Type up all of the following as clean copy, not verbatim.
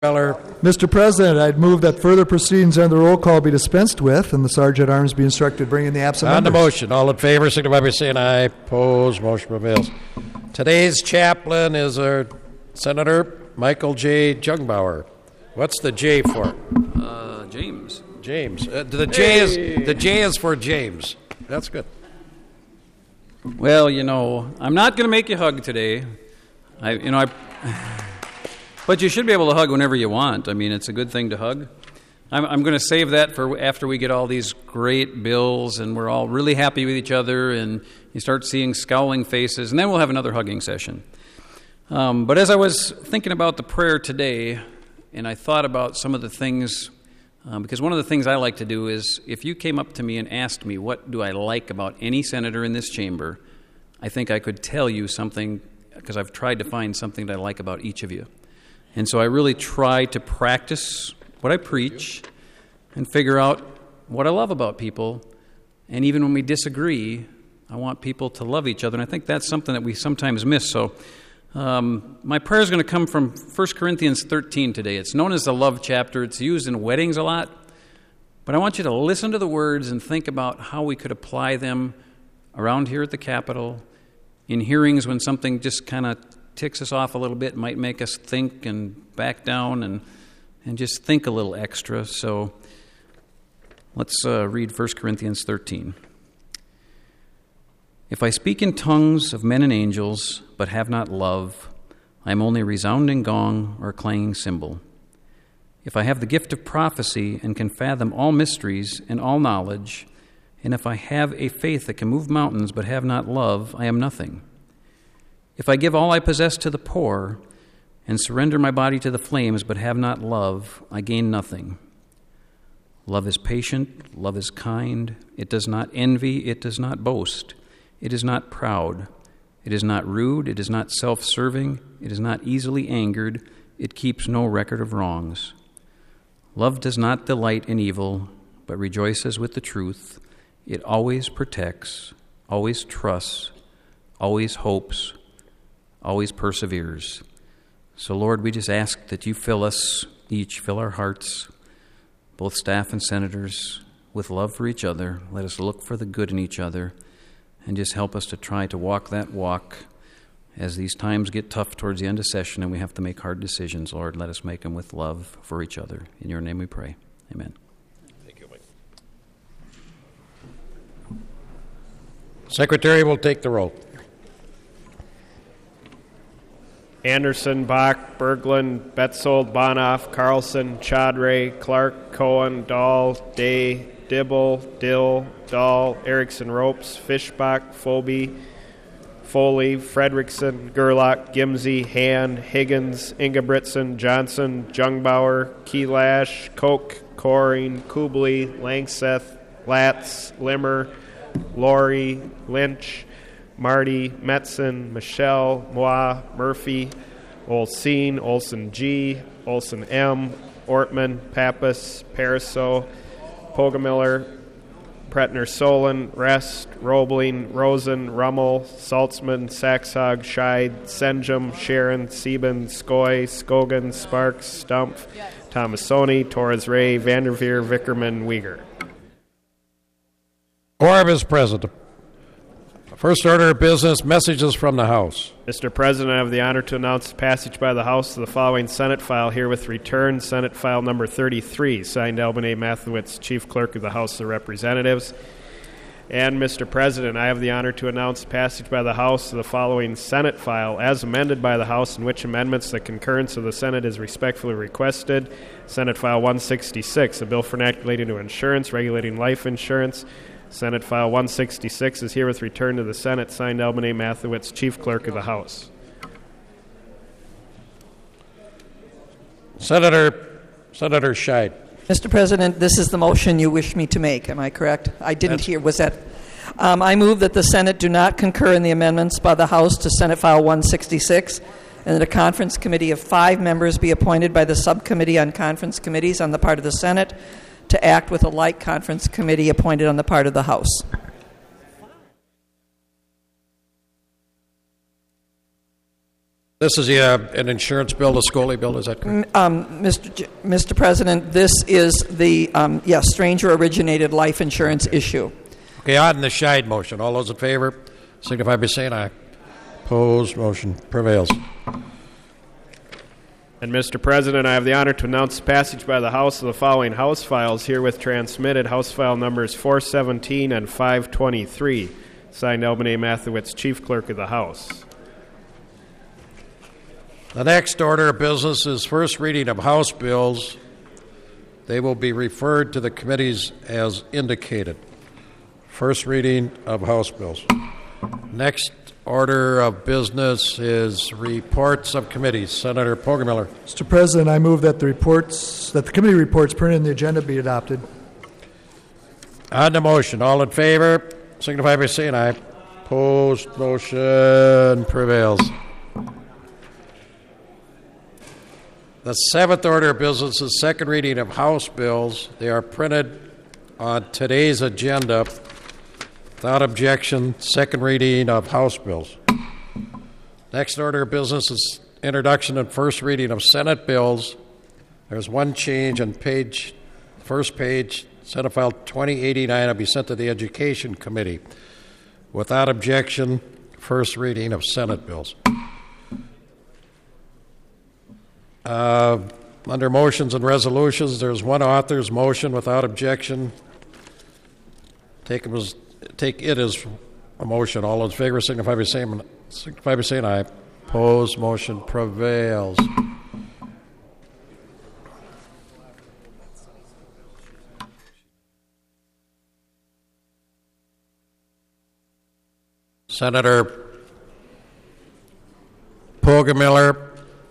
Feller. Mr. President, I'd move that further proceedings under the roll call be dispensed with, and the Sergeant at Arms be instructed to bring in the absent On the members. motion, all in favor, signify by saying aye. Opposed, motion prevails. Today's chaplain is our Senator Michael J. Jungbauer. What's the J for? James. James. The J is for James. That's good. Well, I'm not going to make you hug today. But you should be able to hug whenever you want. I mean, it's a good thing to hug. I'm going to save that for after we get all these great bills and we're all really happy with each other and you start seeing scowling faces, and then we'll have another hugging session. But as I was thinking about the prayer today, and I thought about some of the things, because one of the things I like to do is if you came up to me and asked me what do I like about any senator in this chamber, I think I could tell you something, because I've tried to find something that I like about each of you. And so I really try to practice what I preach and figure out what I love about people. And even when we disagree, I want people to love each other. And I think that's something that we sometimes miss. So my prayer is going to come from 1 Corinthians 13 today. It's known as the love chapter. It's used in weddings a lot. But I want you to listen to the words and think about how we could apply them around here at the Capitol, in hearings when something just kind of ticks us off a little bit, might make us think and back down and just think a little extra. So let's read 1 Corinthians 13. If I speak in tongues of men and angels, but have not love, I am only a resounding gong or a clanging cymbal. If I have the gift of prophecy and can fathom all mysteries and all knowledge, and if I have a faith that can move mountains but have not love, I am nothing. If I give all I possess to the poor and surrender my body to the flames but have not love, I gain nothing. Love is patient, love is kind, it does not envy, it does not boast, it is not proud, it is not rude, it is not self-serving, it is not easily angered, it keeps no record of wrongs. Love does not delight in evil, but rejoices with the truth. It always protects, always trusts, always hopes, always perseveres. So, Lord, we just ask that you fill us each, fill our hearts, both staff and senators, with love for each other. Let us look for the good in each other, and just help us to try to walk that walk as these times get tough towards the end of session and we have to make hard decisions. Lord, let us make them with love for each other. In your name we pray. Amen. Thank you, Mike. Secretary will take the roll. Anderson, Bach, Berglund, Betzold, Bonoff, Carlson, Chaudhry, Clark, Cohen, Dahl, Day, Dibble, Dill, Dahl, Erickson, Ropes, Fischbach, Foley, Fredrickson, Gerlach, Gimsey, Hand, Higgins, Ingebrigtsen, Johnson, Jungbauer, Keylash, Koch, Coring, Kubley, Langseth, Latz, Limmer, Laurie, Lynch, Marty, Metzen, Michelle, Moa, Murphy, Olseen, Olson G, Olson M, Ortman, Pappas, Pariseau, Pogamiller, Pretner Solon, Rest, Roebling, Rosen, Rummel, Saltzman, Saxhog, Scheid, Senjum, Sharon, Sieben, Skoy, Skogan, Sparks, Stumpf, Thomasoni, Torres Ray, Vanderveer, Vickerman, Uyghur. Quorum is present. First order of business, messages from the House. Mr. President, I have the honor to announce the passage by the House of the following Senate file herewith returned. Senate file number 33, signed Alban A. Mathewitz, Chief Clerk of the House of Representatives. And, Mr. President, I have the honor to announce passage by the House of the following Senate file as amended by the House, in which amendments the concurrence of the Senate is respectfully requested. Senate file 166, a bill for an act relating to insurance, regulating life insurance. Senate File 166 is herewith returned to the Senate, signed Alban A. Mathewitz, Chief Clerk of the House. Senator Scheid. Mr. President, this is the motion you wish me to make. Am I correct? I didn't hear. Was that? I move that the Senate do not concur in the amendments by the House to Senate File 166, and that a conference committee of 5 members be appointed by the Subcommittee on Conference Committees on the part of the Senate to act with a like conference committee appointed on the part of the House. This is an insurance bill, the Scully bill, is that correct? Mr. President, this is the stranger-originated life insurance issue. Okay, on the Scheid motion, all those in favor signify by saying aye. Opposed, motion prevails. And Mr. President, I have the honor to announce passage by the House of the following House files herewith transmitted. House file numbers 417 and 523. Signed, Alvin A. Mathewitz, Chief Clerk of the House. The next order of business is first reading of House bills. They will be referred to the committees as indicated. First reading of House bills. Next order of business is reports of committees. Senator Poggemiller. Mr. President, I move that the committee reports printed in the agenda be adopted. On the motion, all in favor signify by saying aye. Opposed, motion prevails. The seventh order of business is second reading of House bills. They are printed on today's agenda. Without objection, second reading of House bills. Next order of business is introduction and first reading of Senate bills. There's one change on first page, Senate File 2089 will be sent to the Education Committee. Without objection, first reading of Senate bills. Under motions and resolutions, there's one author's motion without objection. Take it as a motion. All in favor signify by saying aye. Opposed, motion prevails. Senator Poggemiller,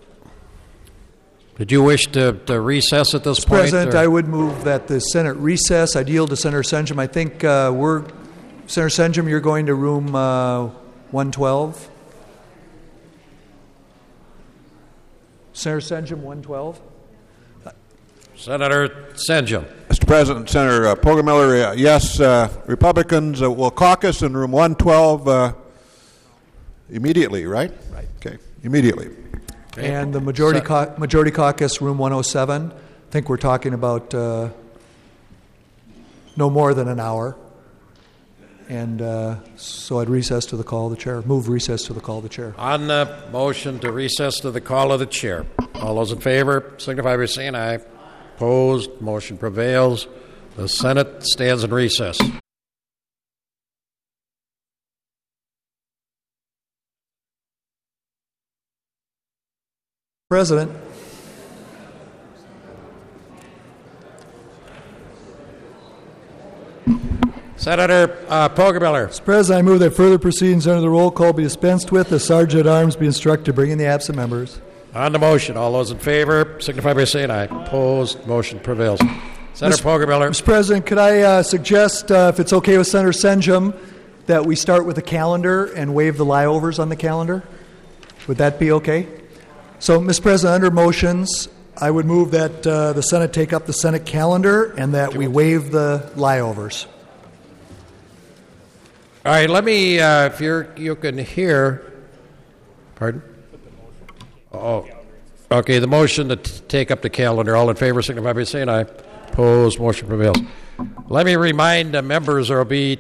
did you wish to recess at this Mr. point? President, I would move that the Senate recess. I'd yield to Senator Senjum. I think Senator Senjum, you're going to room 112. Senator Senjum, 112. Senator Senjum. Mr. President, Senator Poggemiller, yes, Republicans will caucus in room 112 immediately, right? Right. Okay, immediately. Okay. And the majority caucus, room 107. I think we're talking about no more than an hour. And so I'd recess to the call of the chair. Move recess to the call of the chair. On the motion to recess to the call of the chair. All those in favor signify by saying aye. Opposed, motion prevails. The Senate stands in recess. President. Senator Poggemiller. Mr. President, I move that further proceedings under the roll call be dispensed with. The Sergeant at Arms be instructed to bring in the absent members. On the motion, all those in favor signify by saying aye. Opposed, motion prevails. Senator Poggemiller. Mr. President, could I suggest, if it's okay with Senator Senjum, that we start with the calendar and waive the layovers on the calendar? Would that be okay? So, Mr. President, under motions, I would move that the Senate take up the Senate calendar and that we waive the layovers. All right, let me, if you can hear, pardon? Oh, okay, the motion to take up the calendar. All in favor signify by saying aye. Opposed, motion prevails. Let me remind the members there will be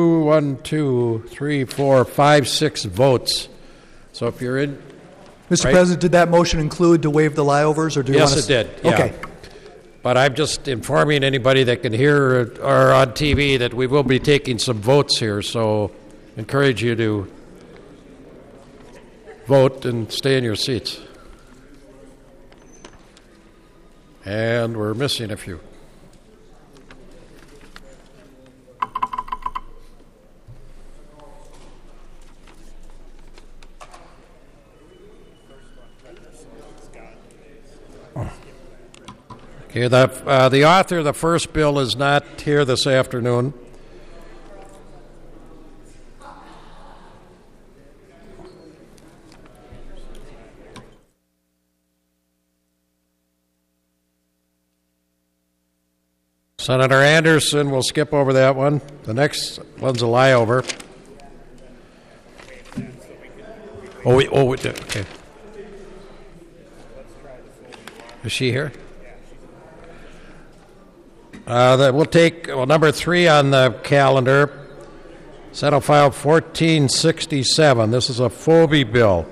6 votes. So if you're in... Mr. President, did that motion include to waive the layovers? Or do you yes, want it did. Yeah. Okay. But I'm just informing anybody that can hear or on TV that we will be taking some votes here, so encourage you to vote and stay in your seats. And we're missing a few. Okay, the author of the first bill is not here this afternoon. Senator Anderson, we'll skip over that one. The next one's a layover. We did. Okay. Is she here? We'll take number 3 on the calendar. Senate File 1467. This is a FOBI bill.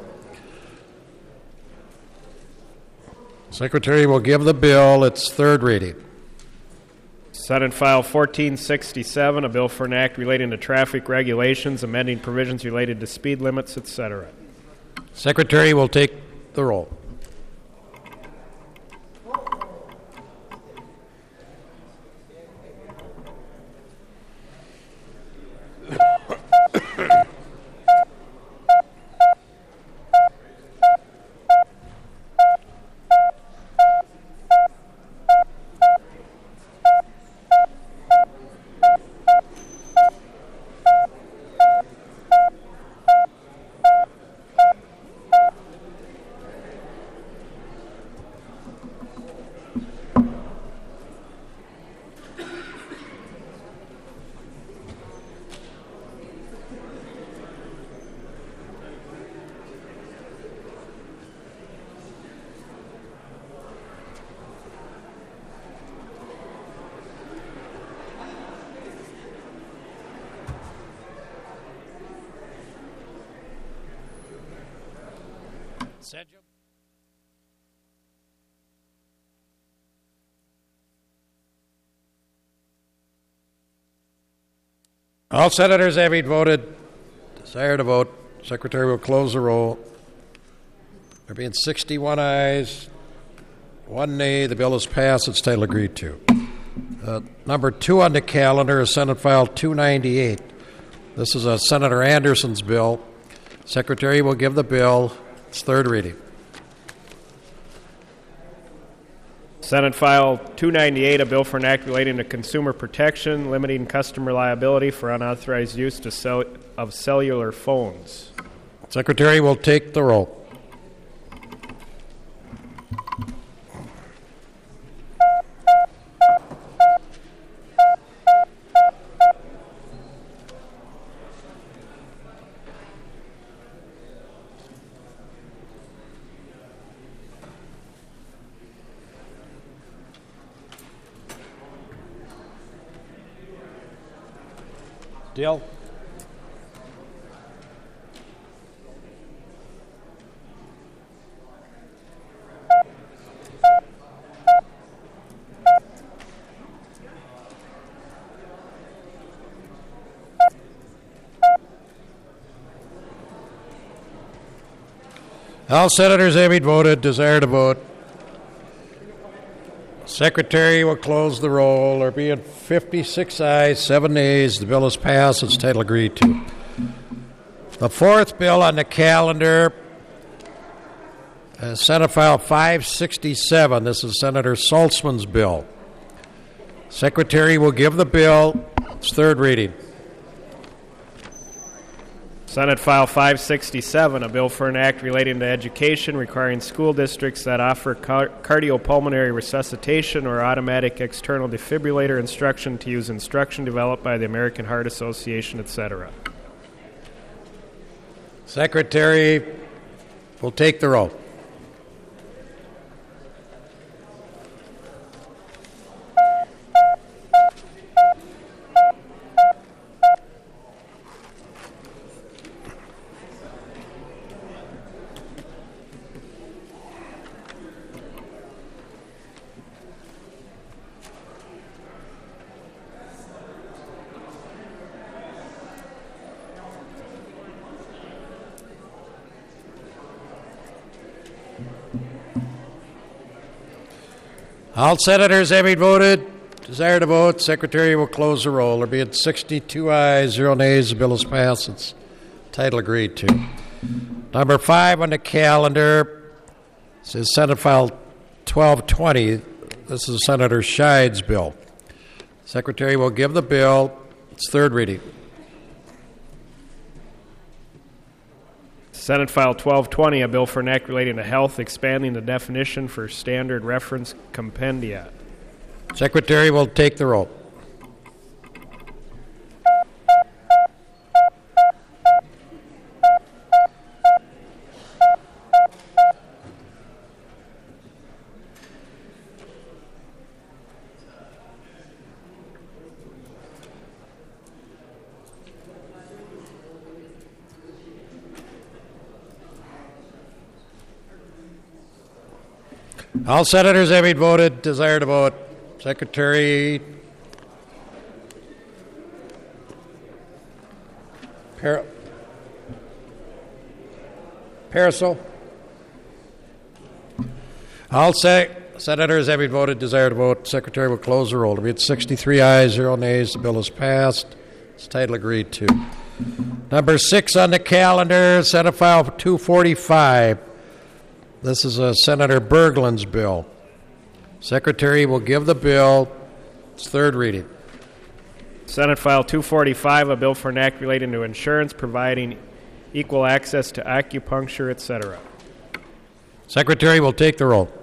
Secretary will give the bill its third reading. Senate File 1467, a bill for an act relating to traffic regulations, amending provisions related to speed limits, etc. Secretary will take the roll. All senators having voted, desire to vote, Secretary will close the roll. There being 61 ayes, 1 nay, the bill is passed. Its title agreed to. Number 2 on the calendar is Senate File 298. This is Senator Anderson's bill. Secretary will give the bill its third reading. Senate File 298, a bill for an act relating to consumer protection, limiting customer liability for unauthorized use of cellular phones. Secretary will take the roll. Dale? All senators having voted, desire to vote. Secretary will close the roll. There being 56 ayes, 7 nays, the bill is passed. Its title agreed to. The fourth bill on the calendar is Senate File 567. This is Senator Saltzman's bill. Secretary will give the bill its third reading. Senate File 567, a bill for an act relating to education requiring school districts that offer cardiopulmonary resuscitation or automatic external defibrillator instruction to use instruction developed by the American Heart Association, etc. Secretary will take the roll. All senators having voted, desire to vote, Secretary will close the roll. There being 62 ayes, 0 nays, the bill is passed. Its title agreed to. Number 5 on the calendar is Senate File 1220. This is Senator Scheid's bill. Secretary will give the bill its third reading. Senate File 1220, a bill for an act relating to health, expanding the definition for standard reference compendia. Secretary will take the roll. All senators having voted desire to vote. Secretary Parasol. All senators having voted desire to vote. Secretary will close the roll. To be at 63 ayes, 0 nays. The bill is passed. Its title agreed to. Number 6 on the calendar, Senate File 245. This is Senator Berglund's bill. Secretary will give the bill its third reading. Senate File 245, a bill for an act relating to insurance, providing equal access to acupuncture, etc. Secretary will take the roll.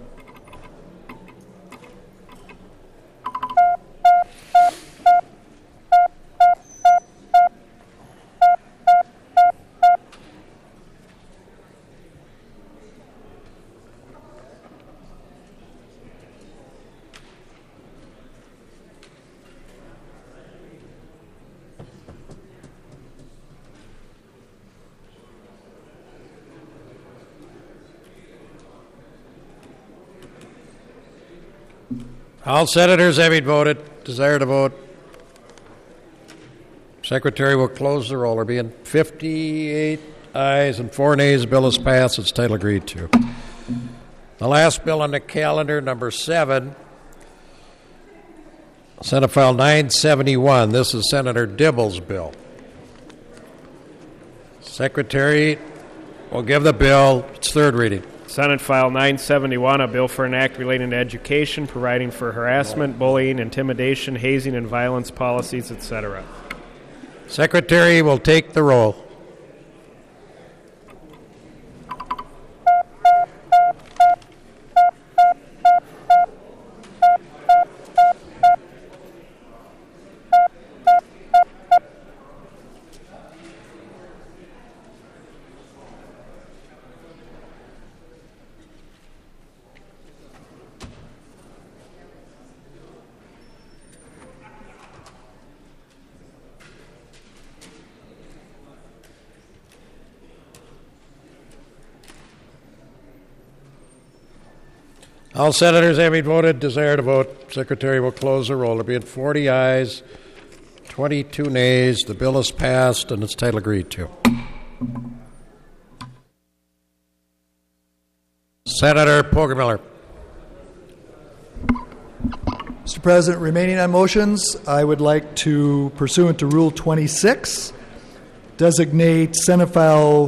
All senators having voted desire to vote. Secretary will close the roll. There being 58 ayes and 4 nays, the bill is passed. Its title agreed to. The last bill on the calendar, number 7, Senate File 971. This is Senator Dibble's bill. Secretary will give the bill its third reading. Senate File 971, a bill for an act relating to education, providing for harassment, bullying, intimidation, hazing, and violence policies, etc. Secretary will take the roll. All senators having voted desire to vote. Secretary will close the roll. There being 40 ayes, 22 nays. The bill is passed and its title agreed to. Senator Poggemiller. Mr. President, remaining on motions, I would like to, pursuant to Rule 26, designate Senate File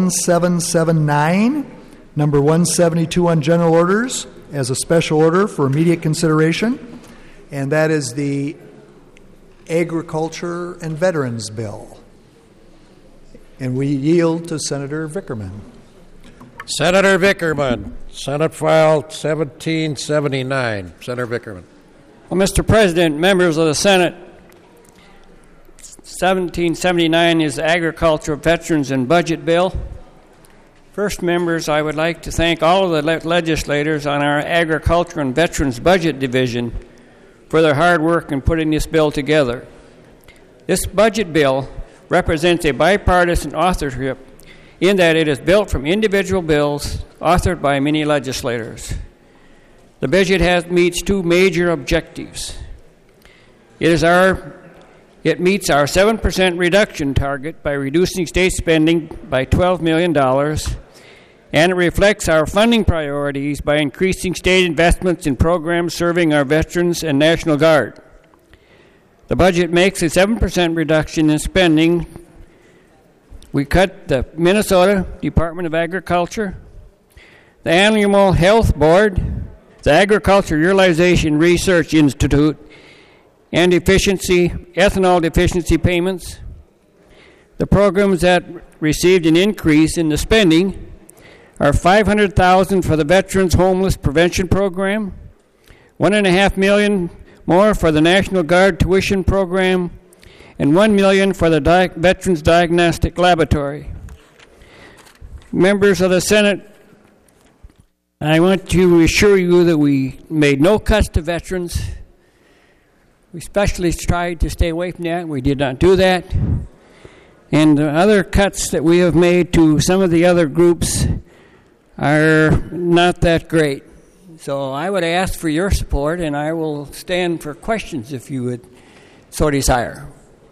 1779, number 172 on general orders, as a special order for immediate consideration, and that is the Agriculture and Veterans Bill. And we yield to Senator Vickerman. Senator Vickerman, Senate File 1779. Senator Vickerman. Well, Mr. President, members of the Senate, 1779 is the Agriculture, Veterans, and Budget Bill. First, members, I would like to thank all of the legislators on our Agriculture and Veterans Budget Division for their hard work in putting this bill together. This budget bill represents a bipartisan authorship in that it is built from individual bills authored by many legislators. The budget meets two major objectives. It meets our 7% reduction target by reducing state spending by $12 million, and it reflects our funding priorities by increasing state investments in programs serving our veterans and National Guard. The budget makes a 7% reduction in spending. We cut the Minnesota Department of Agriculture, the Animal Health Board, the Agriculture Utilization Research Institute, and ethanol deficiency payments. The programs that received an increase in the spending are $500,000 for the Veterans Homeless Prevention Program, $1.5 million more for the National Guard Tuition Program, and $1 million for the Veterans Diagnostic Laboratory. Members of the Senate, I want to assure you that we made no cuts to veterans. We especially tried to stay away from that. We did not do that. And the other cuts that we have made to some of the other groups are not that great. So I would ask for your support, and I will stand for questions if you would so desire.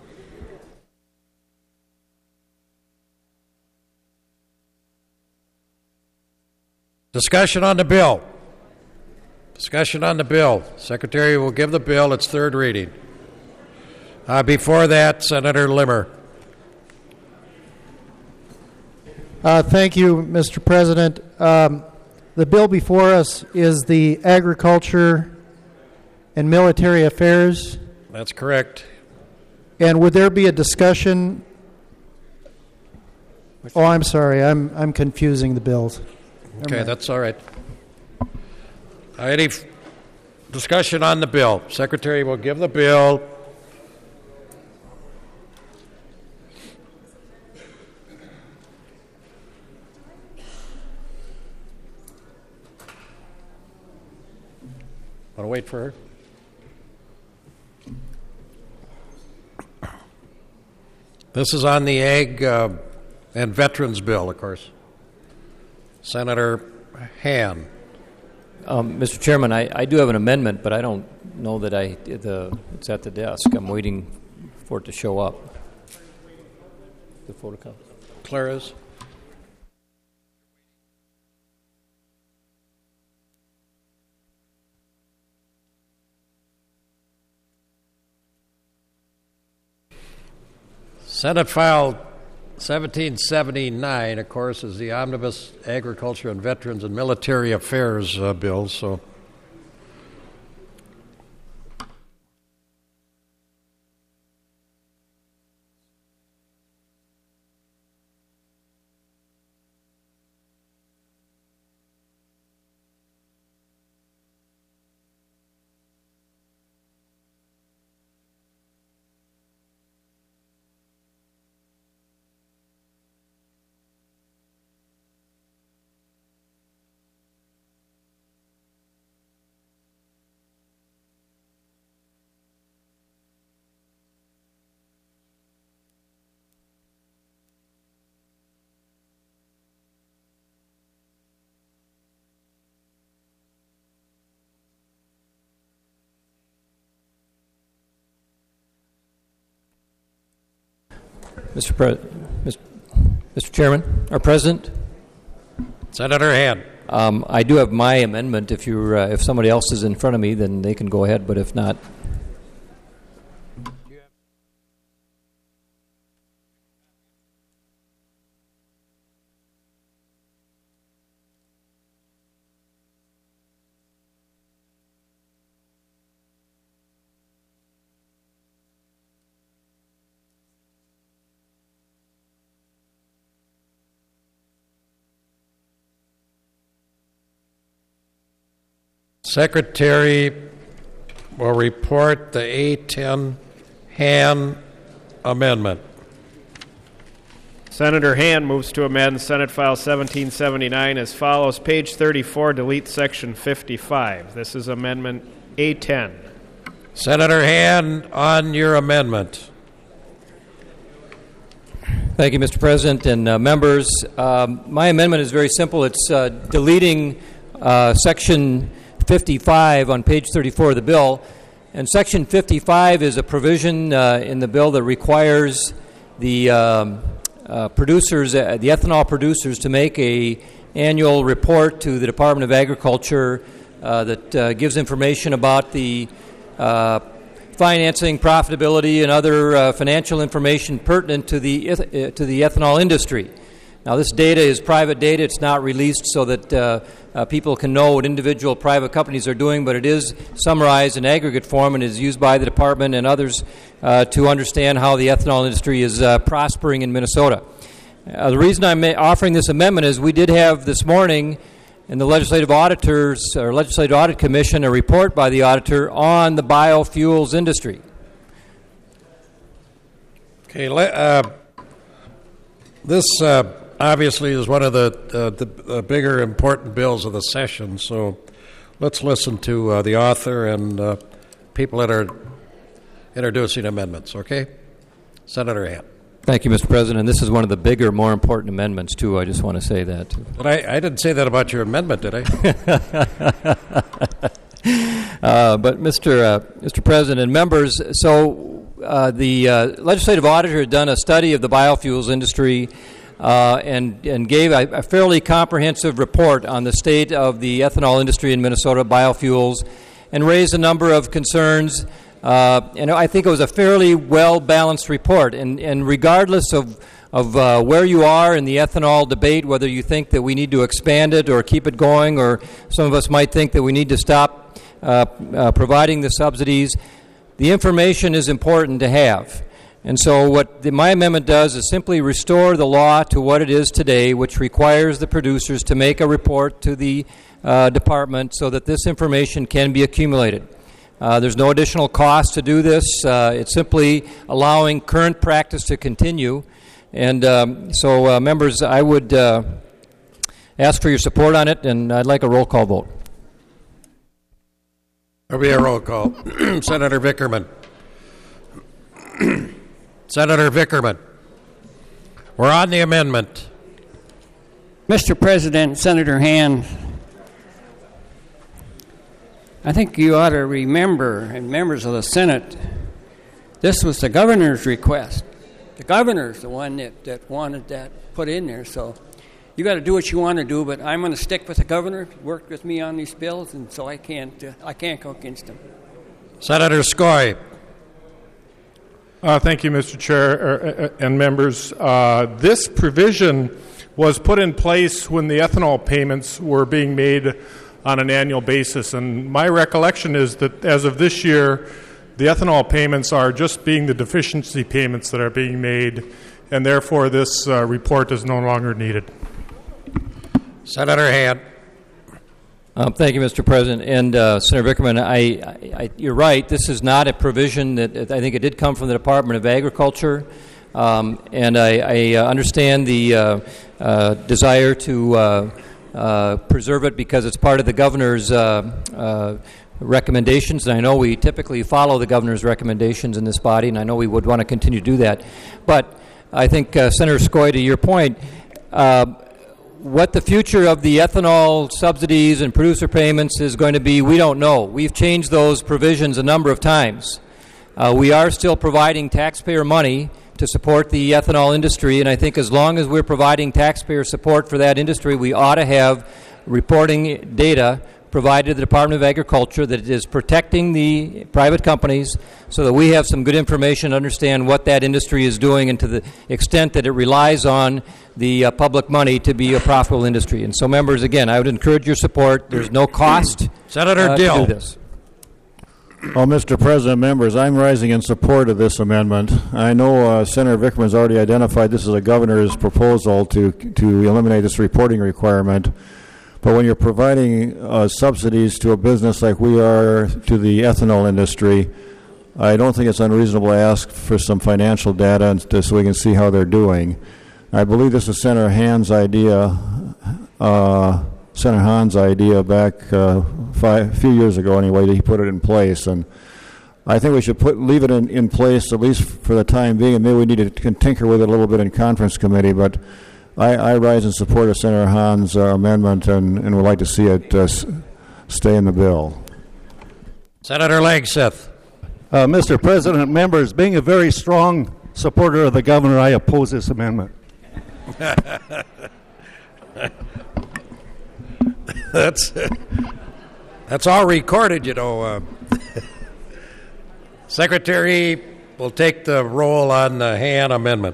Discussion on the bill. Discussion on the bill. Secretary will give the bill its third reading. Before that, Senator Limmer. Thank you, Mr. President. The bill before us is the Agriculture and Military Affairs. That's correct. And would there be a discussion? Oh, I'm sorry. I'm confusing the bills. Okay, that's all right. Any discussion on the bill? Secretary will give the bill. Want to wait for her? This is on the Ag and Veterans Bill, of course. Senator Han. Mr. Chairman, I do have an amendment, but I don't know that it's at the desk. I'm waiting for it to show up. The photocopy. Claire is. Senate File 1779, of course, is the Omnibus Agriculture and Veterans and Military Affairs bill. So, Mr. Chairman, our President. Senator Han. I do have my amendment. If somebody else is in front of me, then they can go ahead. But if not, Secretary will report the A10 Han amendment. Senator Han moves to amend Senate File 1779 as follows. Page 34, delete Section 55. This is Amendment A10. Senator Han, on your amendment. thank you, Mr. President and members. My amendment is very simple. It's deleting Section 55 on page 34 of the bill. And Section 55 is a provision in the bill that requires the producers, the ethanol producers, to make a annual report to the Department of Agriculture that gives information about the financing, profitability, and other financial information pertinent to the ethanol industry. Now, this data is private data. It's not released so that people can know what individual private companies are doing, but it is summarized in aggregate form and is used by the department and others to understand how the ethanol industry is prospering in Minnesota. The reason I'm offering this amendment is we did have this morning in the Legislative Audit Commission a report by the auditor on the biofuels industry. Okay, this obviously is one of the bigger important bills of the session, so let's listen to the author and people that are introducing amendments, okay? Senator Han. Thank you, Mr. President. This is one of the bigger, more important amendments, too. I just want to say that. But I didn't say that about your amendment, did I? But Mr. President and members, so the legislative auditor had done a study of the biofuels industry and gave a fairly comprehensive report on the state of the ethanol industry in Minnesota, biofuels, and raised a number of concerns. And I think it was a fairly well-balanced report. And regardless of where you are in the ethanol debate, whether you think that we need to expand it or keep it going, or some of us might think that we need to stop providing the subsidies, the information is important to have. And so what my amendment does is simply restore the law to what it is today, which requires the producers to make a report to the department so that this information can be accumulated. There's no additional cost to do this. It's simply allowing current practice to continue. And so, members, I would ask for your support on it, and I'd like a roll call vote. There'll be a roll call. Senator Vickerman. Senator Vickerman. We're on the amendment. Mr. President, Senator Hand, I think you ought to remember, and members of the Senate, this was the governor's request. The governor's the one that wanted that put in there, so you got to do what you want to do, but I'm going to stick with the governor. He worked with me on these bills, and so I can't go against him. Senator Skoye. Thank you, Mr. Chair and members. This provision was put in place when the ethanol payments were being made on an annual basis, and my recollection is that as of this year, the ethanol payments are just being the deficiency payments that are being made, and therefore this report is no longer needed. Senator Hand. Thank you, Mr. President. And Senator Vickerman, you're right. This is not a provision that I think it did come from the Department of Agriculture, and I understand the desire to preserve it because it's part of the governor's recommendations, and I know we typically follow the governor's recommendations in this body, and I know we would want to continue to do that. But I think, Senator Skoye, to your point, what the future of the ethanol subsidies and producer payments is going to be, we don't know. We've changed those provisions a number of times. We are still providing taxpayer money to support the ethanol industry, and I think as long as we're providing taxpayer support for that industry, we ought to have reporting data provided to the Department of Agriculture that is protecting the private companies so that we have some good information to understand what that industry is doing and to the extent that it relies on the public money to be a profitable industry. And so, members, again, I would encourage your support. There's no cost Senator Dill. to do this. Well, Mr. President, members, I'm rising in support of this amendment. I know Senator Vickerman's already identified this as a governor's proposal to eliminate this reporting requirement. But when you're providing subsidies to a business like we are to the ethanol industry, I don't think it's unreasonable to ask for some financial data so we can see how they're doing. I believe this is Senator Hahn's idea. Senator Hahn's idea back a few years ago anyway, that he put it in place. And I think we should leave it in place at least for the time being, and maybe we need to tinker with it a little bit in conference committee. But I rise in support of Senator Hahn's amendment and would like to see it stay in the bill. Senator Langseth. Mr. President, members, being a very strong supporter of the governor, I oppose this amendment. That's all recorded, you know. Secretary will take the roll on the Hahn amendment.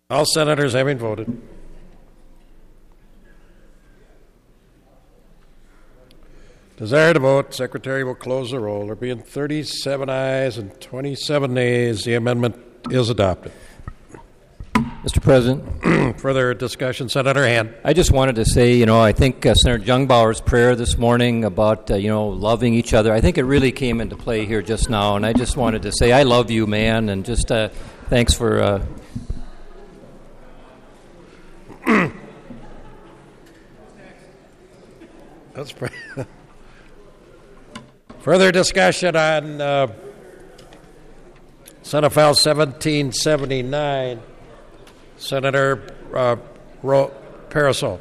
All senators having voted. Desire to vote, Secretary will close the roll. There being 37 ayes and 27 nays, the amendment is adopted. Mr. President. Further discussion, Senator Hand. I just wanted to say, I think Senator Jungbauer's prayer this morning about, loving each other, I think it really came into play here just now, and I just wanted to say I love you, man, and just thanks for... That's pretty... Further discussion on Senate File 1779. Senator Parasol.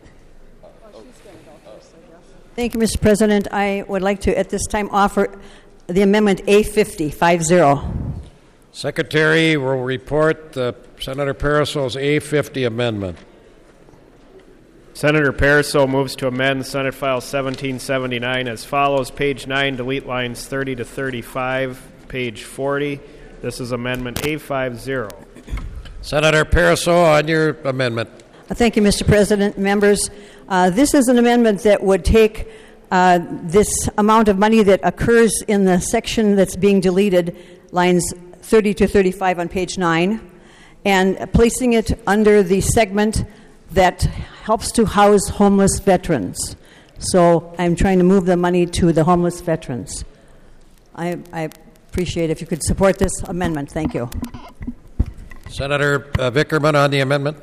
Thank you, Mr. President. I would like to, at this time, offer the amendment A50, 5-0. Secretary will report Senator Parasol's A50 amendment. Senator Parasol moves to amend Senate File 1779 as follows. Page 9, delete lines 30 to 35. Page 40. This is Amendment A50. Senator Parasol, on your amendment. Thank you, Mr. President. Members, this is an amendment that would take this amount of money that occurs in the section that's being deleted, lines 30 to 35 on page 9, and placing it under the segment that helps to house homeless veterans. So I'm trying to move the money to the homeless veterans. I appreciate if you could support this amendment. Thank you. Senator Vickerman on the amendment.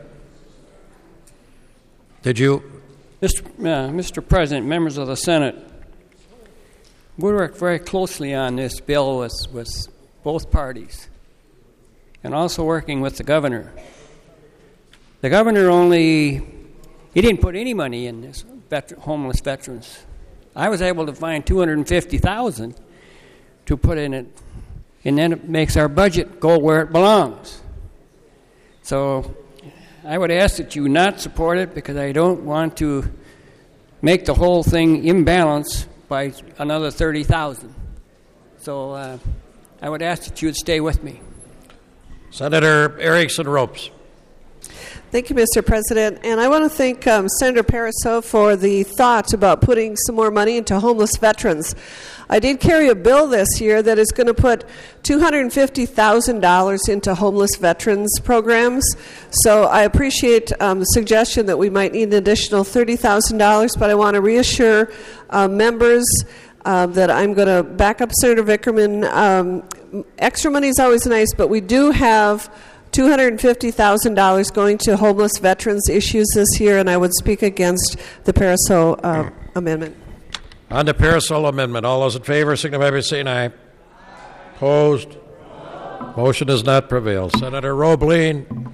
Did you? Mr. President, members of the Senate, we worked very closely on this bill with both parties and also working with the governor. The governor he didn't put any money in this homeless veterans. I was able to find $250,000 to put in it, and then it makes our budget go where it belongs. So I would ask that you not support it because I don't want to make the whole thing imbalanced by another $30,000. So I would ask that you would stay with me. Senator Erickson Ropes. Thank you, Mr. President. And I want to thank Senator Parasol for the thought about putting some more money into homeless veterans. I did carry a bill this year that is going to put $250,000 into homeless veterans programs. So I appreciate the suggestion that we might need an additional $30,000, but I want to reassure members that I'm going to back up Senator Vickerman. Extra money is always nice, but we do have $250,000 going to homeless veterans issues this year, and I would speak against the Parasol amendment. On the Parasol amendment, all those in favor signify by saying aye. Opposed? Motion does not prevail. Senator Roebling.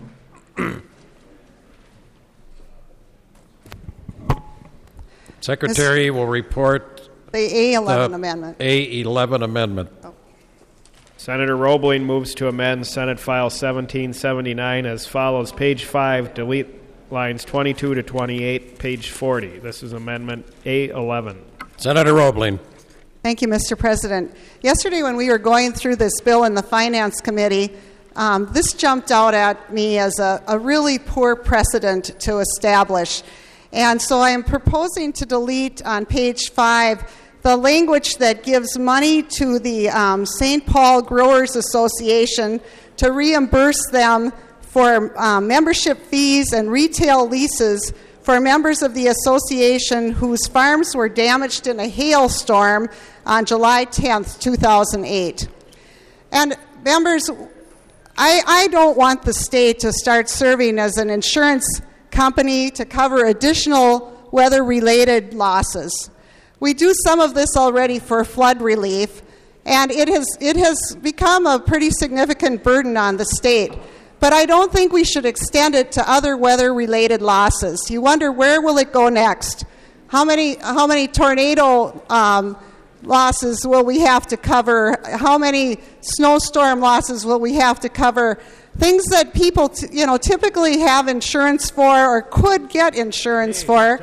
Secretary will report the A11 amendment. A11 amendment. Senator Roebling moves to amend Senate File 1779 as follows. Page 5, delete lines 22 to 28, page 40. This is Amendment A11. Senator Roebling. Thank you, Mr. President. Yesterday when we were going through this bill in the Finance Committee, this jumped out at me as a really poor precedent to establish. And so I am proposing to delete on page 5 the language that gives money to the St. Paul Growers Association to reimburse them for membership fees and retail leases for members of the association whose farms were damaged in a hailstorm on July 10th, 2008. And members, I don't want the state to start serving as an insurance company to cover additional weather-related losses. We do some of this already for flood relief, and it has become a pretty significant burden on the state. But I don't think we should extend it to other weather-related losses. You wonder, where will it go next? How many tornado losses will we have to cover? How many snowstorm losses will we have to cover? Things that people typically have insurance for or could get insurance for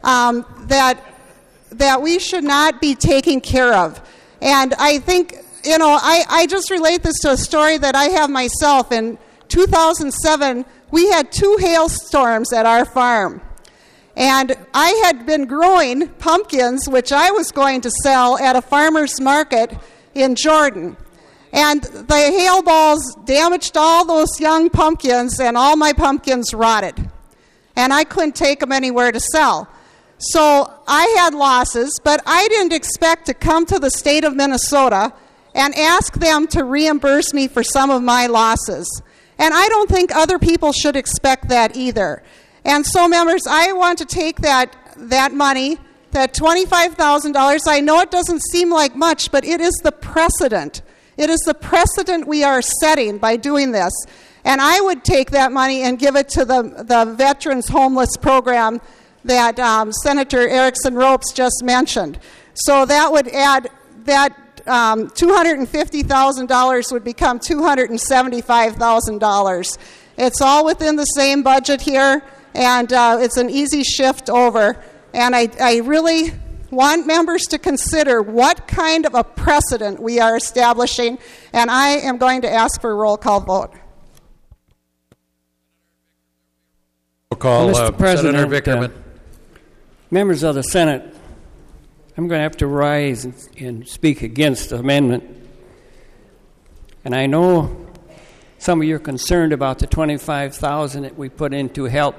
that we should not be taking care of. And I think, I just relate this to a story that I have myself. In 2007, we had 2 hailstorms at our farm. And I had been growing pumpkins, which I was going to sell at a farmer's market in Jordan. And the hail balls damaged all those young pumpkins, and all my pumpkins rotted. And I couldn't take them anywhere to sell. So I had losses, but I didn't expect to come to the state of Minnesota and ask them to reimburse me for some of my losses. And I don't think other people should expect that either. And so, members, I want to take that money, that $25,000. I know it doesn't seem like much, but it is the precedent. It is the precedent we are setting by doing this. And I would take that money and give it to the Veterans Homeless Program that Senator Erickson Ropes just mentioned. So that would add, that $250,000 would become $275,000. It's all within the same budget here. And it's an easy shift over. And I really want members to consider what kind of a precedent we are establishing. And I am going to ask for a roll call vote. Roll call, Mr. President, Senator Vickerman. Members of the Senate, I'm going to have to rise and speak against the amendment. And I know some of you are concerned about the $25,000 that we put in to help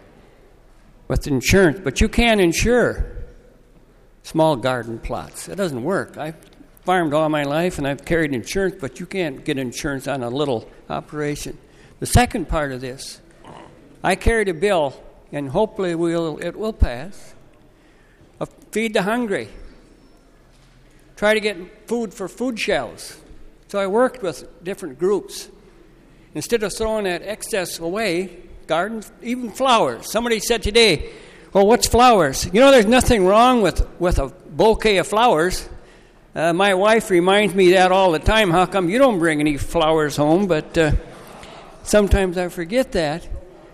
with insurance, but you can't insure small garden plots. It doesn't work. I've farmed all my life and I've carried insurance, but you can't get insurance on a little operation. The second part of this, I carried a bill, and hopefully it will pass, of Feed the Hungry. Try to get food for food shelves. So I worked with different groups. Instead of throwing that excess away, gardens, even flowers. Somebody said today, well, what's flowers? You know, there's nothing wrong with a bouquet of flowers. My wife reminds me that all the time. How come you don't bring any flowers home? But sometimes I forget that.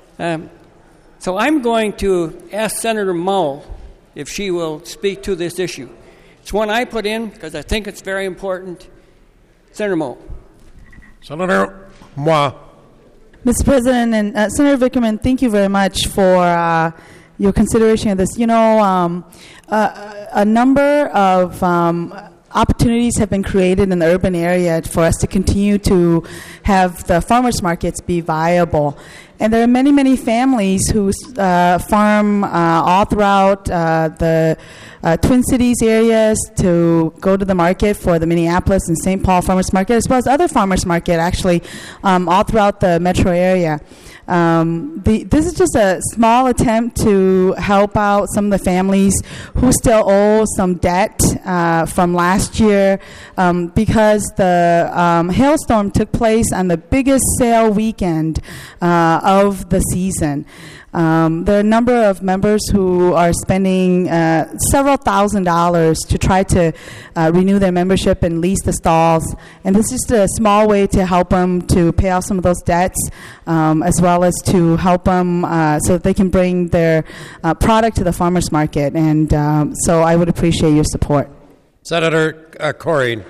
So I'm going to ask Senator Moe if she will speak to this issue. It's one I put in because I think it's very important. Senator Moe. Senator Moe. Mr. President and Senator Vickerman, thank you very much for your consideration of this. You know, a number of opportunities have been created in the urban area for us to continue to have the farmers markets be viable. And there are many, many families who farm all throughout the Twin Cities areas to go to the market for the Minneapolis and St. Paul farmers market, as well as other farmers market, actually, all throughout the metro area. This is just a small attempt to help out some of the families who still owe some debt from last year because the hailstorm took place on the biggest sale weekend of the season. There are a number of members who are spending several $1,000s to try to renew their membership and lease the stalls. And this is just a small way to help them to pay off some of those debts, as well as to help them so that they can bring their product to the farmers market. And so I would appreciate your support. Senator Corey.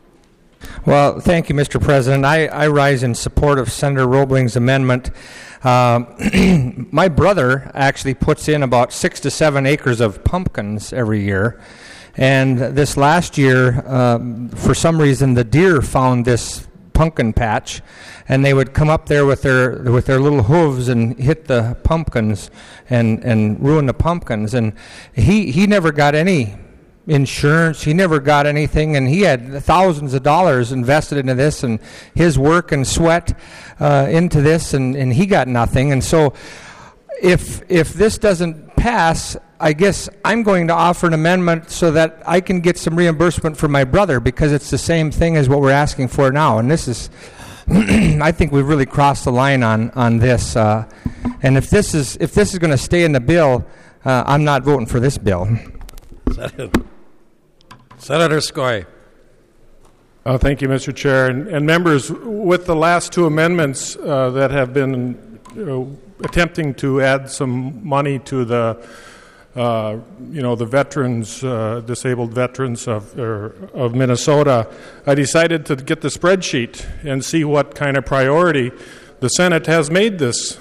Well, thank you, Mr. President. I rise in support of Senator Roebling's amendment. My brother actually puts in about 6 to 7 acres of pumpkins every year. And this last year, for some reason, the deer found this pumpkin patch, and they would come up there with their little hooves and hit the pumpkins and ruin the pumpkins. And he never got any insurance. He never got anything, and he had thousands of dollars invested into this and his work and sweat into this, and he got nothing. And so if this doesn't pass, I guess I'm going to offer an amendment so that I can get some reimbursement for my brother, because it's the same thing as what we're asking for now. And this is I think we've really crossed the line on this. And if this is going to stay in the bill, I'm not voting for this bill. Senator Skoye. Thank you, Mr. Chair. And members, with the last two amendments that have been attempting to add some money to the veterans, disabled veterans of Minnesota, I decided to get the spreadsheet and see what kind of priority the Senate has made this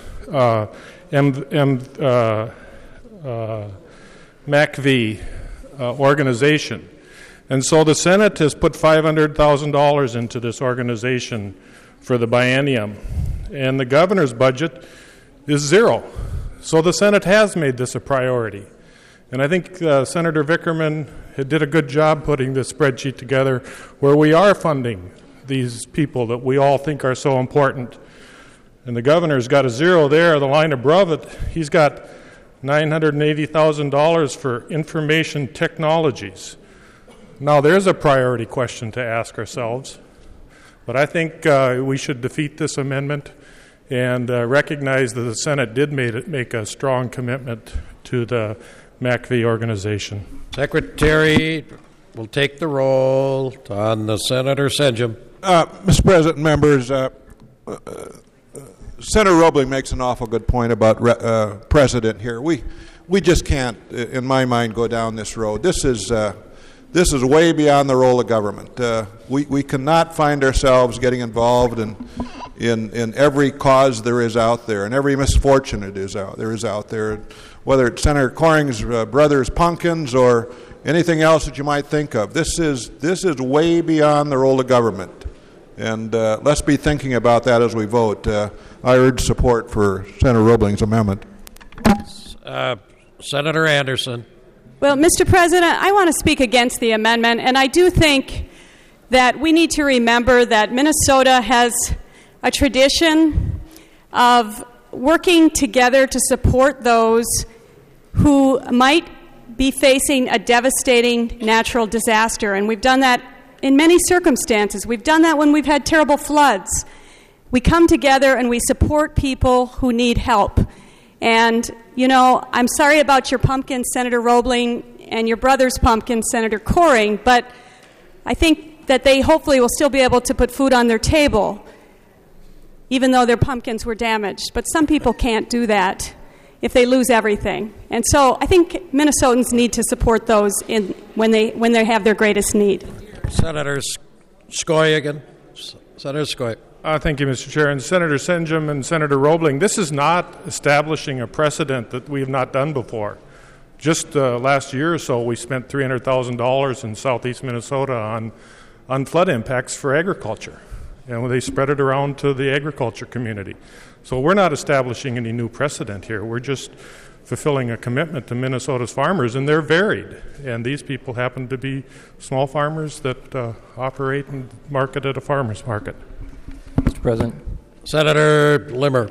MACV organization. And so the Senate has put $500,000 into this organization for the biennium. And the governor's budget is zero. So the Senate has made this a priority. And I think Senator Vickerman did a good job putting this spreadsheet together where we are funding these people that we all think are so important. And the governor's got a zero there. The line above it, he's got $980,000 for information technologies. Now, there's a priority question to ask ourselves. But I think we should defeat this amendment and recognize that the Senate did make a strong commitment to the MACV organization. Secretary will take the roll on the Senator Senjum. Mr. President, members, Senator Roebling makes an awful good point about precedent here. We just can't, in my mind, go down this road. This is way beyond the role of government. We cannot find ourselves getting involved in every cause there is out there and every misfortune there is out there, whether it's Senator Coring's brothers Pumpkins or anything else that you might think of. This is way beyond the role of government. And let's be thinking about that as we vote. I urge support for Senator Roebling's amendment. Senator Anderson. Well, Mr. President, I want to speak against the amendment, and I do think that we need to remember that Minnesota has a tradition of working together to support those who might be facing a devastating natural disaster, and we've done that in many circumstances. We've done that when we've had terrible floods. We come together and we support people who need help. And, you know, I'm sorry about your pumpkin, Senator Roebling, and your brother's pumpkin, Senator Coring, but I think that they hopefully will still be able to put food on their table, even though their pumpkins were damaged. But some people can't do that if they lose everything. And so I think Minnesotans need to support those when they have their greatest need. Senator Skoyegan. Senator Skoye. Thank you, Mr. Chair. And Senator Senjum and Senator Roebling, this is not establishing a precedent that we have not done before. Just last year or so, we spent $300,000 in southeast Minnesota on flood impacts for agriculture. And they spread it around to the agriculture community. So we're not establishing any new precedent here. We're just fulfilling a commitment to Minnesota's farmers, and they're varied. And these people happen to be small farmers that operate and market at a farmer's market. Mr. President. Senator Limmer.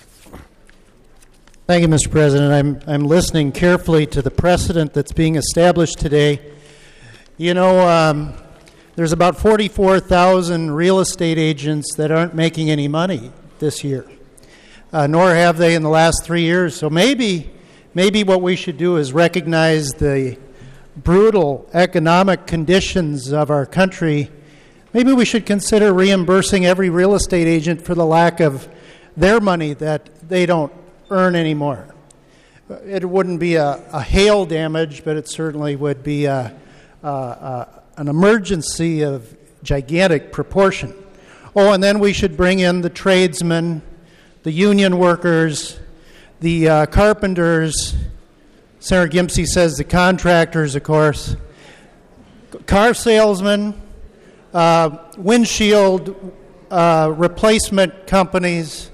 Thank you, Mr. President. I'm listening carefully to the precedent that's being established today. You know, there's about 44,000 real estate agents that aren't making any money this year, nor have they in the last 3 years. So maybe what we should do is recognize the brutal economic conditions of our country. Maybe we should consider reimbursing every real estate agent for the lack of their money that they don't earn anymore. It wouldn't be a hail damage, but it certainly would be an emergency of gigantic proportion. Oh, and then we should bring in the tradesmen, the union workers, the carpenters. Senator Gimpsey says the contractors, of course, car salesmen, windshield replacement companies.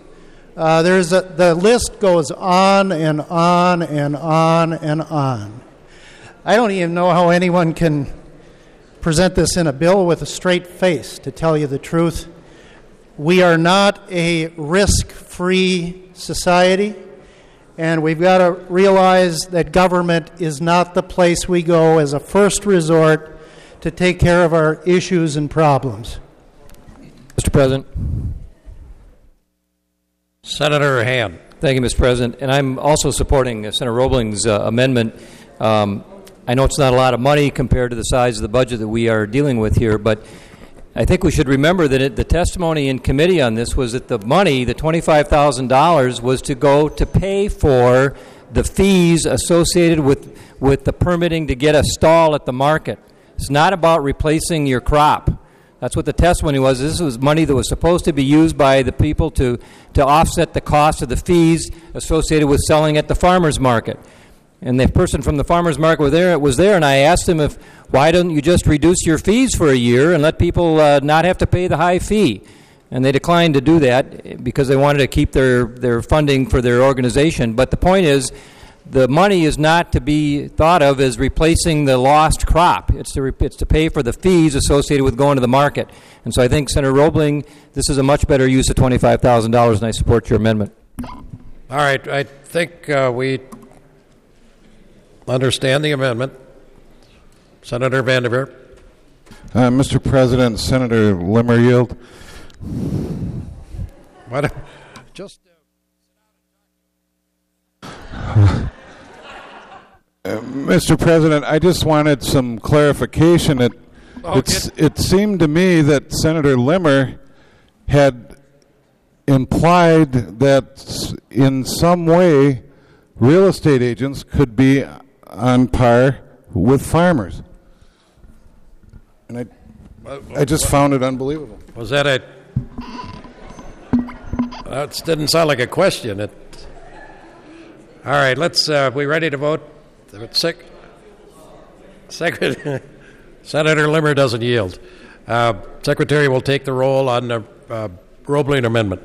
The list goes on and on and on and on. I don't even know how anyone can present this in a bill with a straight face, to tell you the truth. We are not a risk-free society, and we've got to realize that government is not the place we go as a first resort to take care of our issues and problems. Mr. President. Senator Hand. Thank you, Mr. President. And I'm also supporting Senator Roebling's amendment. I know it's not a lot of money compared to the size of the budget that we are dealing with here, but I think we should remember that the testimony in committee on this was that the money, the $25,000, was to go to pay for the fees associated with the permitting to get a stall at the market. It's not about replacing your crop. That's what the testimony was. This was money that was supposed to be used by the people to offset the cost of the fees associated with selling at the farmer's market. And the person from the farmer's market was there, and I asked him, why don't you just reduce your fees for a year and let people not have to pay the high fee? And they declined to do that because they wanted to keep their funding for their organization. But the point is, the money is not to be thought of as replacing the lost crop. It's to pay for the fees associated with going to the market. And so I think, Senator Roebling, this is a much better use of $25,000, and I support your amendment. All right. I think we understand the amendment. Senator Vanderveer. Mr. President, Senator Limmer yield. What? Just... Mr. President, I just wanted some clarification. It seemed to me that Senator Limmer had implied that in some way real estate agents could be on par with farmers. And I just found it unbelievable. Was that a... That didn't sound like a question. All right, let's... we ready to vote? Senator Limmer doesn't yield. Secretary will take the roll on the Roebling amendment.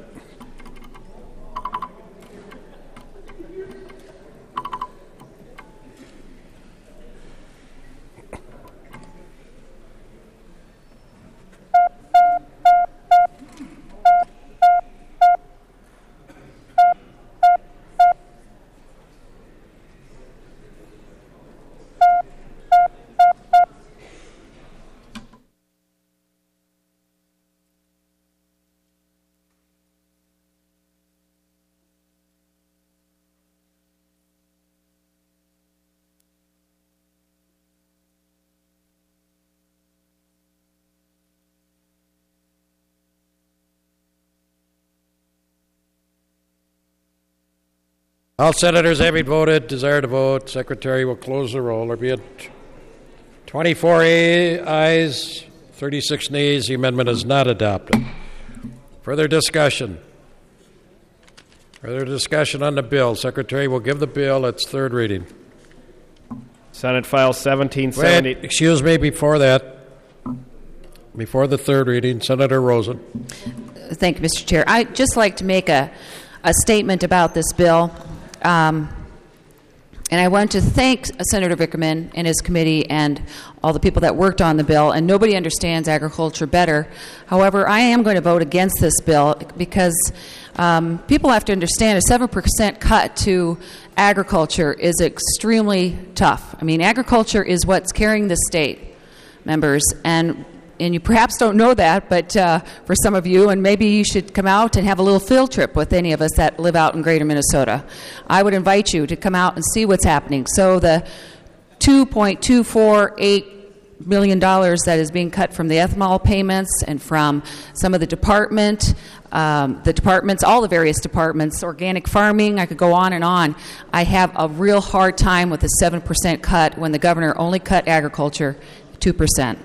All senators having voted desire to vote. Secretary will close the roll. There be it 24 ayes, 36 nays. The amendment is not adopted. Further discussion. Further discussion on the bill. Secretary will give the bill its third reading. Senate File 1770. Wait, excuse me, before that. Before the third reading, Senator Rosen. Thank you, Mr. Chair. I'd just like to make a statement about this bill. And I want to thank Senator Vickerman and his committee and all the people that worked on the bill, and nobody understands agriculture better. However, I am going to vote against this bill because people have to understand a 7% cut to agriculture is extremely tough. I mean, agriculture is what's carrying the state, members, and you perhaps don't know that, but for some of you, and maybe you should come out and have a little field trip with any of us that live out in greater Minnesota. I would invite you to come out and see what's happening. So the $2.248 million that is being cut from the ethanol payments and from some of the departments, all the various departments, organic farming, I could go on and on. I have a real hard time with a 7% cut when the governor only cut agriculture 2%.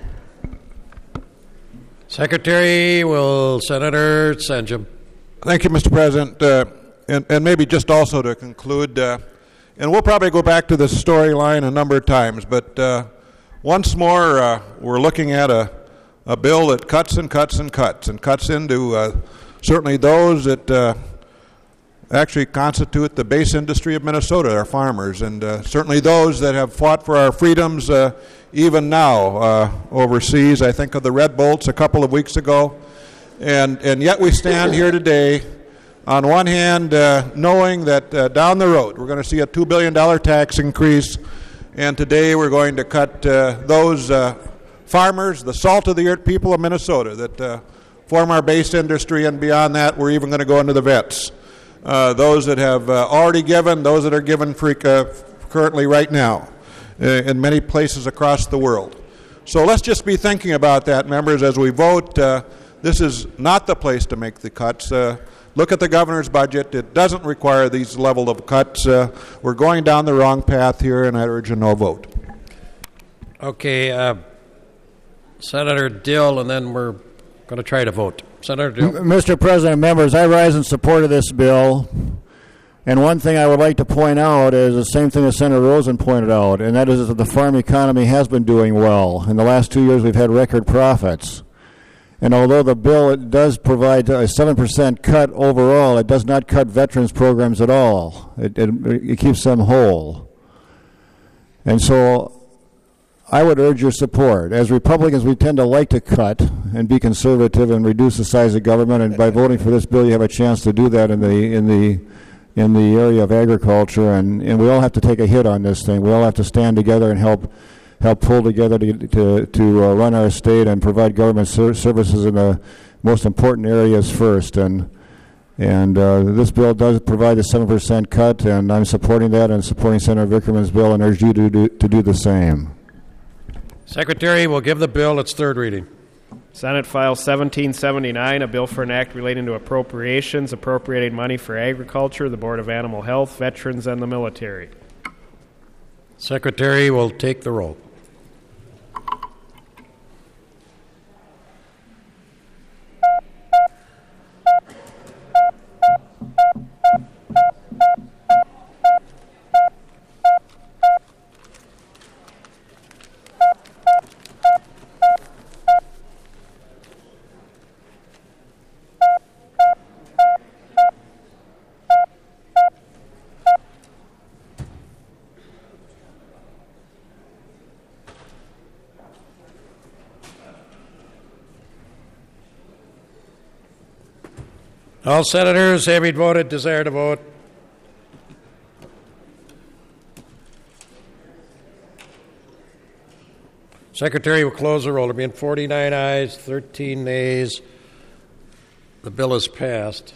Secretary will Senator Senjum. Thank you, Mr. President. And maybe just also to conclude, and we'll probably go back to this storyline a number of times, but once more we're looking at a bill that cuts and cuts and cuts and cuts into certainly those that actually constitute the base industry of Minnesota, our farmers, and certainly those that have fought for our freedoms even now overseas. I think of the Red Bolts a couple of weeks ago. And yet we stand here today, on one hand, knowing that down the road we're going to see a $2 billion tax increase, and today we're going to cut those farmers, the salt of the earth people of Minnesota that form our base industry, and beyond that we're even going to go into the vets. Those that have already given, those that are given currently right now in many places across the world. So let's just be thinking about that, members, as we vote. This is not the place to make the cuts. Look at the governor's budget. It doesn't require these level of cuts. We're going down the wrong path here, and I urge a no vote. Okay. Senator Dill, and then we're going to try to vote. Senator Dill. Mr. President, members, I rise in support of this bill. And one thing I would like to point out is the same thing that Senator Rosen pointed out, and that is that the farm economy has been doing well. In the last 2 years, we've had record profits. And although the bill it does provide a 7% cut overall, it does not cut veterans programs at all. It keeps them whole. And so I would urge your support. As Republicans, we tend to like to cut and be conservative and reduce the size of government, and by voting for this bill, you have a chance to do that in the area of agriculture, and we all have to take a hit on this thing. We all have to stand together and help pull together to run our state and provide government services in the most important areas first. And this bill does provide a 7% cut, and I'm supporting that and supporting Senator Vickerman's bill and urge you to do the same. Secretary will give the bill its third reading. Senate File 1779, a bill for an act relating to appropriations, appropriating money for agriculture, the Board of Animal Health, veterans, and the military. Secretary will take the roll. All senators having voted desire to vote. Secretary will close the roll. There being 49 ayes, 13 nays. The bill is passed.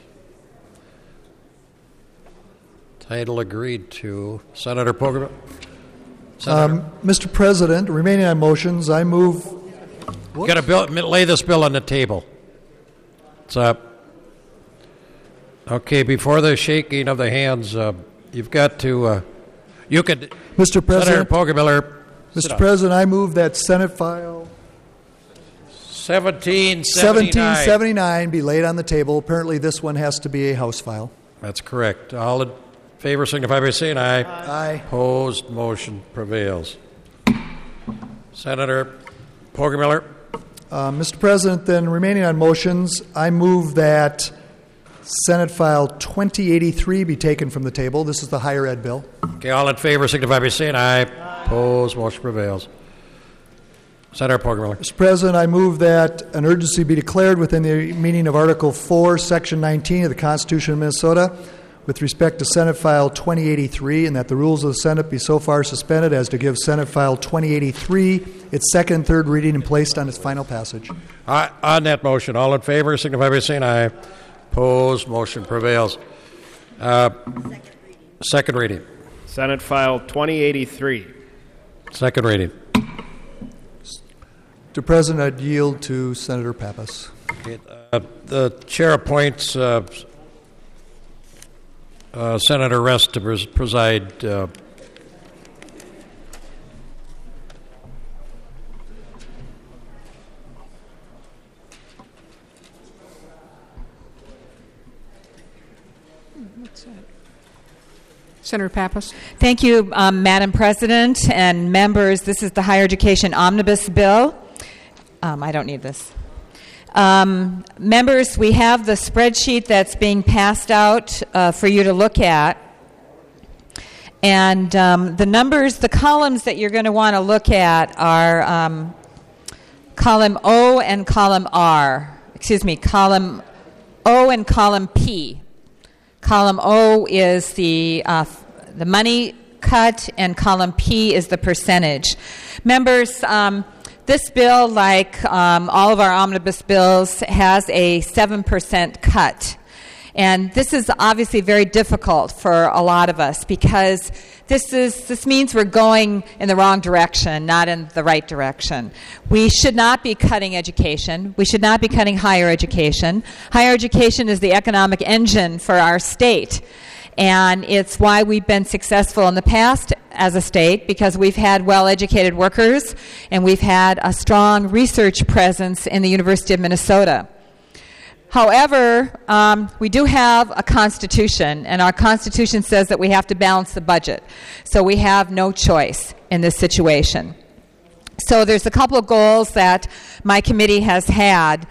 Title agreed to. Senator Pogrebiller. Mr. President, remaining on motions, I move. You've got to lay this bill on the table. It's up. Okay, before the shaking of the hands, you've got to. You could. Mr. President. Senator Pogrebiller. Mr. President, I move that Senate File 1779 be laid on the table. Apparently, this one has to be a House file. That's correct. All in favor signify by saying aye. Aye. Opposed, motion prevails. Senator Pogrebiller. Mr. President, then remaining on motions, I move that Senate File 2083 be taken from the table. This is the higher ed bill. Okay, all in favor signify by saying aye. Opposed, motion prevails. Senator Pogrebiller. Mr. President, I move that an urgency be declared within the meaning of Article 4, Section 19 of the Constitution of Minnesota with respect to Senate File 2083, and that the rules of the Senate be so far suspended as to give Senate File 2083 its second and third reading and placed on its final passage. On that motion, all in favor signify by saying aye. Opposed, motion prevails. Second reading. Senate File 2083. Second reading. Mr. President, I'd yield to Senator Pappas. Okay, the chair appoints Senator Rest to preside. Senator Pappas. Thank you, Madam President and members. This is the Higher Education Omnibus Bill. I don't need this. Members, we have the spreadsheet that's being passed out for you to look at. And the numbers, the columns that you're going to want to look at are column O and column R. Column O and column P. Column O is the money cut, and column P is the percentage. Members, this bill, like all of our omnibus bills, has a 7% cut. And this is obviously very difficult for a lot of us because this means we're going in the wrong direction, not in the right direction. We should not be cutting education. We should not be cutting higher education. Higher education is the economic engine for our state. And it's why we've been successful in the past as a state because we've had well-educated workers and we've had a strong research presence in the University of Minnesota. However, we do have a Constitution, and our Constitution says that we have to balance the budget. So we have no choice in this situation. So there's a couple of goals that my committee has had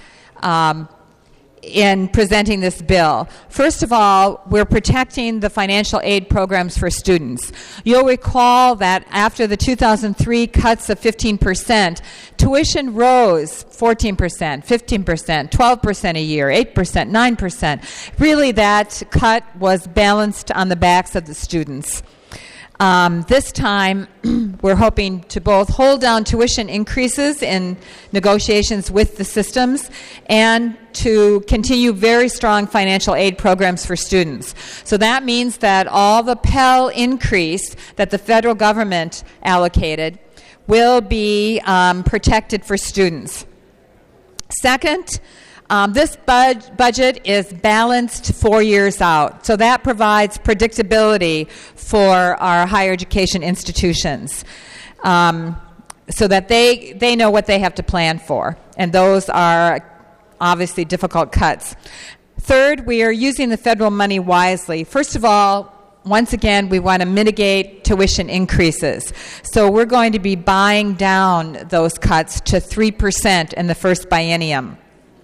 in presenting this bill. First of all, we're protecting the financial aid programs for students. You'll recall that after the 2003 cuts of 15%, tuition rose 14%, 15%, 12% a year, 8%, 9%. Really, that cut was balanced on the backs of the students. This time, we're hoping to both hold down tuition increases in negotiations with the systems and to continue very strong financial aid programs for students. So that means that all the Pell increase that the federal government allocated will be protected for students. Second, this budget is balanced 4 years out, so that provides predictability for our higher education institutions so that they know what they have to plan for, and those are obviously difficult cuts. Third, we are using the federal money wisely. First of all, once again, we want to mitigate tuition increases. So we're going to be buying down those cuts to 3% in the first biennium.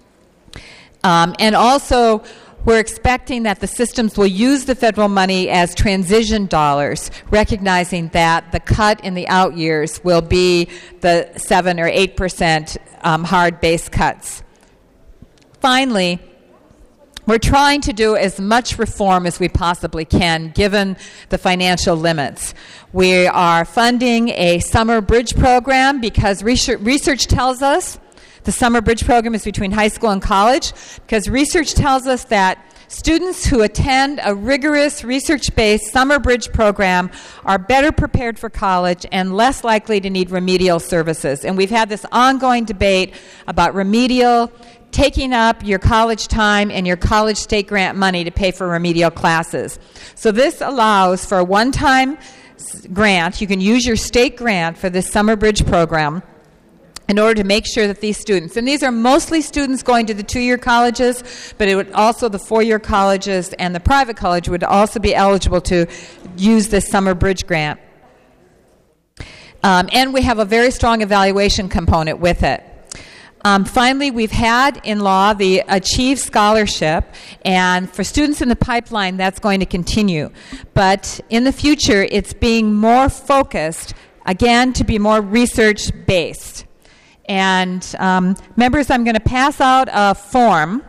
And also, we're expecting that the systems will use the federal money as transition dollars, recognizing that the cut in the out years will be the 7 or 8% hard base cuts. Finally, we're trying to do as much reform as we possibly can, given the financial limits. We are funding a summer bridge program because research tells us the summer bridge program is between high school and college, because research tells us that students who attend a rigorous research-based summer bridge program are better prepared for college and less likely to need remedial services. And we've had this ongoing debate about remedial, taking up your college time and your college state grant money to pay for remedial classes. So this allows for a one-time grant. You can use your state grant for this summer bridge program in order to make sure that these students, and these are mostly students going to the 2-year colleges, but it would also the 4-year colleges and the private college would also be eligible to use this summer bridge grant. And we have a very strong evaluation component with it. Finally, we've had in law the Achieve Scholarship, and for students in the pipeline, that's going to continue. But in the future, it's being more focused, again, to be more research-based. And members, I'm going to pass out a form.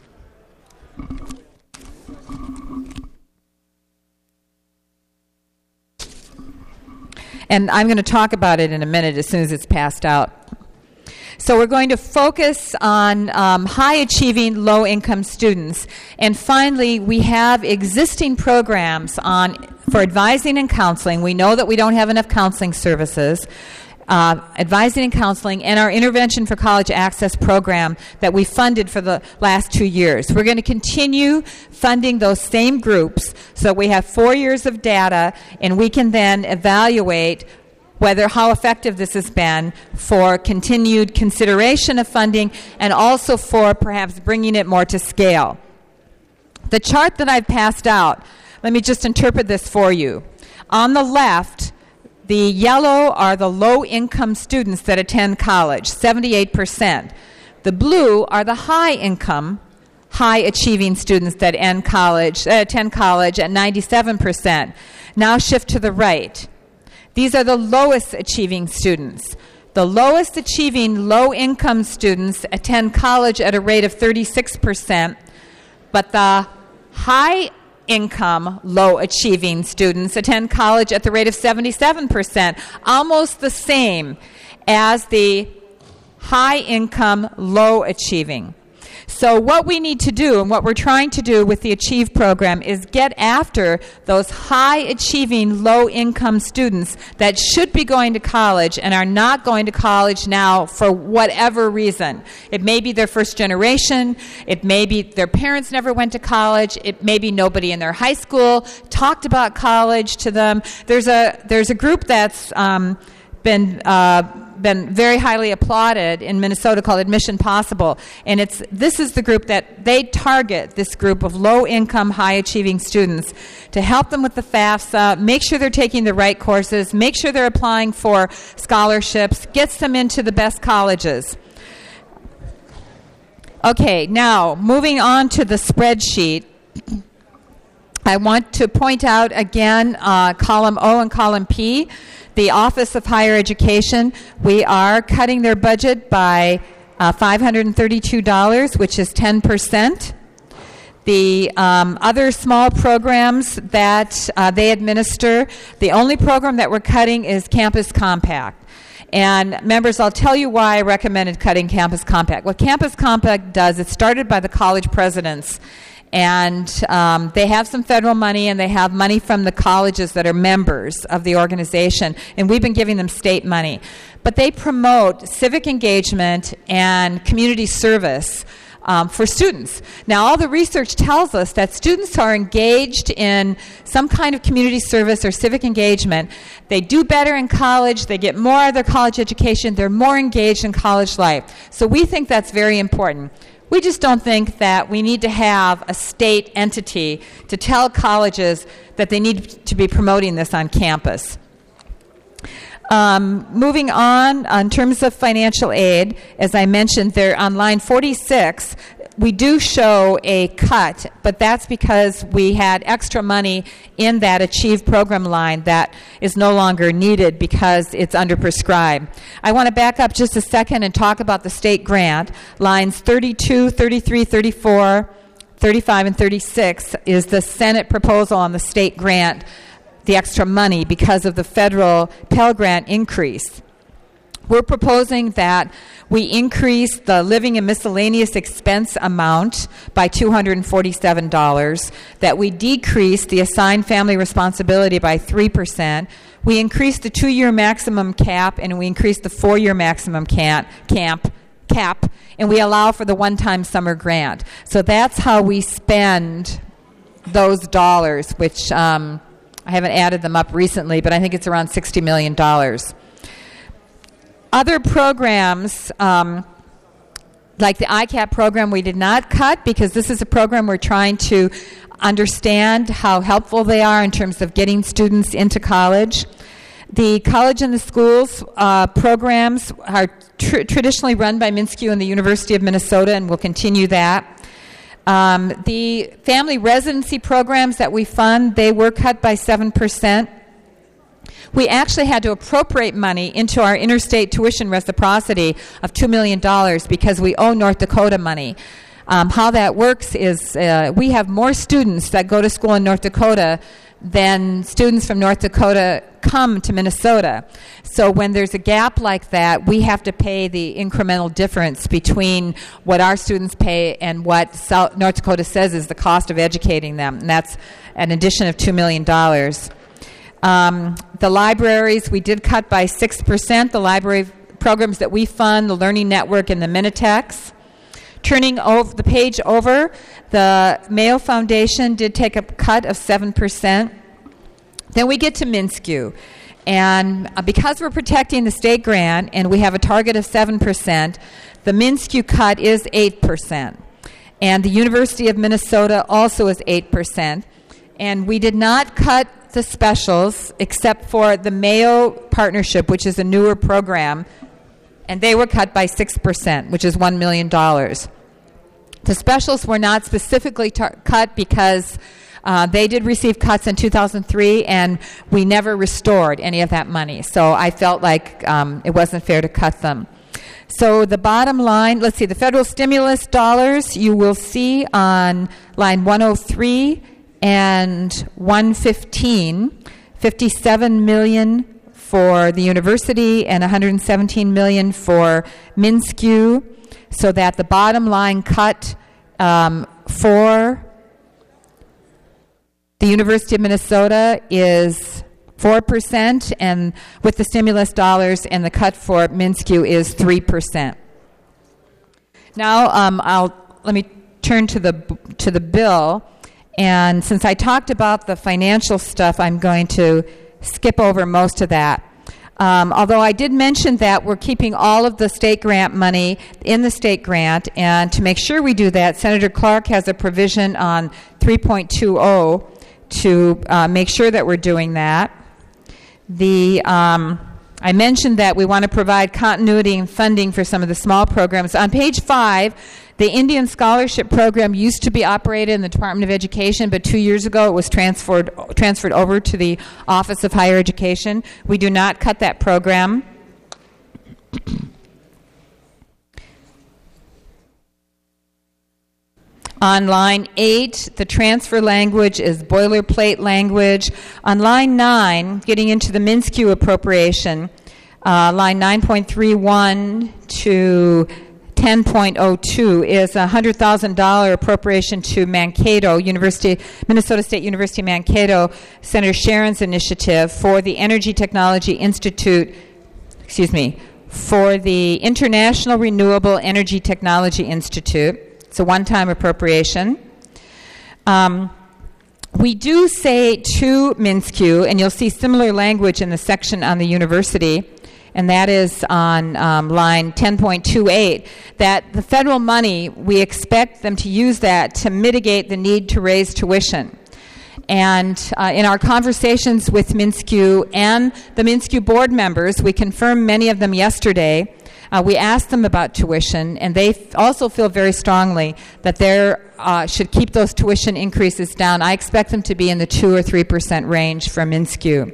And I'm going to talk about it in a minute as soon as it's passed out. So we're going to focus on high-achieving, low-income students. And finally, we have existing programs for advising and counseling. We know that we don't have enough counseling services. Advising and counseling, and our Intervention for College Access program that we funded for the last 2 years. We're going to continue funding those same groups so we have 4 years of data, and we can then evaluate how effective this has been for continued consideration of funding and also for perhaps bringing it more to scale. The chart that I've passed out, let me just interpret this for you. On the left, the yellow are the low-income students that attend college, 78%. The blue are the high-income, high-achieving students that attend college at 97%. Now shift to the right. These are the lowest-achieving students. The lowest-achieving low-income students attend college at a rate of 36%, but the high-income, low-achieving students attend college at the rate of 77%, almost the same as the high-income, low-achieving. So what we need to do, and what we're trying to do with the Achieve program, is get after those high-achieving, low-income students that should be going to college and are not going to college now for whatever reason. It may be their first generation. It may be their parents never went to college. It may be nobody in their high school talked about college to them. There's a group that's been very highly applauded in Minnesota called Admission Possible, and this is the group that they target, this group of low-income, high-achieving students, to help them with the FAFSA, make sure they're taking the right courses, make sure they're applying for scholarships, gets them into the best colleges. Okay, now moving on to the spreadsheet, I want to point out again column O and column P. The Office of Higher Education, we are cutting their budget by $532, which is 10%. The other small programs that they administer, the only program that we're cutting is Campus Compact. And members, I'll tell you why I recommended cutting Campus Compact. What Campus Compact does, it's started by the college presidents. And they have some federal money, and they have money from the colleges that are members of the organization, and we've been giving them state money. But they promote civic engagement and community service for students. Now, all the research tells us that students who are engaged in some kind of community service or civic engagement, they do better in college, they get more of their college education, they're more engaged in college life. So we think that's very important. We just don't think that we need to have a state entity to tell colleges that they need to be promoting this on campus. Moving on, in terms of financial aid, as I mentioned, there on line 46, we do show a cut, but that's because we had extra money in that Achieve program line that is no longer needed because it's underprescribed. I want to back up just a second and talk about the state grant. Lines 32, 33, 34, 35, and 36 is the Senate proposal on the state grant, the extra money because of the federal Pell Grant increase. We're proposing that we increase the living and miscellaneous expense amount by $247, that we decrease the assigned family responsibility by 3%, we increase the 2-year maximum cap, and we increase the 4-year maximum cap, and we allow for the one-time summer grant. So that's how we spend those dollars, which I haven't added them up recently, but I think it's around $60 million. Other programs, like the ICAP program, we did not cut because this is a program we're trying to understand how helpful they are in terms of getting students into college. The College and the Schools programs are traditionally run by MnSCU and the University of Minnesota, and we'll continue that. The family residency programs that we fund, they were cut by 7%. We actually had to appropriate money into our interstate tuition reciprocity of $2 million because we owe North Dakota money. How that works is we have more students that go to school in North Dakota than students from North Dakota come to Minnesota. So when there's a gap like that, we have to pay the incremental difference between what our students pay and what North Dakota says is the cost of educating them. And that's an addition of $2 million. The libraries, we did cut by 6%. The library programs that we fund, the Learning Network and the Minitex. Turning over the page over, the Mayo Foundation did take a cut of 7%. Then we get to MnSCU. And because we're protecting the state grant and we have a target of 7%, the MnSCU cut is 8%. And the University of Minnesota also is 8%. And we did not cut the specials except for the Mayo Partnership, which is a newer program, and they were cut by 6%, which is $1 million. The specials were not specifically cut because they did receive cuts in 2003, and we never restored any of that money. So I felt like it wasn't fair to cut them. So the bottom line, let's see, the federal stimulus dollars you will see on line 103 and 115, $57 million for the university and $117 million for MnSCU, so that the bottom line cut for the University of Minnesota is 4%, and with the stimulus dollars, and the cut for MnSCU is 3%. Now, let me turn to the bill, and since I talked about the financial stuff, I'm going to skip over most of that. Although I did mention that we're keeping all of the state grant money in the state grant, and to make sure we do that, Senator Clark has a provision on 3.20 to make sure that we're doing that. I mentioned that we want to provide continuity and funding for some of the small programs. On page 5, the Indian Scholarship Program used to be operated in the Department of Education, but 2 years ago it was transferred over to the Office of Higher Education. We do not cut that program. On line 8, the transfer language is boilerplate language. On line 9, getting into the MnSCU appropriation, line 9.31 to 10.02 is a $100,000 appropriation to Mankato, Minnesota State University Mankato, Senator Sharon's initiative for the Energy Technology Institute, for the International Renewable Energy Technology Institute. It's a one-time appropriation. We do say to MnSCU, and you'll see similar language in the section on the university, and that is on line 10.28, that the federal money, we expect them to use that to mitigate the need to raise tuition. And in our conversations with MnSCU and the MnSCU board members, we confirmed many of them yesterday. We asked them about tuition, and they also feel very strongly that they should keep those tuition increases down. I expect them to be in the 2 or 3% range for MnSCU.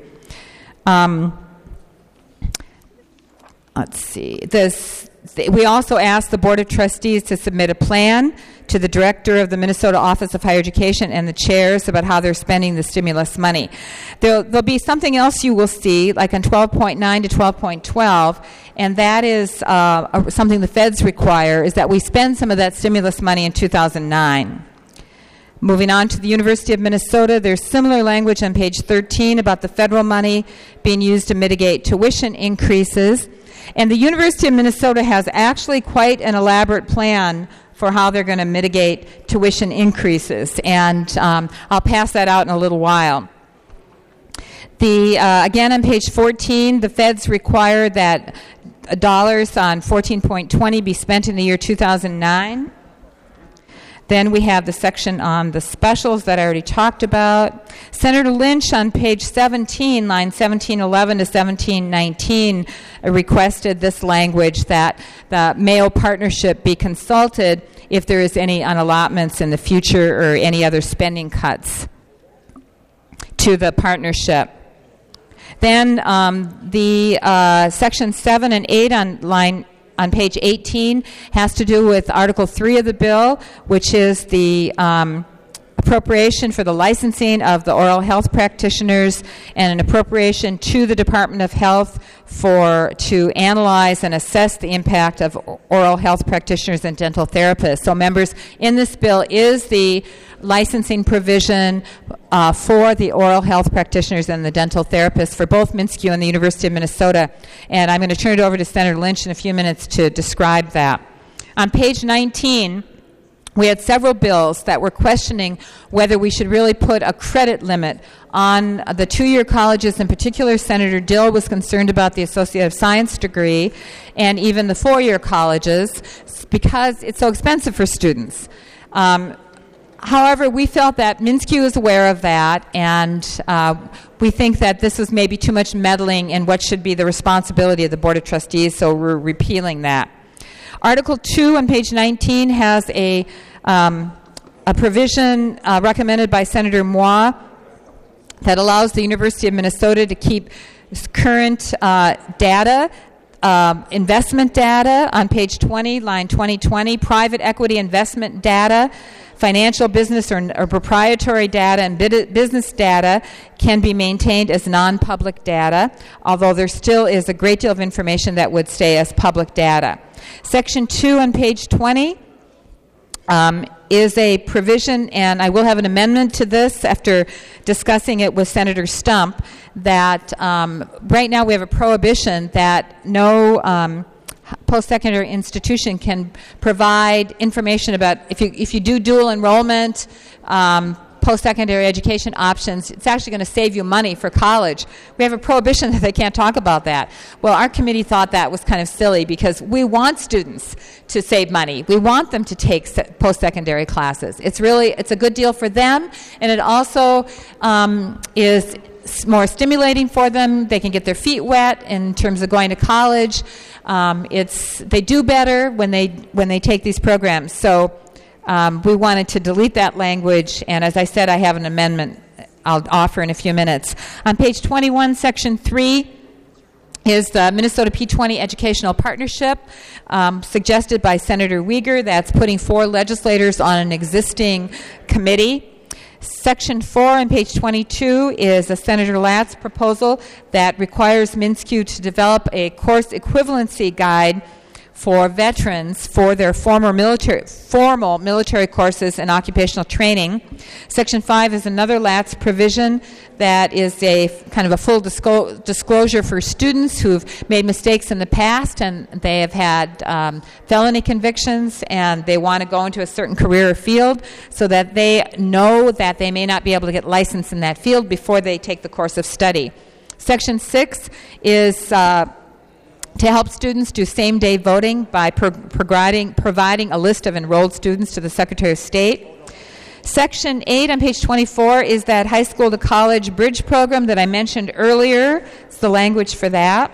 Let's see. We also asked the Board of Trustees to submit a plan to the Director of the Minnesota Office of Higher Education and the chairs about how they're spending the stimulus money. There'll be something else you will see, like on 12.9 to 12.12, and that is something the feds require, is that we spend some of that stimulus money in 2009. Moving on to the University of Minnesota, there's similar language on page 13 about the federal money being used to mitigate tuition increases. And the University of Minnesota has actually quite an elaborate plan for how they're going to mitigate tuition increases. And I'll pass that out in a little while. Again, on page 14, the feds require that dollars on 14.20 be spent in the year 2009. Then we have the section on the specials that I already talked about. Senator Lynch on page 17, line 1711 to 1719, requested this language that the Mayo Partnership be consulted if there is any unallotments in the future or any other spending cuts to the partnership. Then the section 7 and 8 on page 18 has to do with Article 3 of the bill, which is the appropriation for the licensing of the oral health practitioners and an appropriation to the Department of Health to analyze and assess the impact of oral health practitioners and dental therapists. So, members, in this bill is the licensing provision for the oral health practitioners and the dental therapists for both MnSCU and the University of Minnesota. And I'm going to turn it over to Senator Lynch in a few minutes to describe that. On page 19, we had several bills that were questioning whether we should really put a credit limit on the two-year colleges. In particular, Senator Dill was concerned about the Associate of Science degree and even the four-year colleges because it's so expensive for students. However, we felt that MnSCU is aware of that, and we think that this is maybe too much meddling in what should be the responsibility of the Board of Trustees, so we're repealing that. Article 2 on page 19 has a provision recommended by Senator Moi that allows the University of Minnesota to keep current data, investment data on page 20, line 2020, private equity investment data, financial, business, or proprietary data and business data can be maintained as non-public data, although there still is a great deal of information that would stay as public data. Section 2 on page 20 is a provision, and I will have an amendment to this after discussing it with Senator Stump, that right now we have a prohibition that no post-secondary institution can provide information about if you do dual enrollment, post-secondary education options, it's actually going to save you money for college. We have a prohibition that they can't talk about that. Well, our committee thought that was kind of silly because we want students to save money. We want them to take post-secondary classes. It's a good deal for them, and it also is more stimulating for them. They can get their feet wet in terms of going to college. They do better when they take these programs. So we wanted to delete that language, and as I said, I have an amendment I'll offer in a few minutes. On page 21, section 3 is the Minnesota P20 Educational Partnership, suggested by Senator Uyghur. That's putting 4 legislators on an existing committee. Section 4 on page 22 is a Senator Latz proposal that requires MnSCU to develop a course equivalency guide for veterans for their formal military courses and occupational training. Section 5 is another Latz provision that is a kind of a full disclosure for students who've made mistakes in the past and they have had felony convictions and they want to go into a certain career or field so that they know that they may not be able to get licensed in that field before they take the course of study. Section 6 is to help students do same-day voting by providing a list of enrolled students to the Secretary of State. Section 8 on page 24 is that high school to college bridge program that I mentioned earlier. It's the language for that.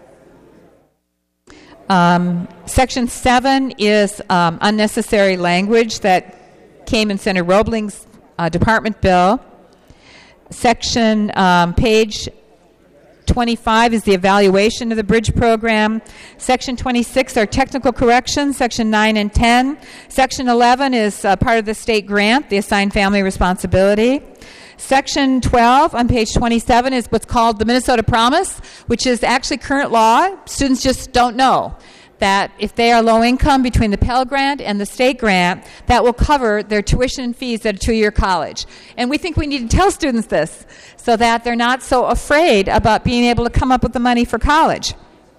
Section 7 is unnecessary language that came in Senator Roebling's department bill. Section page 25 is the evaluation of the bridge program. Section 26 are technical corrections, Section 9 and 10. Section 11 is part of the state grant, the assigned family responsibility. Section 12 on page 27 is what's called the Minnesota Promise, which is actually current law. Students just don't know that if they are low income between the Pell Grant and the state grant, that will cover their tuition and fees at a 2-year college. And we think we need to tell students this so that they're not so afraid about being able to come up with the money for college.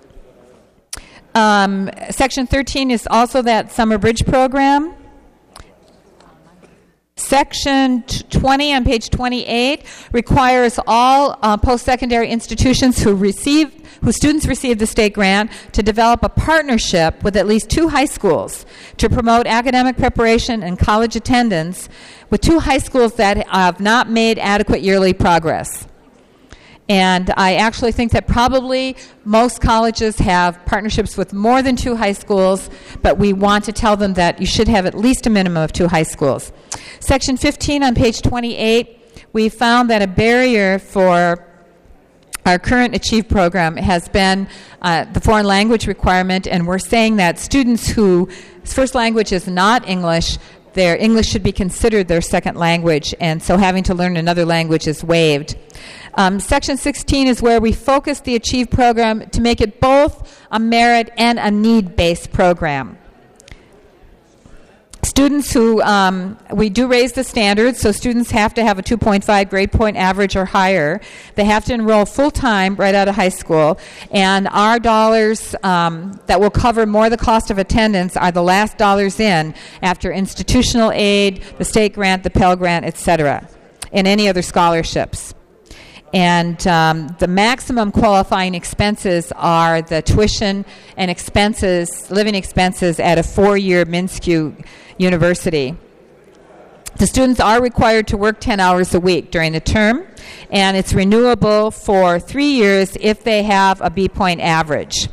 Section 13 is also that summer bridge program. Section 20 on page 28 requires all post-secondary institutions whose students receive the state grant to develop a partnership with at least 2 high schools to promote academic preparation and college attendance with 2 high schools that have not made adequate yearly progress. And I actually think that probably most colleges have partnerships with more than 2 high schools, but we want to tell them that you should have at least a minimum of 2 high schools. Section 15 on page 28, we found that a barrier for our current Achieve program has been the foreign language requirement, and we're saying that students whose first language is not English, their English should be considered their second language, and so having to learn another language is waived. Section 16 is where we focus the Achieve program to make it both a merit and a need-based program. Students who, we do raise the standards, so students have to have a 2.5 grade point average or higher. They have to enroll full-time right out of high school, and our dollars that will cover more the cost of attendance are the last dollars in after institutional aid, the state grant, the Pell Grant, etc., and any other scholarships. And the maximum qualifying expenses are the tuition and expenses, living expenses at a 4-year MnSCU university. The students are required to work 10 hours a week during the term, and it's renewable for 3 years if they have a B-point average.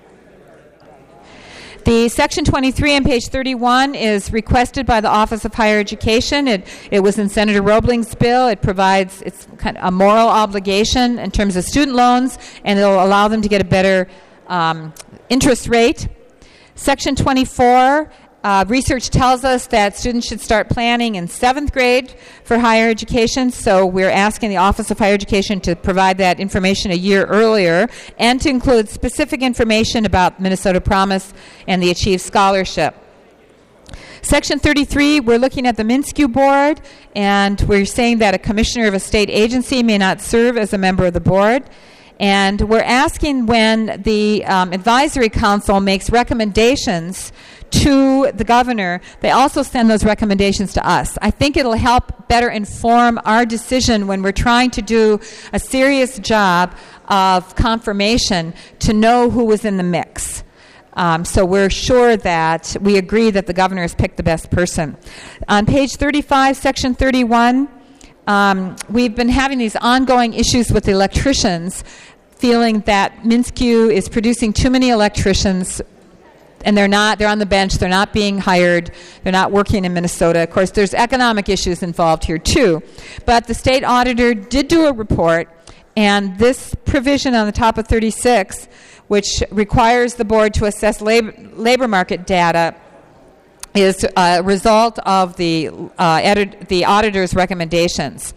The Section 23 on page 31 is requested by the Office of Higher Education. It was in Senator Roebling's bill. It provides it's kind of a moral obligation in terms of student loans, and it will allow them to get a better interest rate. Section 24, research tells us that students should start planning in 7th grade for higher education, so we're asking the Office of Higher Education to provide that information a year earlier and to include specific information about Minnesota Promise and the Achieve Scholarship. Section 33, we're looking at the MNSCU board, and we're saying that a commissioner of a state agency may not serve as a member of the board. And we're asking when the advisory council makes recommendations to the governor, they also send those recommendations to us. I think it'll help better inform our decision when we're trying to do a serious job of confirmation to know who was in the mix. So we're sure that we agree that the governor has picked the best person. On page 35, section 31, we've been having these ongoing issues with the electricians, feeling that MNSCU is producing too many electricians, and they're on the bench, they're not being hired, they're not working in Minnesota. Of course, there's economic issues involved here too. But the state auditor did do a report, and this provision on the top of 36, which requires the board to assess labor market data, is a result of the auditor's recommendations.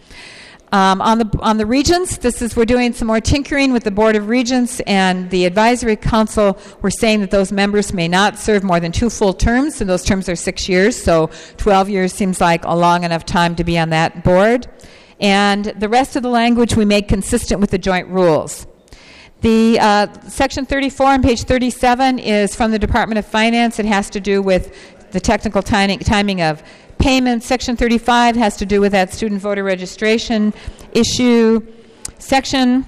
On the regents, we're doing some more tinkering with the Board of Regents and the Advisory Council. We're saying that those members may not serve more than 2 full terms, and those terms are 6 years, so 12 years seems like a long enough time to be on that board. And the rest of the language we make consistent with the joint rules. The section 34 on page 37 is from the Department of Finance. It has to do with the technical timing of payments. Section 35 has to do with that student voter registration issue. Section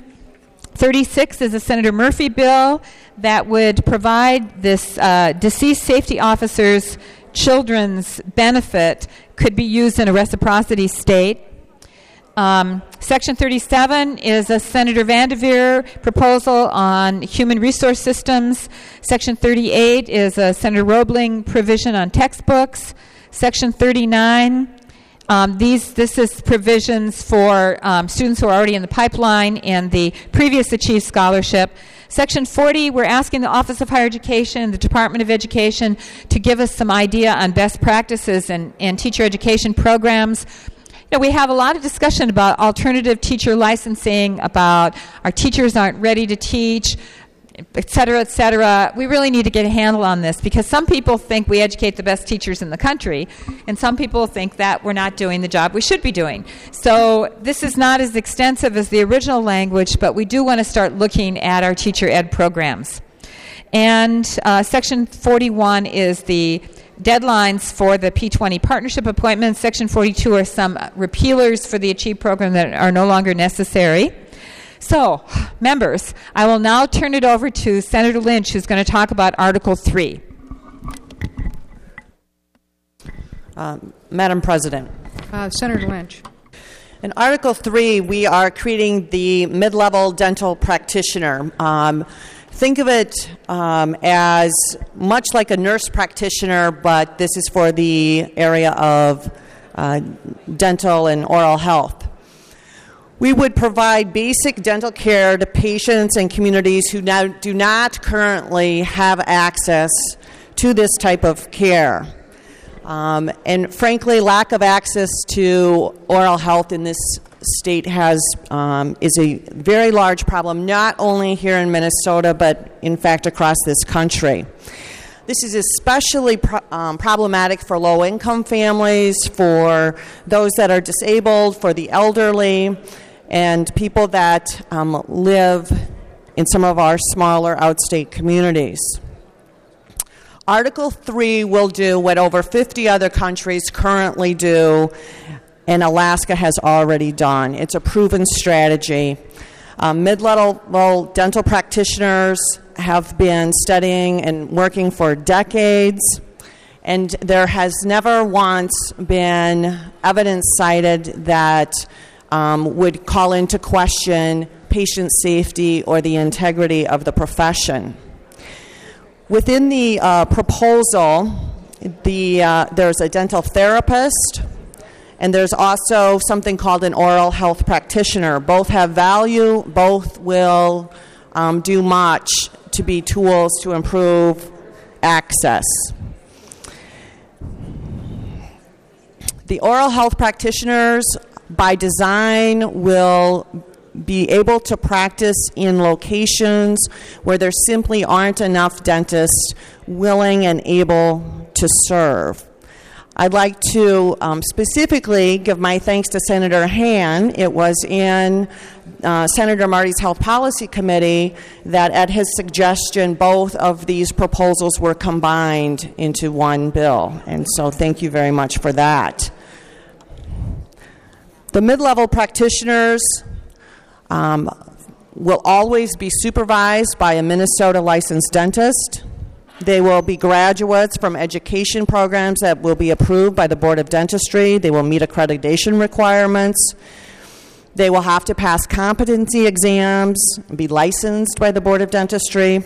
36 is a Senator Murphy bill that would provide this deceased safety officer's children's benefit could be used in a reciprocity state. Section 37 is a Senator Vanderveer proposal on human resource systems. Section 38 is a Senator Roebling provision on textbooks. Section 39, this is provisions for students who are already in the pipeline and the previous Achieve Scholarship. Section 40, we're asking the Office of Higher Education, the Department of Education, to give us some idea on best practices and teacher education programs. You know, we have a lot of discussion about alternative teacher licensing, about our teachers aren't ready to teach, et cetera, et cetera. We really need to get a handle on this because some people think we educate the best teachers in the country, and some people think that we're not doing the job we should be doing. So this is not as extensive as the original language, but we do want to start looking at our teacher ed programs. And Section 41 is the deadlines for the P20 partnership appointments. Section 42 are some repealers for the Achieve program that are no longer necessary. So, members, I will now turn it over to Senator Lynch, who's going to talk about Article 3. Madam President. Senator Lynch. In Article 3, we are creating the mid-level dental practitioner. Think of it as much like a nurse practitioner, but this is for the area of dental and oral health. We would provide basic dental care to patients and communities who now do not currently have access to this type of care. And frankly, lack of access to oral health in this state is a very large problem, not only here in Minnesota, but in fact across this country. This is especially problematic for low-income families, for those that are disabled, for the elderly, and people that live in some of our smaller outstate communities. Article 3 will do what over 50 other countries currently do, and Alaska has already done. It's a proven strategy. Mid-level dental practitioners have been studying and working for decades, and there has never once been evidence cited that would call into question patient safety or the integrity of the profession. Within the proposal, there's a dental therapist, and there's also something called an oral health practitioner. Both have value. Both will do much to be tools to improve access. The oral health practitioners, by design, will be able to practice in locations where there simply aren't enough dentists willing and able to serve. I'd like to specifically give my thanks to Senator Han. It was in Senator Marty's Health Policy Committee that at his suggestion both of these proposals were combined into one bill, and so thank you very much for that. The mid-level practitioners will always be supervised by a Minnesota licensed dentist. They will be graduates from education programs that will be approved by the Board of Dentistry. They will meet accreditation requirements. They will have to pass competency exams and be licensed by the Board of Dentistry.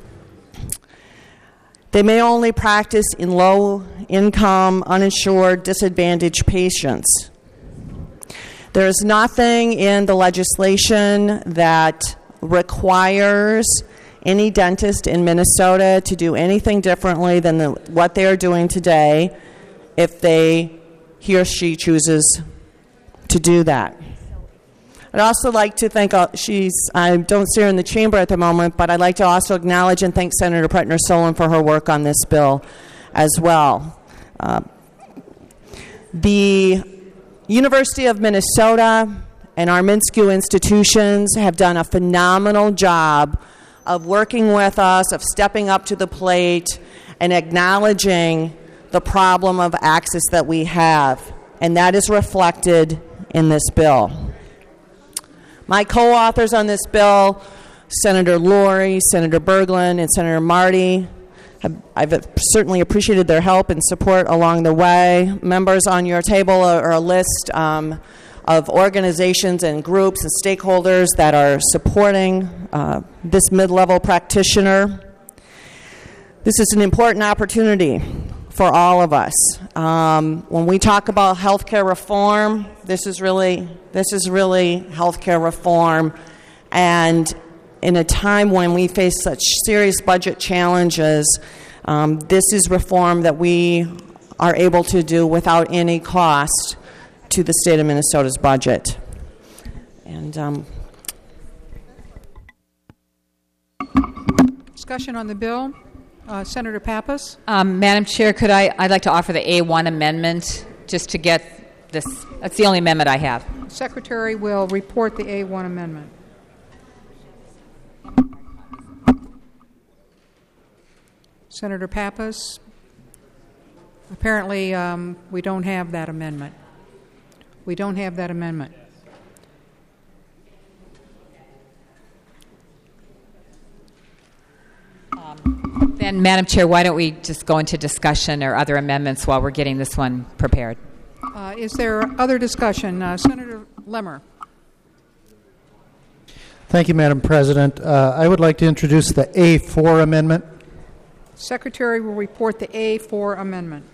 They may only practice in low-income, uninsured, disadvantaged patients. There is nothing in the legislation that requires any dentist in Minnesota to do anything differently than what they are doing today if he or she chooses to do that. I'd also like to thank, I don't see her in the chamber at the moment, but I'd like to also acknowledge and thank Senator Pretner-Solon for her work on this bill as well. The University of Minnesota and our MnSCU institutions have done a phenomenal job of working with us, of stepping up to the plate and acknowledging the problem of access that we have, and that is reflected in this bill. My co-authors on this bill, Senator Lori, Senator Berglund, and Senator Marty, I've certainly appreciated their help and support along the way. Members, on your table are a list of organizations and groups and stakeholders that are supporting this mid-level practitioner. This is an important opportunity for all of us. When we talk about healthcare reform, this is really healthcare reform, and in a time when we face such serious budget challenges, this is reform that we are able to do without any cost to the state of Minnesota's budget. And discussion on the bill. Senator Pappas. Madam Chair, I'd like to offer the A1 amendment just to get this. That's the only amendment I have. Secretary will report the A1 amendment. Senator Pappas. Apparently, we don't have that amendment. We don't have that amendment. Then, Madam Chair, why don't we just go into discussion or other amendments while we're getting this one prepared? Is there other discussion? Senator Lemmer. Thank you, Madam President. I would like to introduce the A4 amendment. Secretary will report the A4 amendment.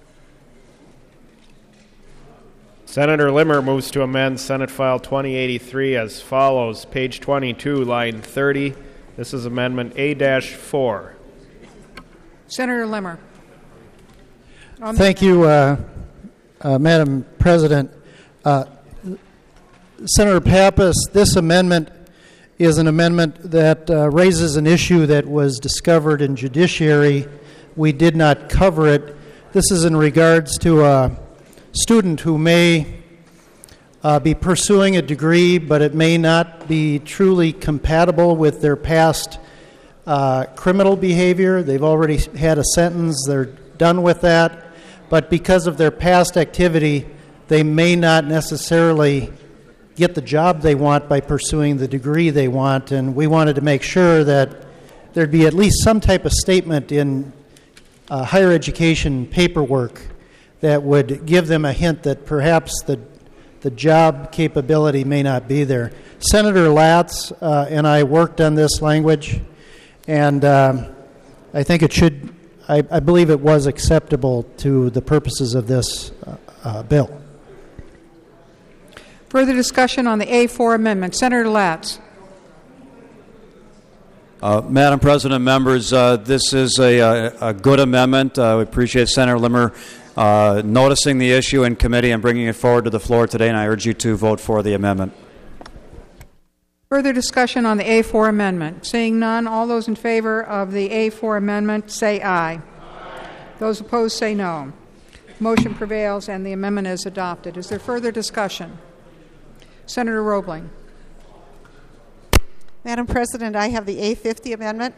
Senator Limmer moves to amend Senate File 2083 as follows. Page 22, line 30. This is Amendment A-4. Senator Limmer. Thank you, Madam President. Senator Pappas, this amendment is an amendment that raises an issue that was discovered in judiciary. We did not cover it. This is in regards to a student who may be pursuing a degree, but it may not be truly compatible with their past criminal behavior. They've already had a sentence. They're done with that. But because of their past activity, they may not necessarily get the job they want by pursuing the degree they want. And we wanted to make sure that there'd be at least some type of statement in higher education paperwork that would give them a hint that perhaps the job capability may not be there. Senator Latz and I worked on this language, and I think it should, I believe it was acceptable to the purposes of this bill. Further discussion on the A4 amendment. Senator Latz. Madam President, members, this is a good amendment. We appreciate Senator Limmer noticing the issue in committee and bringing it forward to the floor today, and I urge you to vote for the amendment. Further discussion on the A4 amendment. Seeing none, all those in favor of the A4 amendment say aye. Those opposed say no. Motion prevails and the amendment is adopted. Is there further discussion? Senator Roebling. Madam President, I have the A50 amendment.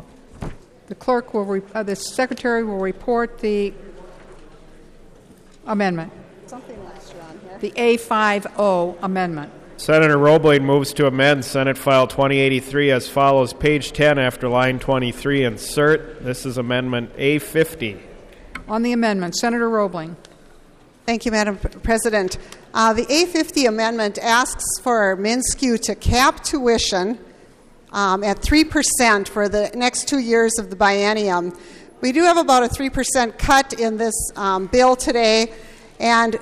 The Secretary will report the amendment. Something last year on here. The A50 amendment. Senator Roebling moves to amend Senate File 2083 as follows. Page 10 after line 23, insert. This is Amendment A50. On the amendment, Senator Roebling. Thank you, Madam President. The A50 amendment asks for MnSCU to cap tuition at 3% for the next 2 years of the biennium. We do have about a 3% cut in this bill today, and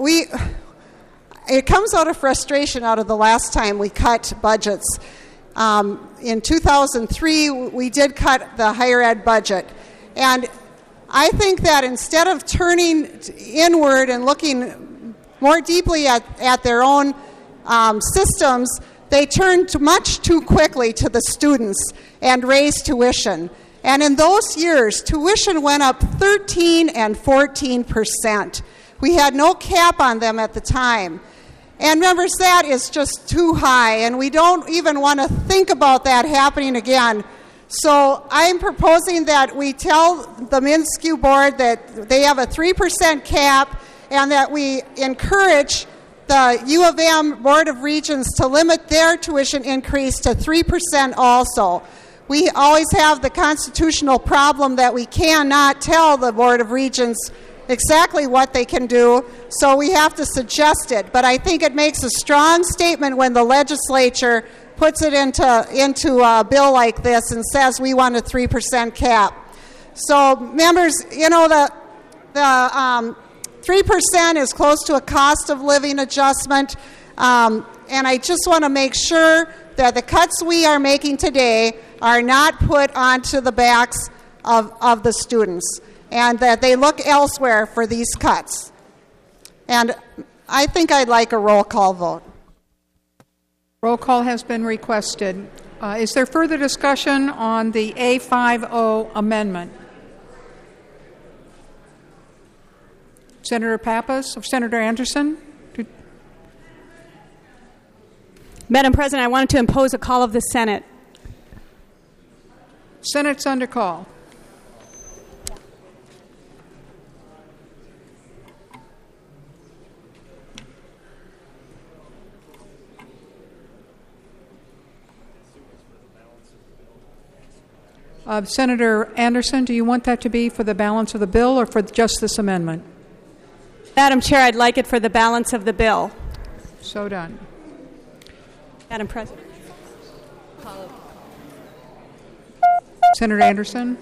it comes out of frustration out of the last time we cut budgets. In 2003, we did cut the higher ed budget, and I think that instead of turning inward and looking more deeply at their own systems, they turned much too quickly to the students and raised tuition. And in those years, tuition went up 13 and 14%. We had no cap on them at the time. And members, that is just too high, and we don't even want to think about that happening again. So I'm proposing that we tell the MnSCU board that they have a 3% cap and that we encourage the U of M Board of Regents to limit their tuition increase to 3% also. We always have the constitutional problem that we cannot tell the Board of Regents exactly what they can do, so we have to suggest it. But I think it makes a strong statement when the legislature puts it into a bill like this and says we want a 3% cap. So, members, you know, the 3% is close to a cost of living adjustment, and I just want to make sure that the cuts we are making today are not put onto the backs of the students, and that they look elsewhere for these cuts. And I think I'd like a roll call vote. Roll call has been requested. Is there further discussion on the A50 amendment? Senator Pappas or Senator Anderson? Madam President, I wanted to impose a call of the Senate. Senate's under call. Senator Anderson, do you want that to be for the balance of the bill or for just this amendment? Madam Chair, I'd like it for the balance of the bill. So done. Madam President. Senator Anderson.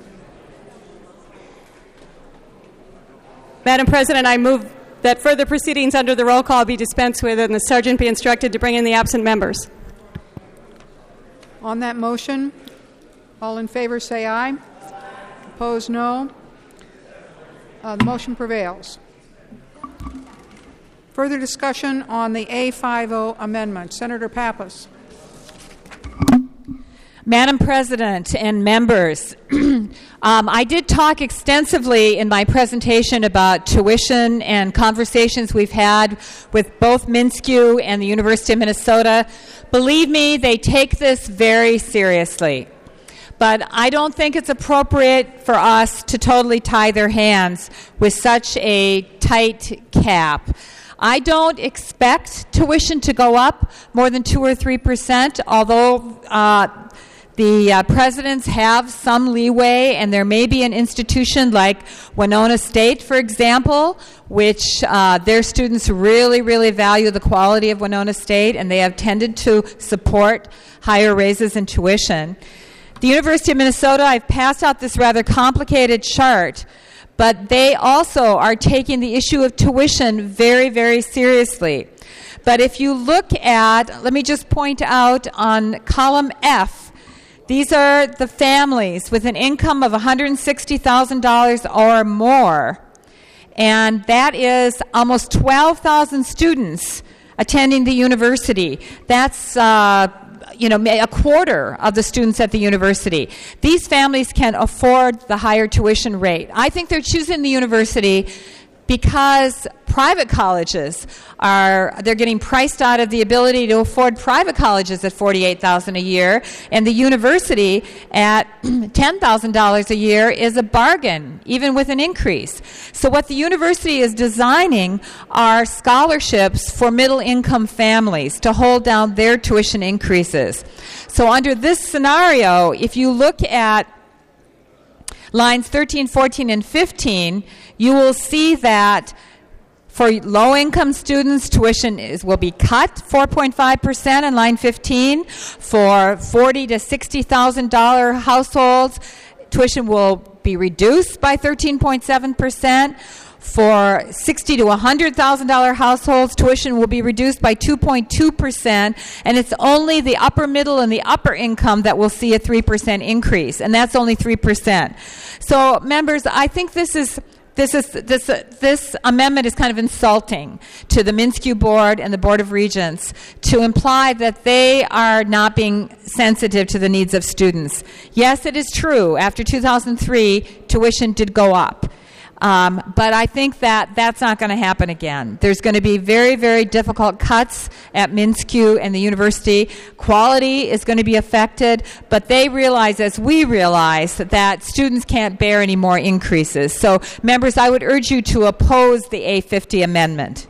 Madam President, I move that further proceedings under the roll call be dispensed with and the sergeant be instructed to bring in the absent members. On that motion, all in favor say aye. Opposed, no. The motion prevails. Further discussion on the A50 amendment. Senator Pappas. Madam President and members, I did talk extensively in my presentation about tuition and conversations we've had with both MnSCU and the University of Minnesota. Believe me, they take this very seriously. But I don't think it's appropriate for us to totally tie their hands with such a tight cap. I don't expect tuition to go up more than 2 or 3%, although the presidents have some leeway, and there may be an institution like Winona State, for example, which their students really, really value the quality of Winona State, and they have tended to support higher raises in tuition. The University of Minnesota, I've passed out this rather complicated chart, but they also are taking the issue of tuition very, very seriously. But if you look at, let me just point out on column F, these are the families with an income of $160,000 or more, and that is almost 12,000 students attending the university. That's a quarter of the students at the university. These families can afford the higher tuition rate. I think they're choosing the university because private colleges they're getting priced out of the ability to afford private colleges at $48,000 a year, and the university at $10,000 a year is a bargain, even with an increase. So what the university is designing are scholarships for middle-income families to hold down their tuition increases. So under this scenario, if you look at lines 13, 14, and 15, you will see that for low-income students, tuition will be cut 4.5% in line 15. For $40,000 to $60,000 households, tuition will be reduced by 13.7%. For $60,000 to $100,000 households, tuition will be reduced by 2.2%, and it's only the upper middle and the upper income that will see a 3% increase, and that's only 3%. So, members, I think this amendment is kind of insulting to the MnSCU board and the Board of Regents to imply that they are not being sensitive to the needs of students. Yes, it is true. After 2003, tuition did go up. But I think that that's not going to happen again. There's going to be very, very difficult cuts at MnSCU and the university. Quality is going to be affected, but they realize, as we realize, that students can't bear any more increases. So, members, I would urge you to oppose the A50 amendment.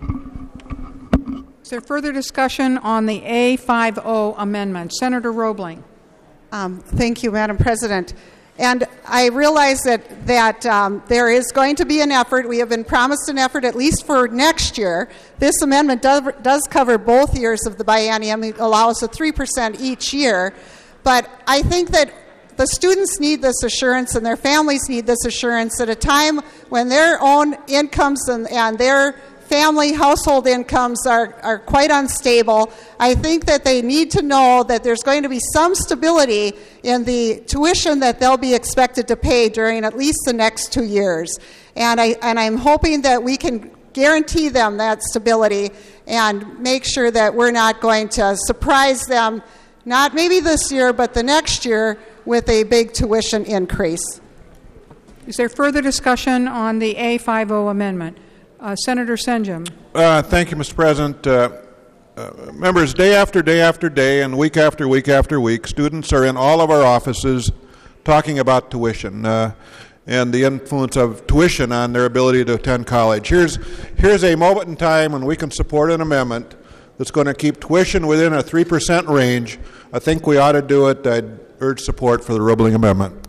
Is there further discussion on the A50 amendment? Senator Roebling. Thank you, Madam President. And I realize that there is going to be an effort. We have been promised an effort at least for next year. This amendment does cover both years of the biennium. It allows a 3% each year. But I think that the students need this assurance and their families need this assurance at a time when their own incomes and their family household incomes are quite unstable. I think that they need to know that there's going to be some stability in the tuition that they'll be expected to pay during at least the next 2 years. And I'm hoping that we can guarantee them that stability and make sure that we're not going to surprise them, not maybe this year, but the next year, with a big tuition increase. Is there further discussion on the A50 amendment? Senator Senjum. Thank you, Mr. President. Members, day after day after day and week after week after week, students are in all of our offices talking about tuition and the influence of tuition on their ability to attend college. Here's a moment in time when we can support an amendment that's going to keep tuition within a 3% range. I think we ought to do it. I'd urge support for the Roebling amendment.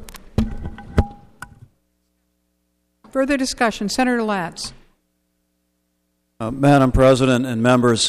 Further discussion. Senator Latz. Madam President and members,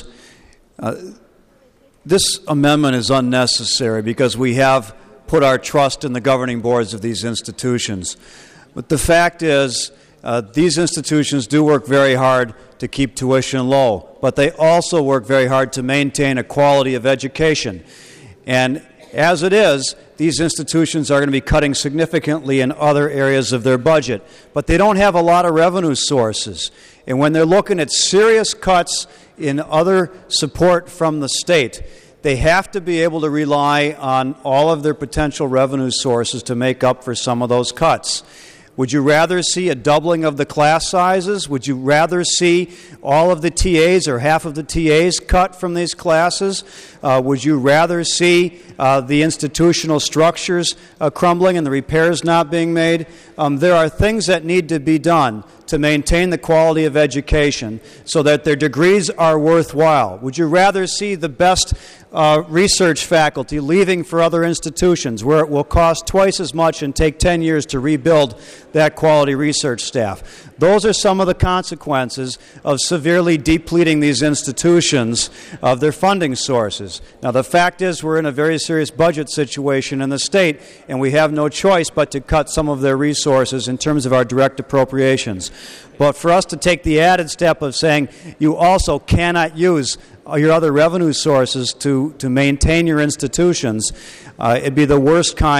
this amendment is unnecessary because we have put our trust in the governing boards of these institutions. But the fact is, these institutions do work very hard to keep tuition low, but they also work very hard to maintain a quality of education. And as it is, these institutions are going to be cutting significantly in other areas of their budget, but they don't have a lot of revenue sources. And when they're looking at serious cuts in other support from the state, they have to be able to rely on all of their potential revenue sources to make up for some of those cuts. Would you rather see a doubling of the class sizes? Would you rather see all of the TAs or half of the TAs cut from these classes? Would you rather see the institutional structures crumbling and the repairs not being made? There are things that need to be done to maintain the quality of education so that their degrees are worthwhile. Would you rather see the best research faculty leaving for other institutions where it will cost twice as much and take 10 years to rebuild that quality research staff? Those are some of the consequences of severely depleting these institutions of their funding sources. Now, the fact is we're in a very serious budget situation in the state, and we have no choice but to cut some of their resources in terms of our direct appropriations. But for us to take the added step of saying you also cannot use your other revenue sources to maintain your institutions, it'd be the worst kind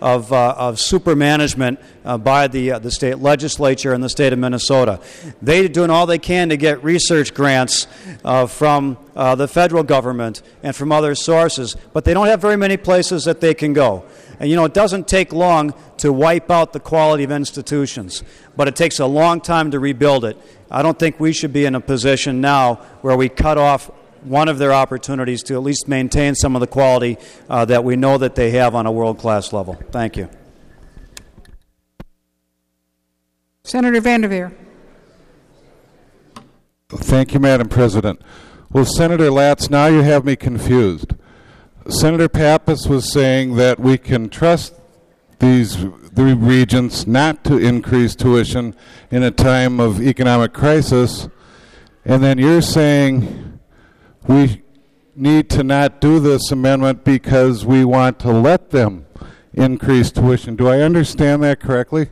of super management by the state legislature and the state of Minnesota. They're doing all they can to get research grants from the federal government and from other sources, but they don't have very many places that they can go. And it doesn't take long to wipe out the quality of institutions, but it takes a long time to rebuild it. I don't think we should be in a position now where we cut off one of their opportunities to at least maintain some of the quality that we know that they have on a world-class level. Thank you. Senator Vanderveer. Thank you, Madam President. Well, Senator Latz, now you have me confused. Senator Pappas was saying that we can trust the regents not to increase tuition in a time of economic crisis, and then you're saying we need to not do this amendment because we want to let them increase tuition. Do I understand that correctly?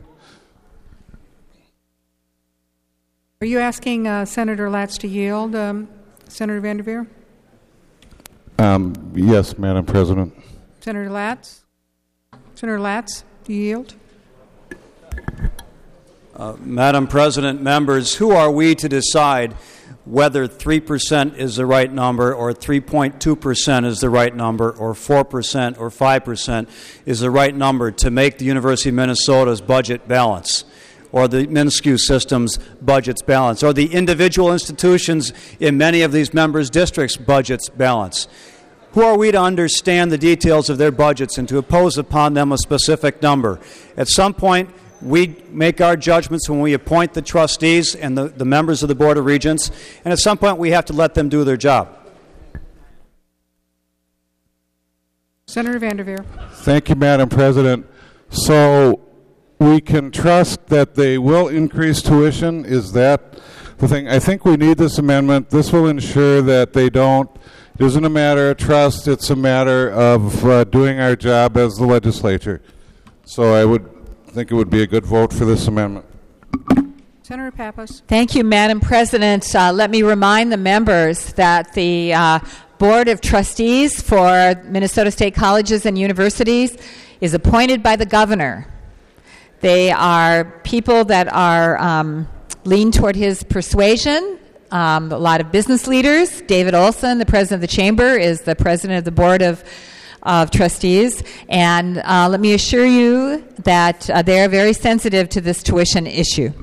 Are you asking Senator Latz to yield, Senator Vanderveer? Yes, Madam President. Senator Latz? Senator Latz, do you yield? Madam President, members, who are we to decide whether 3% is the right number or 3.2% is the right number or 4% or 5% is the right number to make the University of Minnesota's budget balance, or the MnSCU system's budgets balance, or the individual institutions in many of these members' districts' budgets balance? Who are we to understand the details of their budgets and to impose upon them a specific number? At some point, we make our judgments when we appoint the trustees and the members of the Board of Regents, and at some point we have to let them do their job. Senator Vanderveer. Thank you, Madam President. So we can trust that they will increase tuition? Is that the thing? I think we need this amendment. This will ensure that they don't. It isn't a matter of trust. It's a matter of doing our job as the legislature. So I would think it would be a good vote for this amendment. Senator Pappas. Thank you, Madam President. Let me remind the members that the Board of Trustees for Minnesota State Colleges and Universities is appointed by the governor. They are people that are lean toward his persuasion. A lot of business leaders. David Olson, the president of the chamber, is the president of the Board of Trustees. And let me assure you that they are very sensitive to this tuition issue.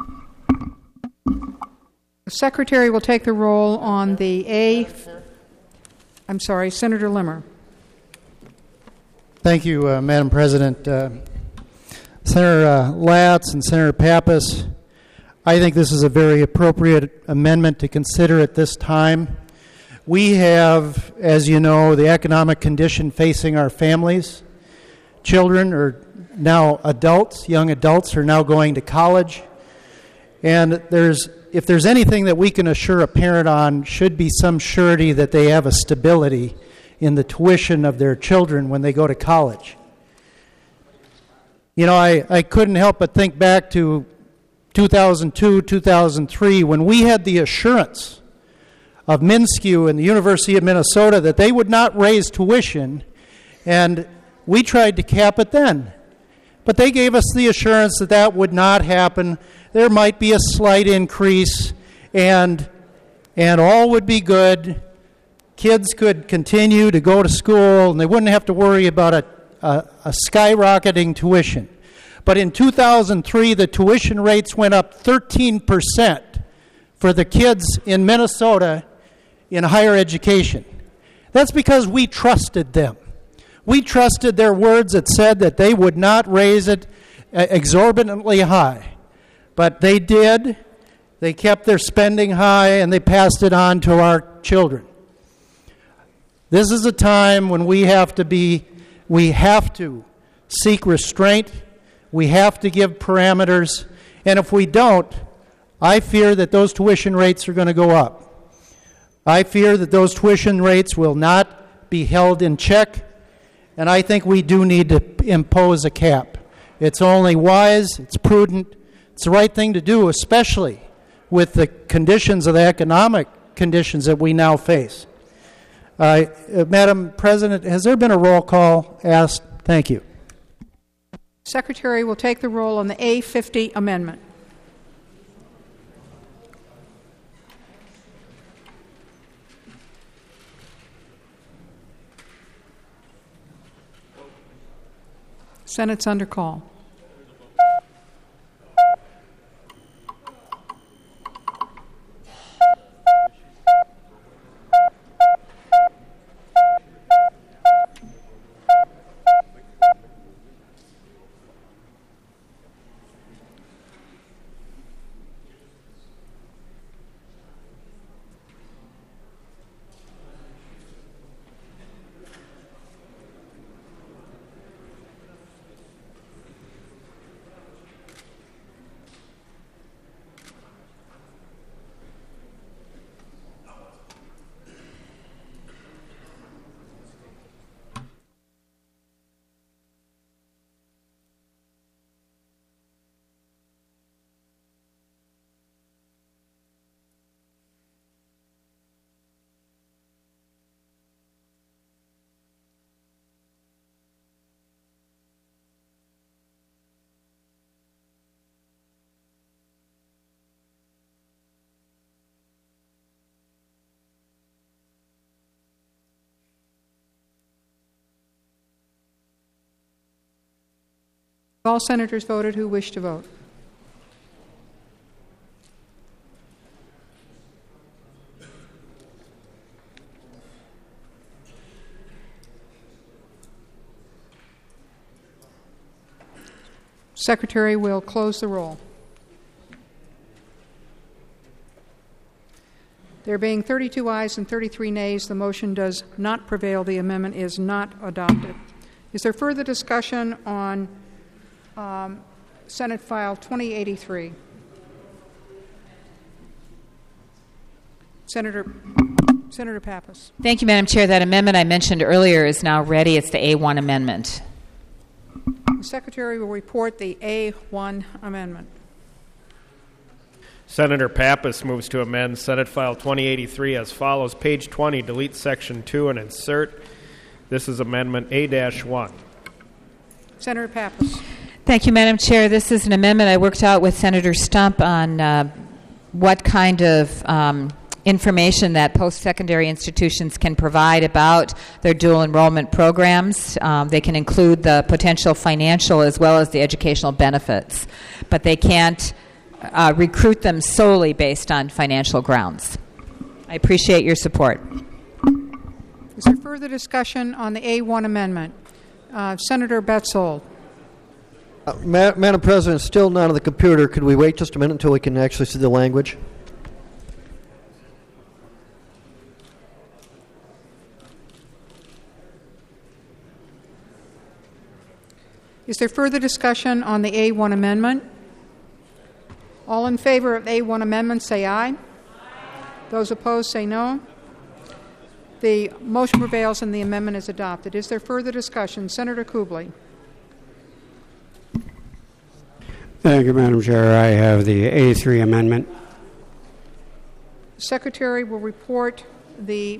The Secretary will take the roll on the Senator Limmer. Thank you, Madam President. Senator Latz and Senator Pappas, I think this is a very appropriate amendment to consider at this time. We have, as you know, the economic condition facing our families. Children are now adults, young adults are now going to college. And if there's anything that we can assure a parent on, should be some surety that they have a stability in the tuition of their children when they go to college. You know, I couldn't help but think back to 2002, 2003, when we had the assurance of MnSCU and the University of Minnesota that they would not raise tuition, and we tried to cap it then. But they gave us the assurance that that would not happen. There might be a slight increase, and all would be good. Kids could continue to go to school, and they wouldn't have to worry about a skyrocketing tuition. But in 2003, the tuition rates went up 13% for the kids in Minnesota in higher education. That's because we trusted them. We trusted their words that said that they would not raise it exorbitantly high. But they did. They kept their spending high, and they passed it on to our children. This is a time when we have to seek restraint. We have to give parameters. And if we don't, I fear that those tuition rates are going to go up. I fear that those tuition rates will not be held in check, and I think we do need to impose a cap. It's only wise, it's prudent, it's the right thing to do, especially with the conditions of the economic conditions that we now face. Madam President, has there been a roll call asked? Thank you. Secretary will take the roll on the A50 amendment. Senate's under call. All senators voted who wish to vote. Secretary will close the roll. There being 32 ayes and 33 nays, the motion does not prevail. The amendment is not adopted. Is there further discussion on Senate File 2083? Senator Pappas. Thank you, Madam Chair. That amendment I mentioned earlier is now ready. It's the A1 amendment. The Secretary will report the A1 amendment. Senator Pappas moves to amend Senate File 2083 as follows. Page 20, delete Section 2 and insert. This is Amendment A-1. Senator Pappas. Thank you, Madam Chair. This is an amendment I worked out with Senator Stump on what kind of information that post-secondary institutions can provide about their dual enrollment programs. They can include the potential financial as well as the educational benefits, but they can't recruit them solely based on financial grounds. I appreciate your support. Is there further discussion on the A1 amendment? Senator Betzold. Madam President, still not on the computer. Could we wait just a minute until we can actually see the language? Is there further discussion on the A1 amendment? All in favor of A1 amendment say aye. Aye. Those opposed say no. The motion prevails and the amendment is adopted. Is there further discussion? Senator Kubley. Thank you, Madam Chair. I have the A3 amendment. The Secretary will report the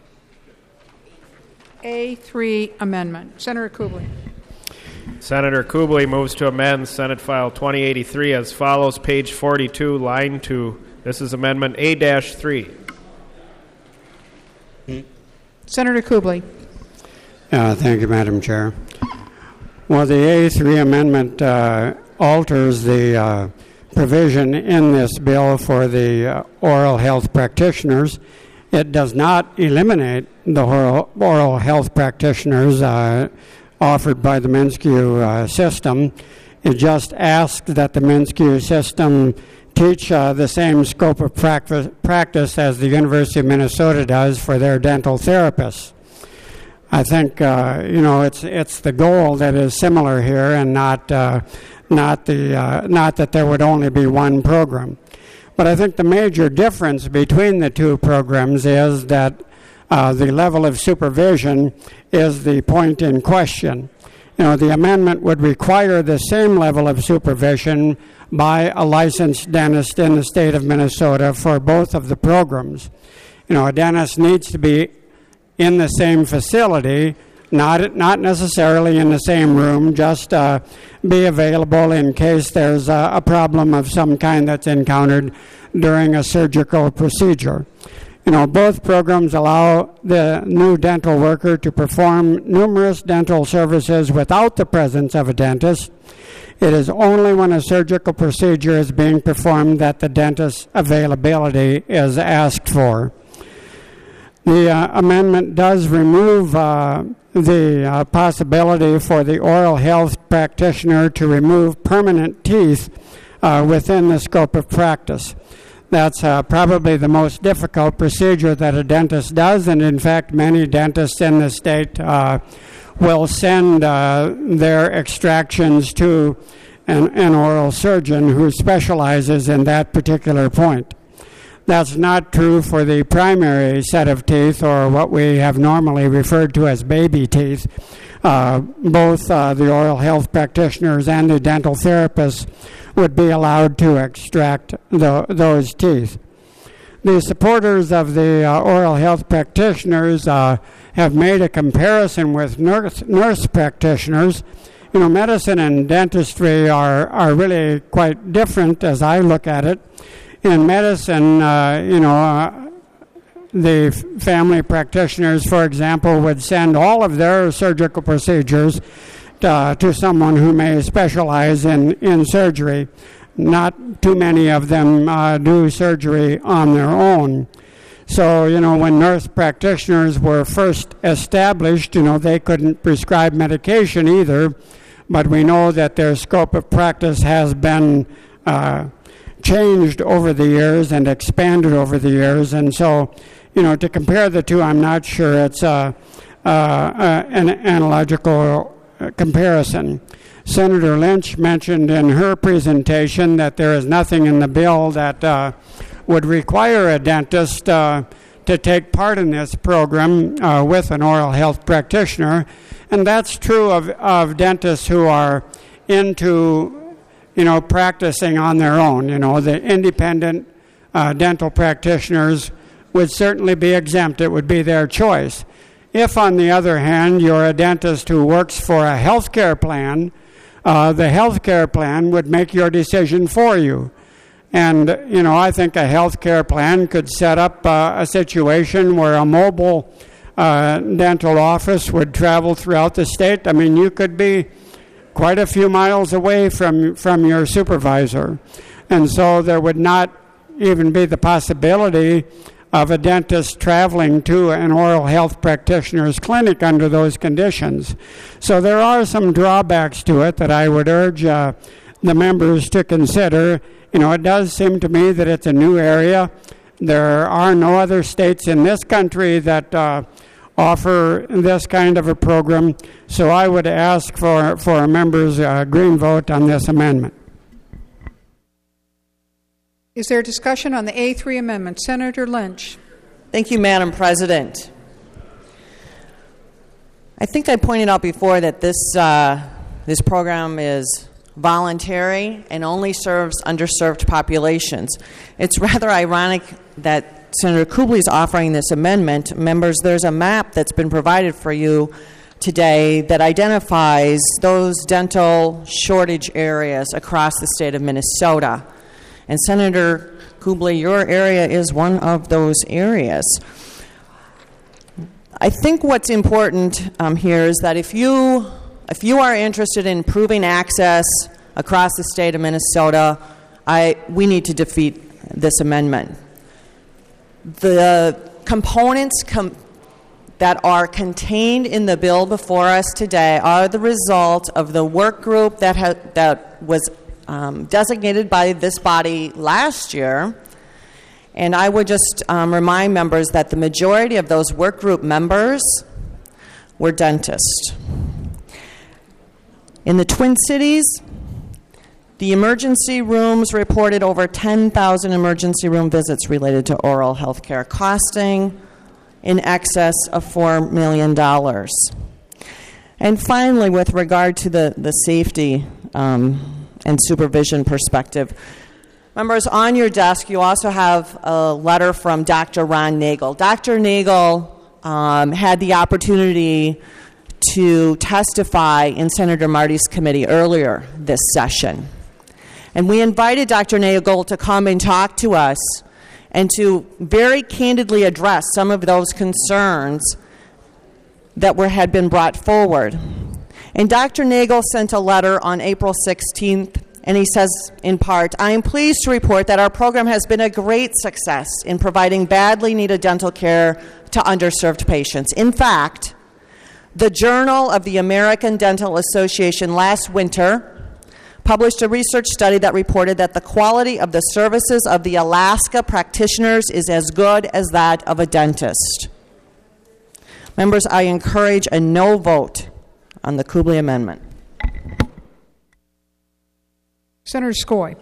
A3 amendment. Senator Kubley. Senator Kubley moves to amend Senate File 2083 as follows. Page 42, line 2. This is Amendment A-3. Senator Kubley. Thank you, Madam Chair. Well, the A3 amendment alters the provision in this bill for the oral health practitioners. It does not eliminate the oral health practitioners offered by the MnSCU system. It just asks that the MnSCU system teach the same scope of practice as the University of Minnesota does for their dental therapists. I think it's the goal that is similar here, and not that there would only be one program. But I think the major difference between the two programs is that the level of supervision is the point in question. The amendment would require the same level of supervision by a licensed dentist in the state of Minnesota for both of the programs. A dentist needs to be in the same facility, not necessarily in the same room, just be available in case there's a problem of some kind that's encountered during a surgical procedure. Both programs allow the new dental worker to perform numerous dental services without the presence of a dentist. It is only when a surgical procedure is being performed that the dentist's availability is asked for. The amendment does remove the possibility for the oral health practitioner to remove permanent teeth within the scope of practice. That's probably the most difficult procedure that a dentist does, and in fact, many dentists in the state will send their extractions to an oral surgeon who specializes in that particular point. That's not true for the primary set of teeth, or what we have normally referred to as baby teeth. Both the oral health practitioners and the dental therapists would be allowed to extract those teeth. The supporters of the oral health practitioners have made a comparison with nurse practitioners. Medicine and dentistry are really quite different as I look at it. In medicine, the family practitioners, for example, would send all of their surgical procedures to someone who may specialize in surgery. Not too many of them do surgery on their own. So, when nurse practitioners were first established, they couldn't prescribe medication either, but we know that their scope of practice has been changed over the years and expanded over the years. And so, to compare the two, I'm not sure it's an analogical comparison. Senator Lynch mentioned in her presentation that there is nothing in the bill that would require a dentist to take part in this program with an oral health practitioner, and that's true of dentists who are into practicing on their own. The independent dental practitioners would certainly be exempt. It would be their choice. If, on the other hand, you're a dentist who works for a health care plan, the health care plan would make your decision for you. And, I think a health care plan could set up a situation where a mobile dental office would travel throughout the state. I mean, you could be quite a few miles away from your supervisor. And so there would not even be the possibility of a dentist traveling to an oral health practitioner's clinic under those conditions. So there are some drawbacks to it that I would urge the members to consider. It does seem to me that it's a new area. There are no other states in this country that offer this kind of a program. So I would ask for a member's green vote on this amendment. Is there discussion on the A3 amendment? Senator Lynch. Thank you, Madam President. I think I pointed out before that this program is voluntary and only serves underserved populations. It's rather ironic that Senator Kuble is offering this amendment. Members, there's a map that's been provided for you today that identifies those dental shortage areas across the state of Minnesota. And Senator Kuble, your area is one of those areas. I think what's important here is that if you are interested in improving access across the state of Minnesota, we need to defeat this amendment. The components that are contained in the bill before us today are the result of the work group that was designated by this body last year. And I would just remind members that the majority of those work group members were dentists. In the Twin Cities, the emergency rooms reported over 10,000 emergency room visits related to oral health care, costing in excess of $4 million. And finally, with regard to the safety and supervision perspective, members, on your desk you also have a letter from Dr. Ron Nagel. Dr. Nagel had the opportunity to testify in Senator Marty's committee earlier this session. And we invited Dr. Nagel to come and talk to us and to very candidly address some of those concerns that had been brought forward. And Dr. Nagel sent a letter on April 16th, and he says, in part, I am pleased to report that our program has been a great success in providing badly needed dental care to underserved patients. In fact, the Journal of the American Dental Association last winter published a research study that reported that the quality of the services of the Alaska practitioners is as good as that of a dentist. Members, I encourage a no vote on the Kubley Amendment. Senator Skoye.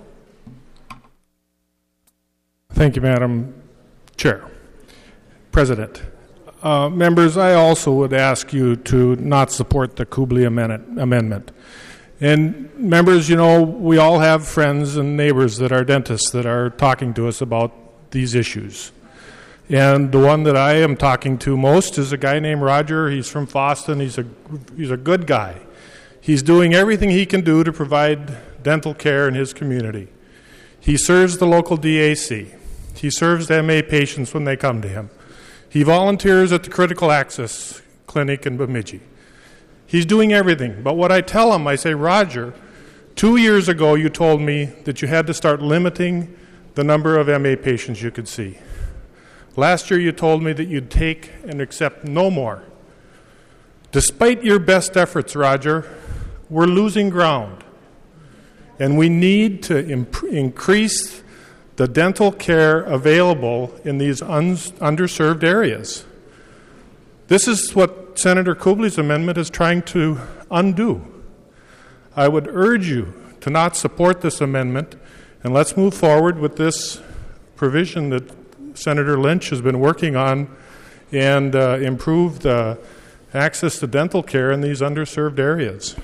Thank you, Madam Chair. President, members, I also would ask you to not support the Kubley Amendment. And members, you know, we all have friends and neighbors that are dentists that are talking to us about these issues. And the one that I am talking to most is a guy named Roger. He's from Boston. He's a good guy. He's doing everything he can do to provide dental care in his community. He serves the local DAC. He serves MA patients when they come to him. He volunteers at the Critical Access Clinic in Bemidji. He's doing everything. But what I tell him, I say, Roger, 2 years ago you told me that you had to start limiting the number of MA patients you could see. Last year you told me that you'd take and accept no more. Despite your best efforts, Roger, we're losing ground. And we need to increase the dental care available in these underserved areas. This is what Senator Kubley's amendment is trying to undo. I would urge you to not support this amendment, and let's move forward with this provision that Senator Lynch has been working on and improve the access to dental care in these underserved areas.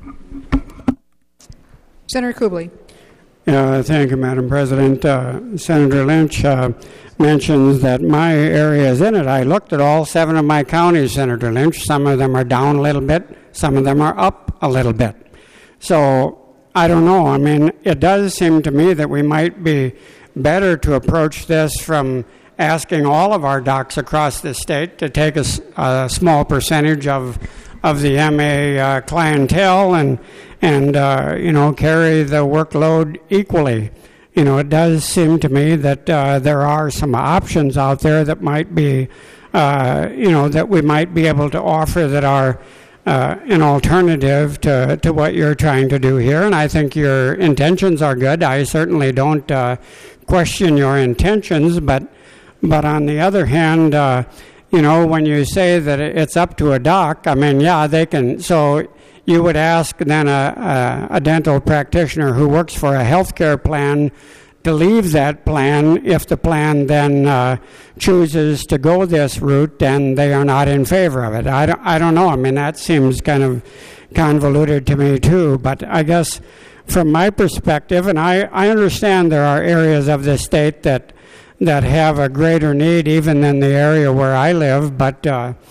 Senator Kubley. Thank you, Madam President. Senator Lynch mentions that my area is in it. I looked at all 7 of my counties, Senator Lynch. Some of them are down a little bit. Some of them are up a little bit. So I don't know. I mean, it does seem to me that we might be better to approach this from asking all of our docs across the state to take a small percentage of the MA clientele and carry the workload equally. You know, it does seem to me that there are some options out there that might be, that we might be able to offer that are an alternative to what you're trying to do here. And I think your intentions are good. I certainly don't question your intentions, but on the other hand, when you say that it's up to a doc, I mean, yeah, they can. So you would ask then a dental practitioner who works for a healthcare plan to leave that plan if the plan then chooses to go this route and they are not in favor of it. I don't know. I mean, that seems kind of convoluted to me too. But I guess from my perspective, and I understand there are areas of the state that have a greater need even than the area where I live. But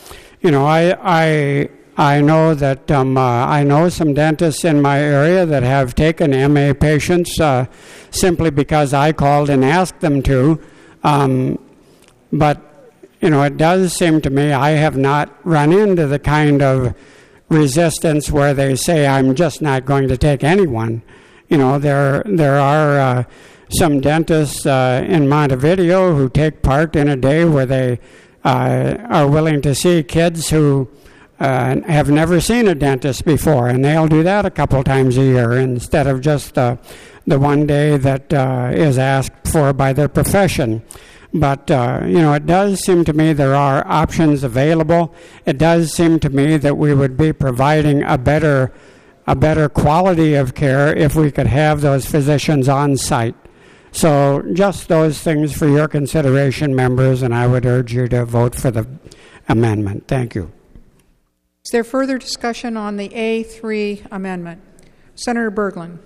I know that I know some dentists in my area that have taken MA patients simply because I called and asked them to. But it does seem to me I have not run into the kind of resistance where they say I'm just not going to take anyone. There are some dentists in Montevideo who take part in a day where they are willing to see kids who have never seen a dentist before, and they'll do that a couple times a year instead of just the one day that is asked for by their profession. But, it does seem to me there are options available. It does seem to me that we would be providing a better quality of care if we could have those physicians on site. So just those things for your consideration, members, and I would urge you to vote for the amendment. Thank you. Is there further discussion on the A3 amendment? Senator Berglund.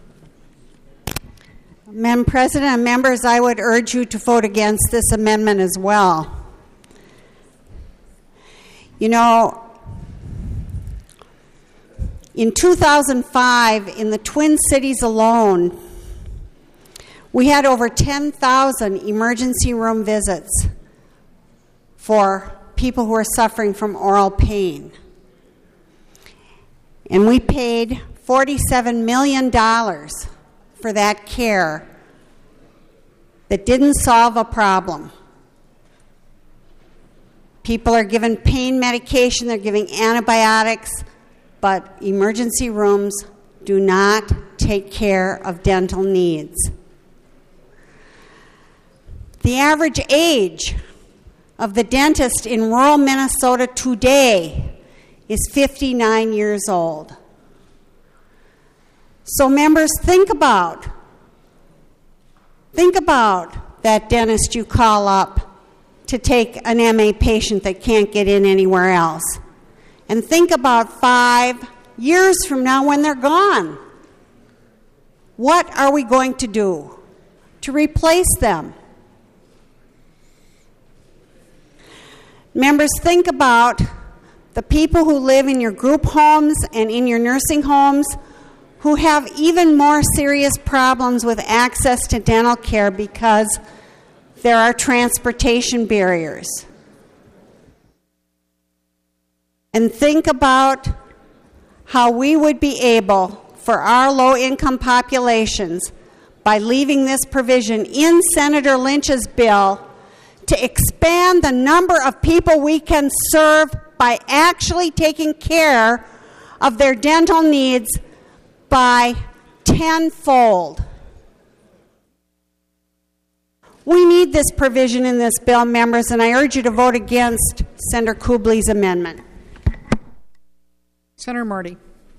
Madam President and members, I would urge you to vote against this amendment as well. In 2005, in the Twin Cities alone, we had over 10,000 emergency room visits for people who are suffering from oral pain. And we paid $47 million for that care that didn't solve a problem. People are given pain medication, they're giving antibiotics, but emergency rooms do not take care of dental needs. The average age of the dentist in rural Minnesota today is 59 years old. So members, think about that dentist you call up to take an MA patient that can't get in anywhere else. And think about 5 years from now when they're gone. What are we going to do to replace them? Members, think about the people who live in your group homes and in your nursing homes who have even more serious problems with access to dental care because there are transportation barriers. And think about how we would be able, for our low-income populations, by leaving this provision in Senator Lynch's bill, to expand the number of people we can serve by actually taking care of their dental needs by tenfold. We need this provision in this bill, members, and I urge you to vote against Senator Kubley's amendment. Senator Marty.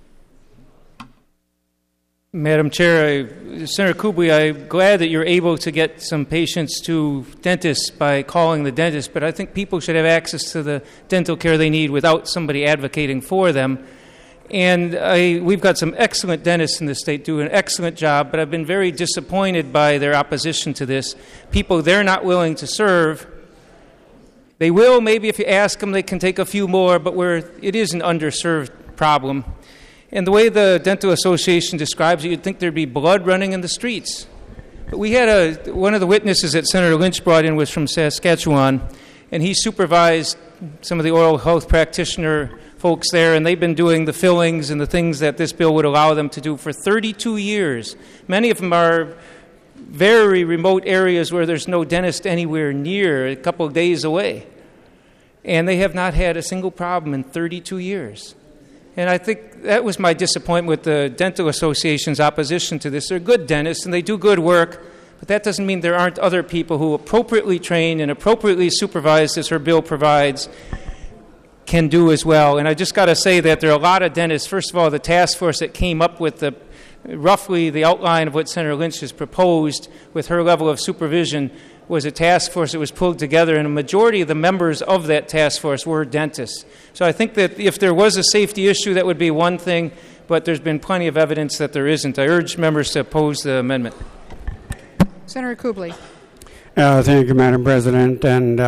Madam Chair, Senator Kubley, I'm glad that you're able to get some patients to dentists by calling the dentist, but I think people should have access to the dental care they need without somebody advocating for them. And we've got some excellent dentists in the state doing an excellent job, but I've been very disappointed by their opposition to this. People they're not willing to serve. They will, maybe if you ask them, they can take a few more, but it is an underserved problem. And the way the Dental Association describes it, you'd think there'd be blood running in the streets. But we had one of the witnesses that Senator Lynch brought in was from Saskatchewan, and he supervised some of the oral health practitioner folks there, and they've been doing the fillings and the things that this bill would allow them to do for 32 years. Many of them are very remote areas where there's no dentist anywhere near, a couple of days away. And they have not had a single problem in 32 years. And I think that was my disappointment with the Dental Association's opposition to this. They're good dentists and they do good work, but that doesn't mean there aren't other people who appropriately trained and appropriately supervised, as her bill provides, can do as well. And I just got to say that there are a lot of dentists. First of all, the task force that came up with roughly the outline of what Senator Lynch has proposed with her level of supervision was a task force that was pulled together, and a majority of the members of that task force were dentists. So I think that if there was a safety issue, that would be one thing, but there's been plenty of evidence that there isn't. I urge members to oppose the amendment. Senator Kubley. Thank you, Madam President. And,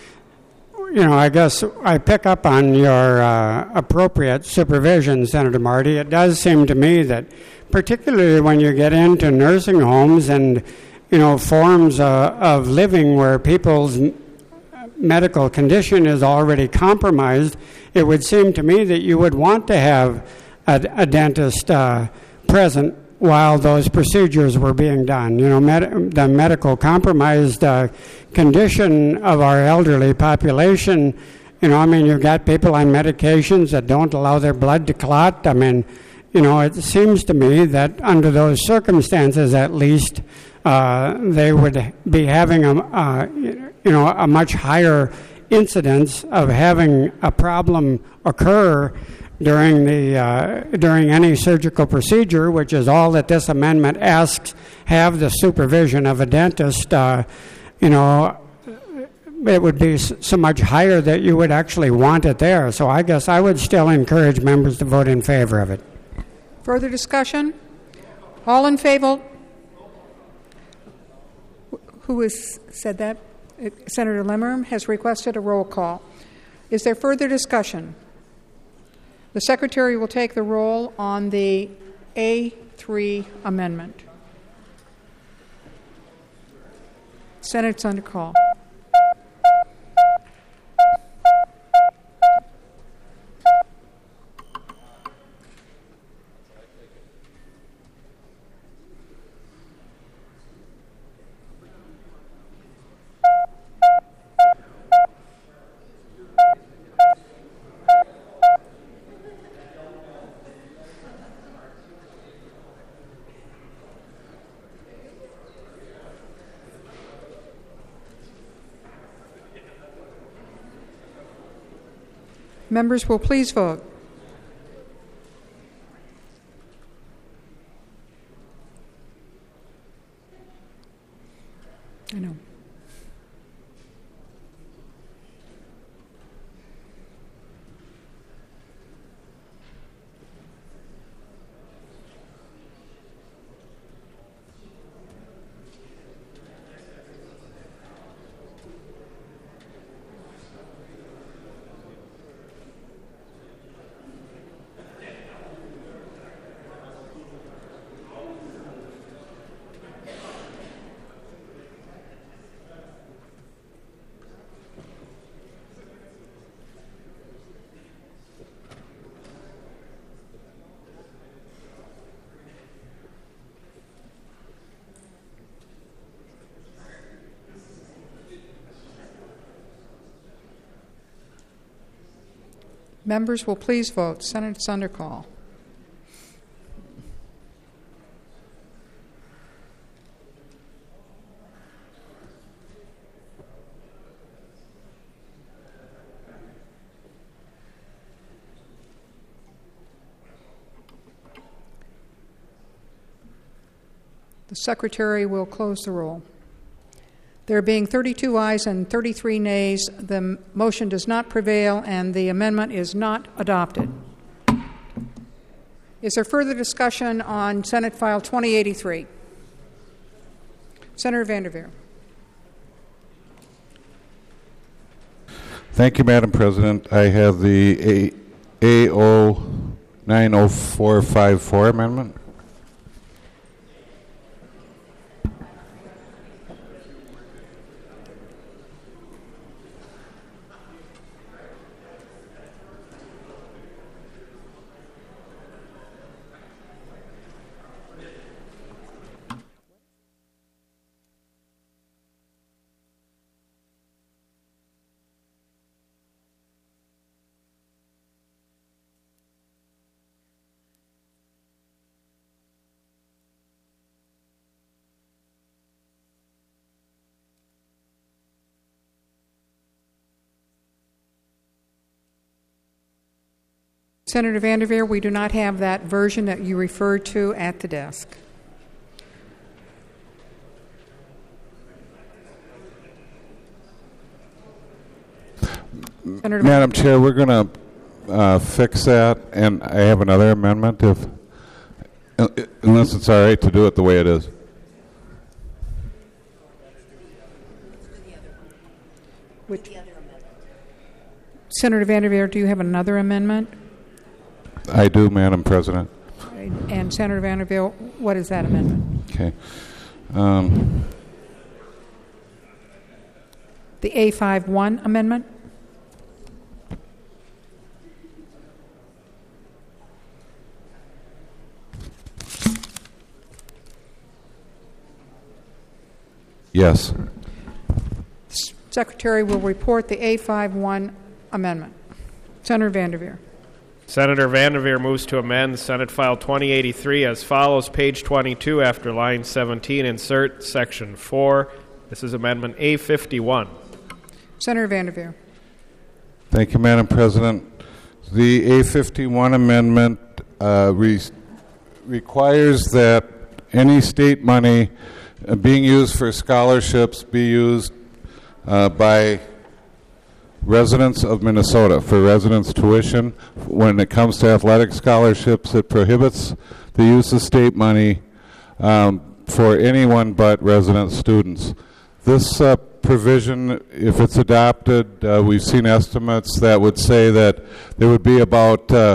I guess I pick up on your appropriate supervision, Senator Marty. It does seem to me that particularly when you get into nursing homes and forms of living where people's medical condition is already compromised, it would seem to me that you would want to have a dentist present while those procedures were being done. The medical compromised condition of our elderly population, you've got people on medications that don't allow their blood to clot. It seems to me that under those circumstances, at least, they would be having a much higher incidence of having a problem occur during any surgical procedure, which is all that this amendment asks. Have the supervision of a dentist. It would be so much higher that you would actually want it there. So I guess I would still encourage members to vote in favor of it. Further discussion? All in favor? Who has said that? Senator Lemmer has requested a roll call. Is there further discussion? The Secretary will take the roll on the A3 amendment. Senate's under call. Members will please vote. I know. Members will please vote. Senate's under call. The Secretary will close the roll. There being 32 ayes and 33 nays, the motion does not prevail and the amendment is not adopted. Is there further discussion on Senate File 2083? Senator Vanderveer. Thank you, Madam President. I have the AO 90454 amendment. Senator Vanderveer, we do not have that version that you referred to at the desk. Madam Chair, we're going to fix that, and I have another amendment, unless it's all right to do it the way it is. Senator Vanderveer, do you have another amendment? I do, Madam President. And Senator Vanderveer, what is that amendment? Okay. The A51 amendment? Yes. Secretary will report the A51 amendment. Senator Vanderveer. Senator Vanderveer moves to amend Senate File 2083 as follows. Page 22, after line 17, insert Section 4. This is Amendment A51. Senator Vanderveer. Thank you, Madam President. The A51 amendment requires that any state money being used for scholarships be used by residents of Minnesota for residents' tuition. When it comes to athletic scholarships, it prohibits the use of state money for anyone but resident students. This provision, if it's adopted, we've seen estimates that would say that there would be about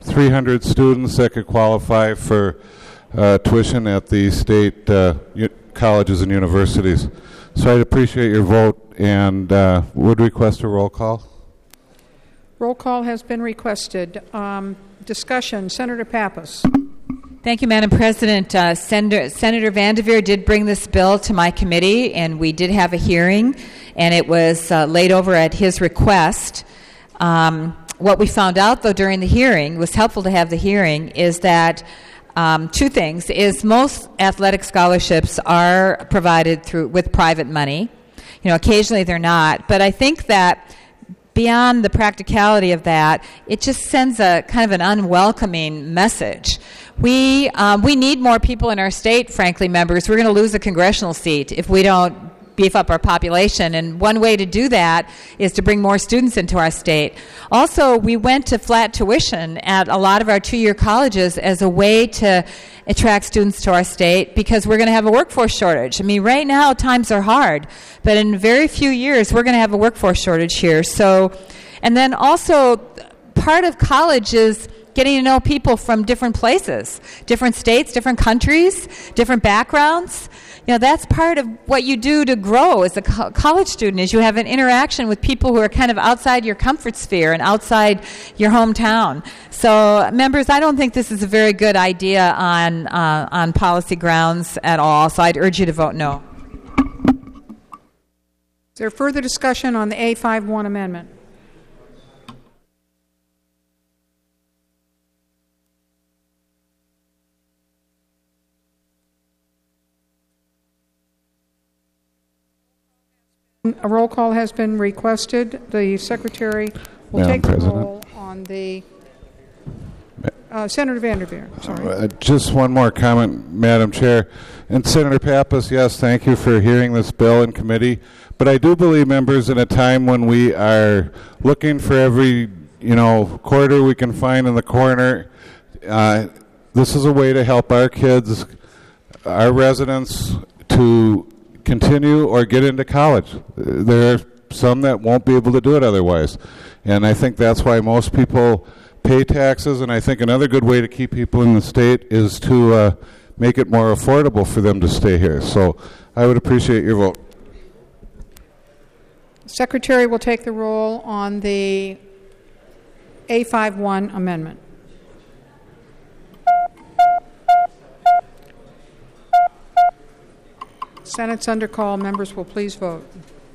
300 students that could qualify for tuition at the state colleges and universities. So I'd appreciate your vote and would request a roll call. Roll call has been requested. Discussion. Senator Pappas. Thank you, Madam President. Senator Vanderveer did bring this bill to my committee, and we did have a hearing, and it was laid over at his request. What we found out, though, during the hearing, was helpful to have the hearing, is that two things. Is most athletic scholarships are provided with private money. Occasionally they're not. But I think that beyond the practicality of that, it just sends a kind of an unwelcoming message. We need more people in our state, frankly, members. We're going to lose a congressional seat if we don't beef up our population, and one way to do that is to bring more students into our state. Also, we went to flat tuition at a lot of our two-year colleges as a way to attract students to our state because we're going to have a workforce shortage. I mean, right now times are hard, but in very few years we're going to have a workforce shortage here. So, and then also part of college is getting to know people from different places, different states, different countries, different backgrounds. That's part of what you do to grow as a college student, is you have an interaction with people who are kind of outside your comfort sphere and outside your hometown. So, members, I don't think this is a very good idea on policy grounds at all, so I'd urge you to vote no. Is there further discussion on the A51 amendment? A roll call has been requested. The Secretary will take the roll on the... Senator Vanderveer, sorry. Just one more comment, Madam Chair. And Senator Pappas, yes, thank you for hearing this bill in committee. But I do believe, members, in a time when we are looking for every, quarter we can find in the corner, this is a way to help our kids, our residents, to continue or get into college. There are some that won't be able to do it otherwise. And I think that's why most people pay taxes, and I think another good way to keep people in the state is to make it more affordable for them to stay here. So I would appreciate your vote. Secretary will take the roll on the A51 amendment. Senate's under call. Members will please vote.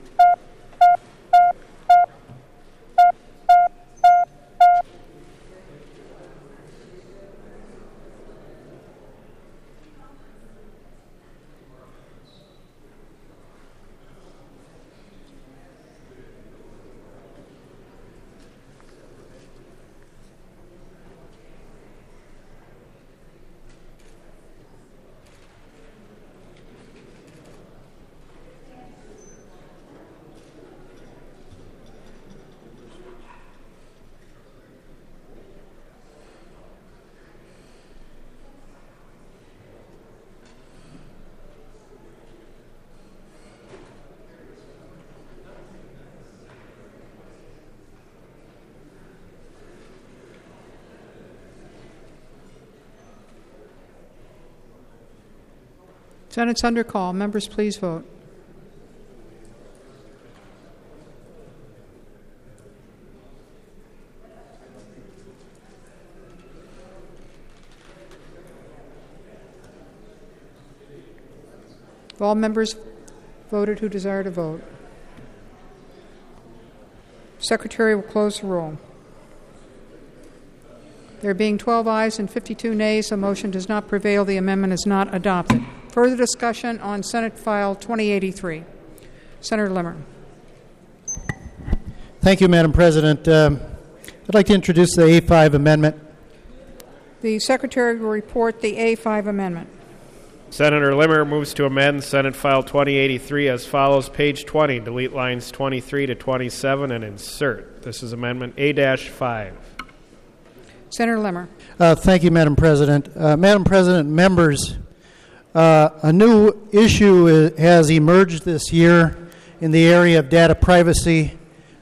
Senate's under call. Members, please vote. Have all members voted who desire to vote? Secretary will close the roll. There being 12 ayes and 52 nays, the motion does not prevail. The amendment is not adopted. Further discussion on Senate File 2083. Senator Limmer. Thank you, Madam President. I'd like to introduce the A5 amendment. The Secretary will report the A5 amendment. Senator Limmer moves to amend Senate File 2083 as follows. Page 20, delete lines 23 to 27 and insert. This is Amendment A-5. Senator Limmer. Thank you, Madam President. Madam President, members, a new issue has emerged this year in the area of data privacy.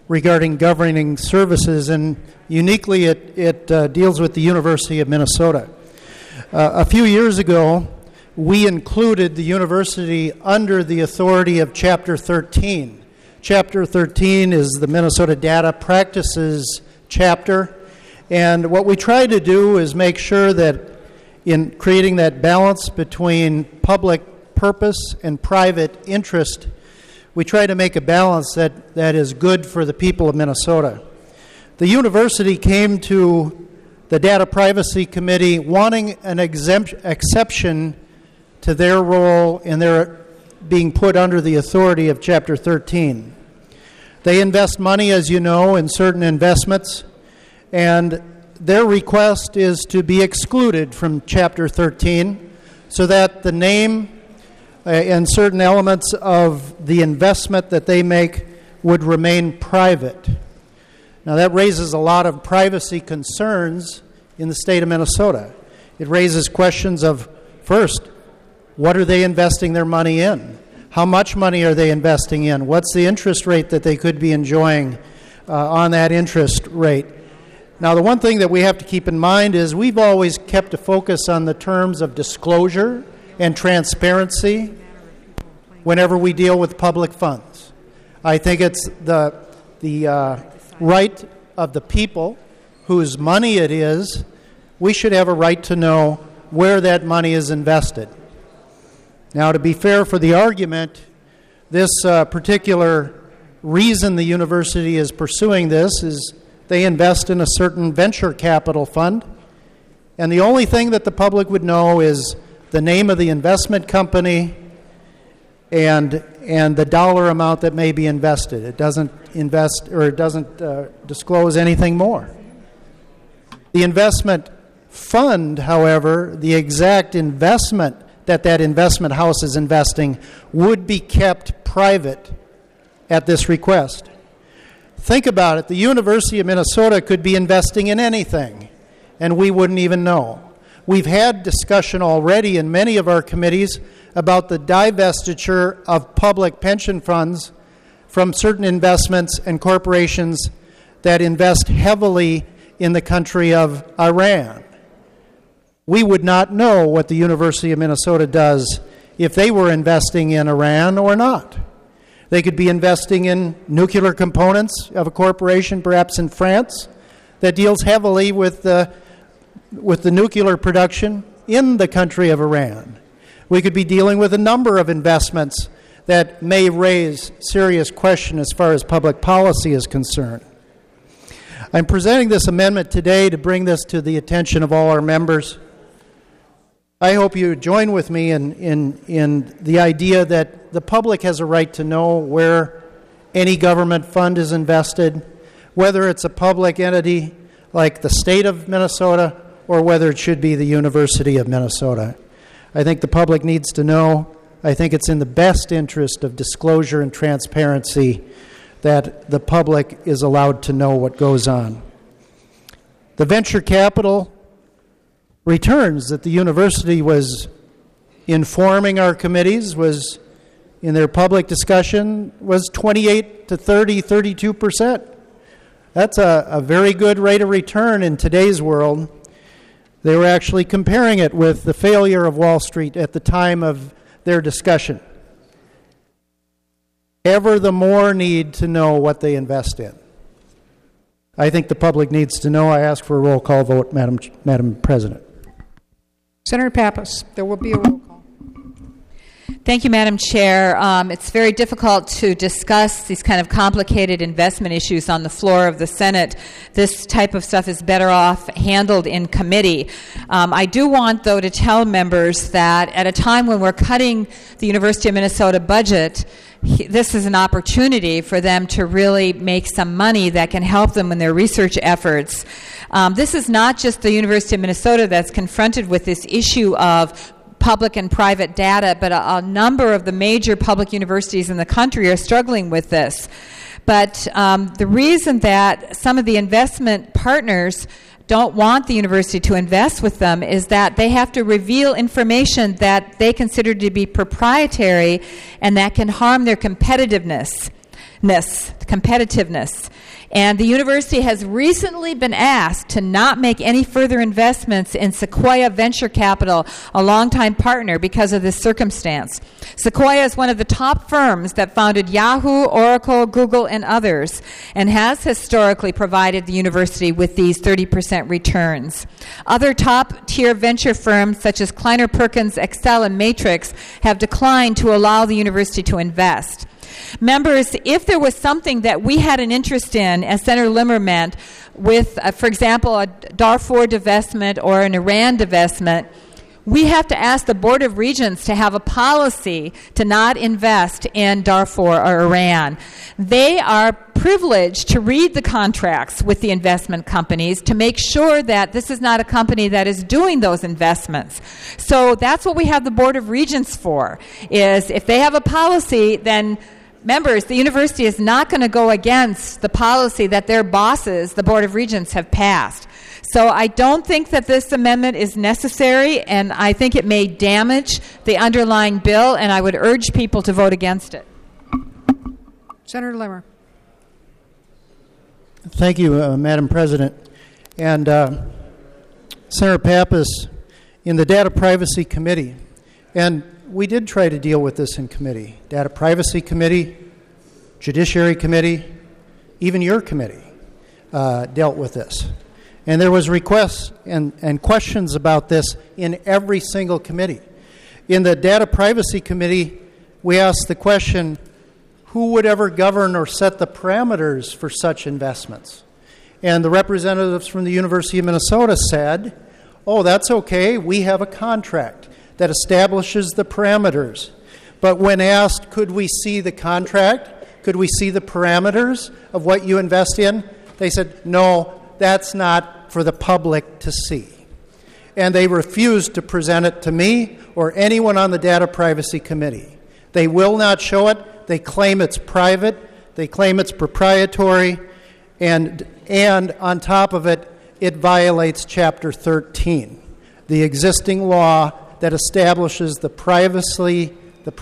regarding governing services, and uniquely it deals with the University of Minnesota. A few years ago, we included the university under the authority of Chapter 13. Chapter 13 is the Minnesota Data Practices chapter, and what we try to do is make sure that in creating that balance between public purpose and private interest, we try to make a balance that is good for the people of Minnesota. The university came to the Data Privacy Committee wanting an exception to their role in their being put under the authority of Chapter 13. They invest money, as you know, in certain investments, and their request is to be excluded from Chapter 13 so that the name and certain elements of the investment that they make would remain private. Now, that raises a lot of privacy concerns in the state of Minnesota. It raises questions of, first, what are they investing their money in? How much money are they investing in? What's the interest rate that they could be enjoying on that interest rate? Now, the one thing that we have to keep in mind is we've always kept a focus on the terms of disclosure and transparency whenever we deal with public funds. I think it's the right of the people whose money it is. We should have a right to know where that money is invested. Now, to be fair for the argument, this particular reason the university is pursuing this is they invest in a certain venture capital fund, and the only thing that the public would know is the name of the investment company and the dollar amount that may be invested. It doesn't disclose anything more. The investment fund, however, the exact investment that investment house is investing would be kept private at this request. Think about it. The University of Minnesota could be investing in anything, and we wouldn't even know. We've had discussion already in many of our committees about the divestiture of public pension funds from certain investments and corporations that invest heavily in the country of Iran. We would not know what the University of Minnesota does if they were investing in Iran or not. They could be investing in nuclear components of a corporation, perhaps in France, that deals heavily with the nuclear production in the country of Iran. We could be dealing with a number of investments that may raise serious question as far as public policy is concerned. I'm presenting this amendment today to bring this to the attention of all our members. I hope you join with me in the idea that the public has a right to know where any government fund is invested, whether it's a public entity like the state of Minnesota or whether it should be the University of Minnesota. I think the public needs to know. I think it's in the best interest of disclosure and transparency that the public is allowed to know what goes on. The venture capital returns that the university was informing our committees, was in their public discussion, was 28 to 32%. That's a very good rate of return in today's world. They were actually comparing it with the failure of Wall Street at the time of their discussion. Ever the more need to know what they invest in. I think the public needs to know. I ask for a roll call vote, Madam President. Senator Pappas, there will be a roll call. Thank you, Madam Chair. It's very difficult to discuss these kind of complicated investment issues on the floor of the Senate. This type of stuff is better off handled in committee. I do want, though, to tell members that at a time when we're cutting the University of Minnesota budget, this is an opportunity for them to really make some money that can help them in their research efforts. This is not just the University of Minnesota that's confronted with this issue of public and private data, but a number of the major public universities in the country are struggling with this. But the reason that some of the investment partners don't want the university to invest with them is that they have to reveal information that they consider to be proprietary and that can harm their competitiveness. competitiveness. And the university has recently been asked to not make any further investments in Sequoia Venture Capital, a longtime partner, because of this circumstance. Sequoia is one of the top firms that founded Yahoo, Oracle, Google, and others, and has historically provided the university with these 30% returns. Other top-tier venture firms, such as Kleiner Perkins, Excel, and Matrix, have declined to allow the university to invest. Members, if there was something that we had an interest in, as Senator Limmer meant, with, for example, a Darfur divestment or an Iran divestment, we have to ask the Board of Regents to have a policy to not invest in Darfur or Iran. They are privileged to read the contracts with the investment companies to make sure that this is not a company that is doing those investments. So that's what we have the Board of Regents for, is if they have a policy, then members, the university is not going to go against the policy that their bosses, the Board of Regents, have passed. So I don't think that this amendment is necessary, and I think it may damage the underlying bill, and I would urge people to vote against it. Senator Limmer. Thank you, Madam President. And Senator Pappas, in the Data Privacy Committee, and we did try to deal with this in committee. Data Privacy Committee, Judiciary Committee, even your committee dealt with this. And there was requests and questions about this in every single committee. In the Data Privacy Committee, we asked the question, who would ever govern or set the parameters for such investments? And the representatives from the University of Minnesota said, oh, that's okay, we have a contract that establishes the parameters. But when asked, could we see the contract? Could we see the parameters of what you invest in? They said, no, that's not for the public to see. And they refused to present it to me or anyone on the Data Privacy Committee. They will not show it. They claim it's private. They claim it's proprietary. And on top of it, it violates Chapter 13, the existing law that establishes the privacy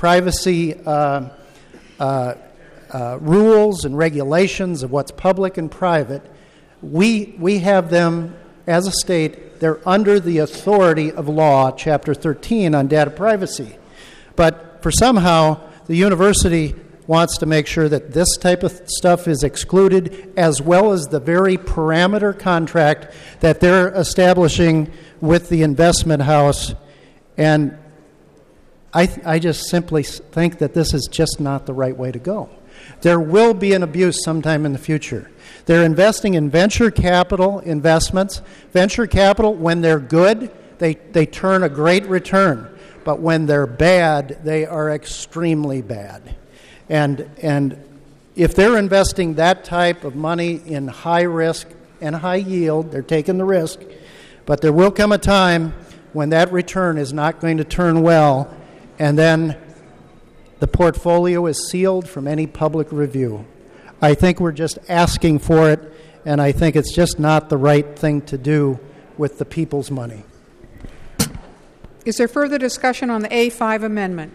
rules and regulations of what's public and private. We have them as a state. They're under the authority of law, Chapter 13 on data privacy. But for somehow the university wants to make sure that this type of stuff is excluded, as well as the very parameter contract that they're establishing with the investment house. And I just simply think that this is just not the right way to go. There will be an abuse sometime in the future. They're investing in venture capital investments. Venture capital, when they're good, they turn a great return. But when they're bad, they are extremely bad. And if they're investing that type of money in high risk and high yield, they're taking the risk. But there will come a time when that return is not going to turn well, and then the portfolio is sealed from any public review. I think we're just asking for it, and I think it's just not the right thing to do with the people's money. Is there further discussion on the A5 amendment?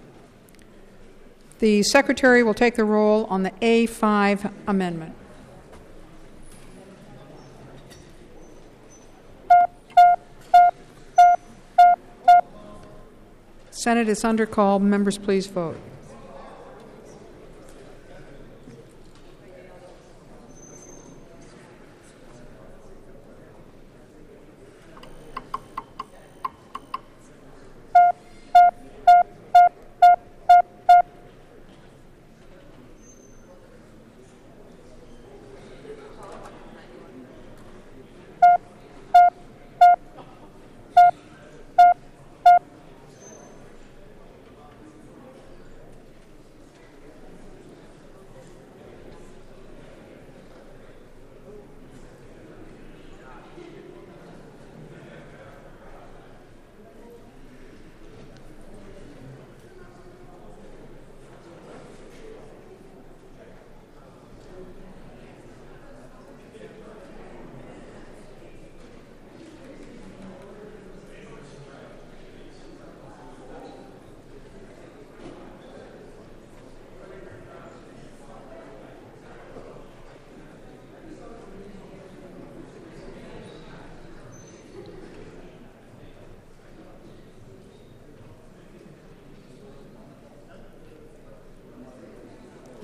The Secretary will take the roll on the A5 amendment. Senate is under call. Members, please vote.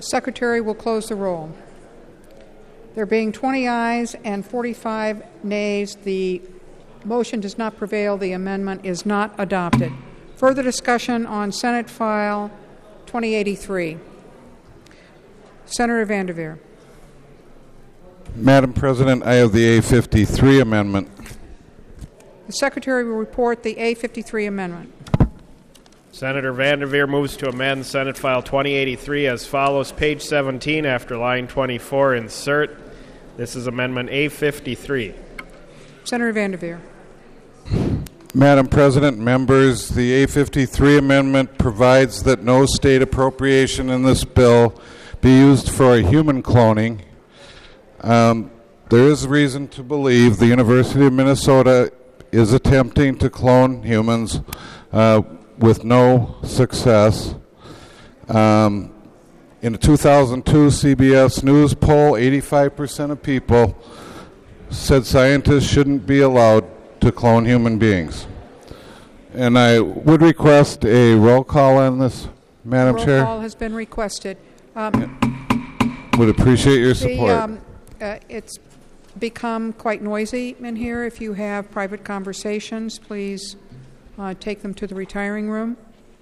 The Secretary will close the roll. There being 20 ayes and 45 nays, the motion does not prevail. The amendment is not adopted. Further discussion on Senate File 2083. Senator Vanderveer. Madam President, I have the A53 amendment. The Secretary will report the A53 amendment. Senator Vanderveer moves to amend Senate File 2083 as follows. Page 17, after line 24, insert. This is Amendment A53. Senator Vanderveer. Madam President, members, the A53 amendment provides that no state appropriation in this bill be used for human cloning. There is reason to believe the University of Minnesota is attempting to clone humans with no success. In a 2002 CBS News poll, 85% of people said scientists shouldn't be allowed to clone human beings. And I would request a roll call on this, Madam Chair. Roll call has been requested. Would appreciate your support. It's become quite noisy in here. If you have private conversations, please take them to the retiring room.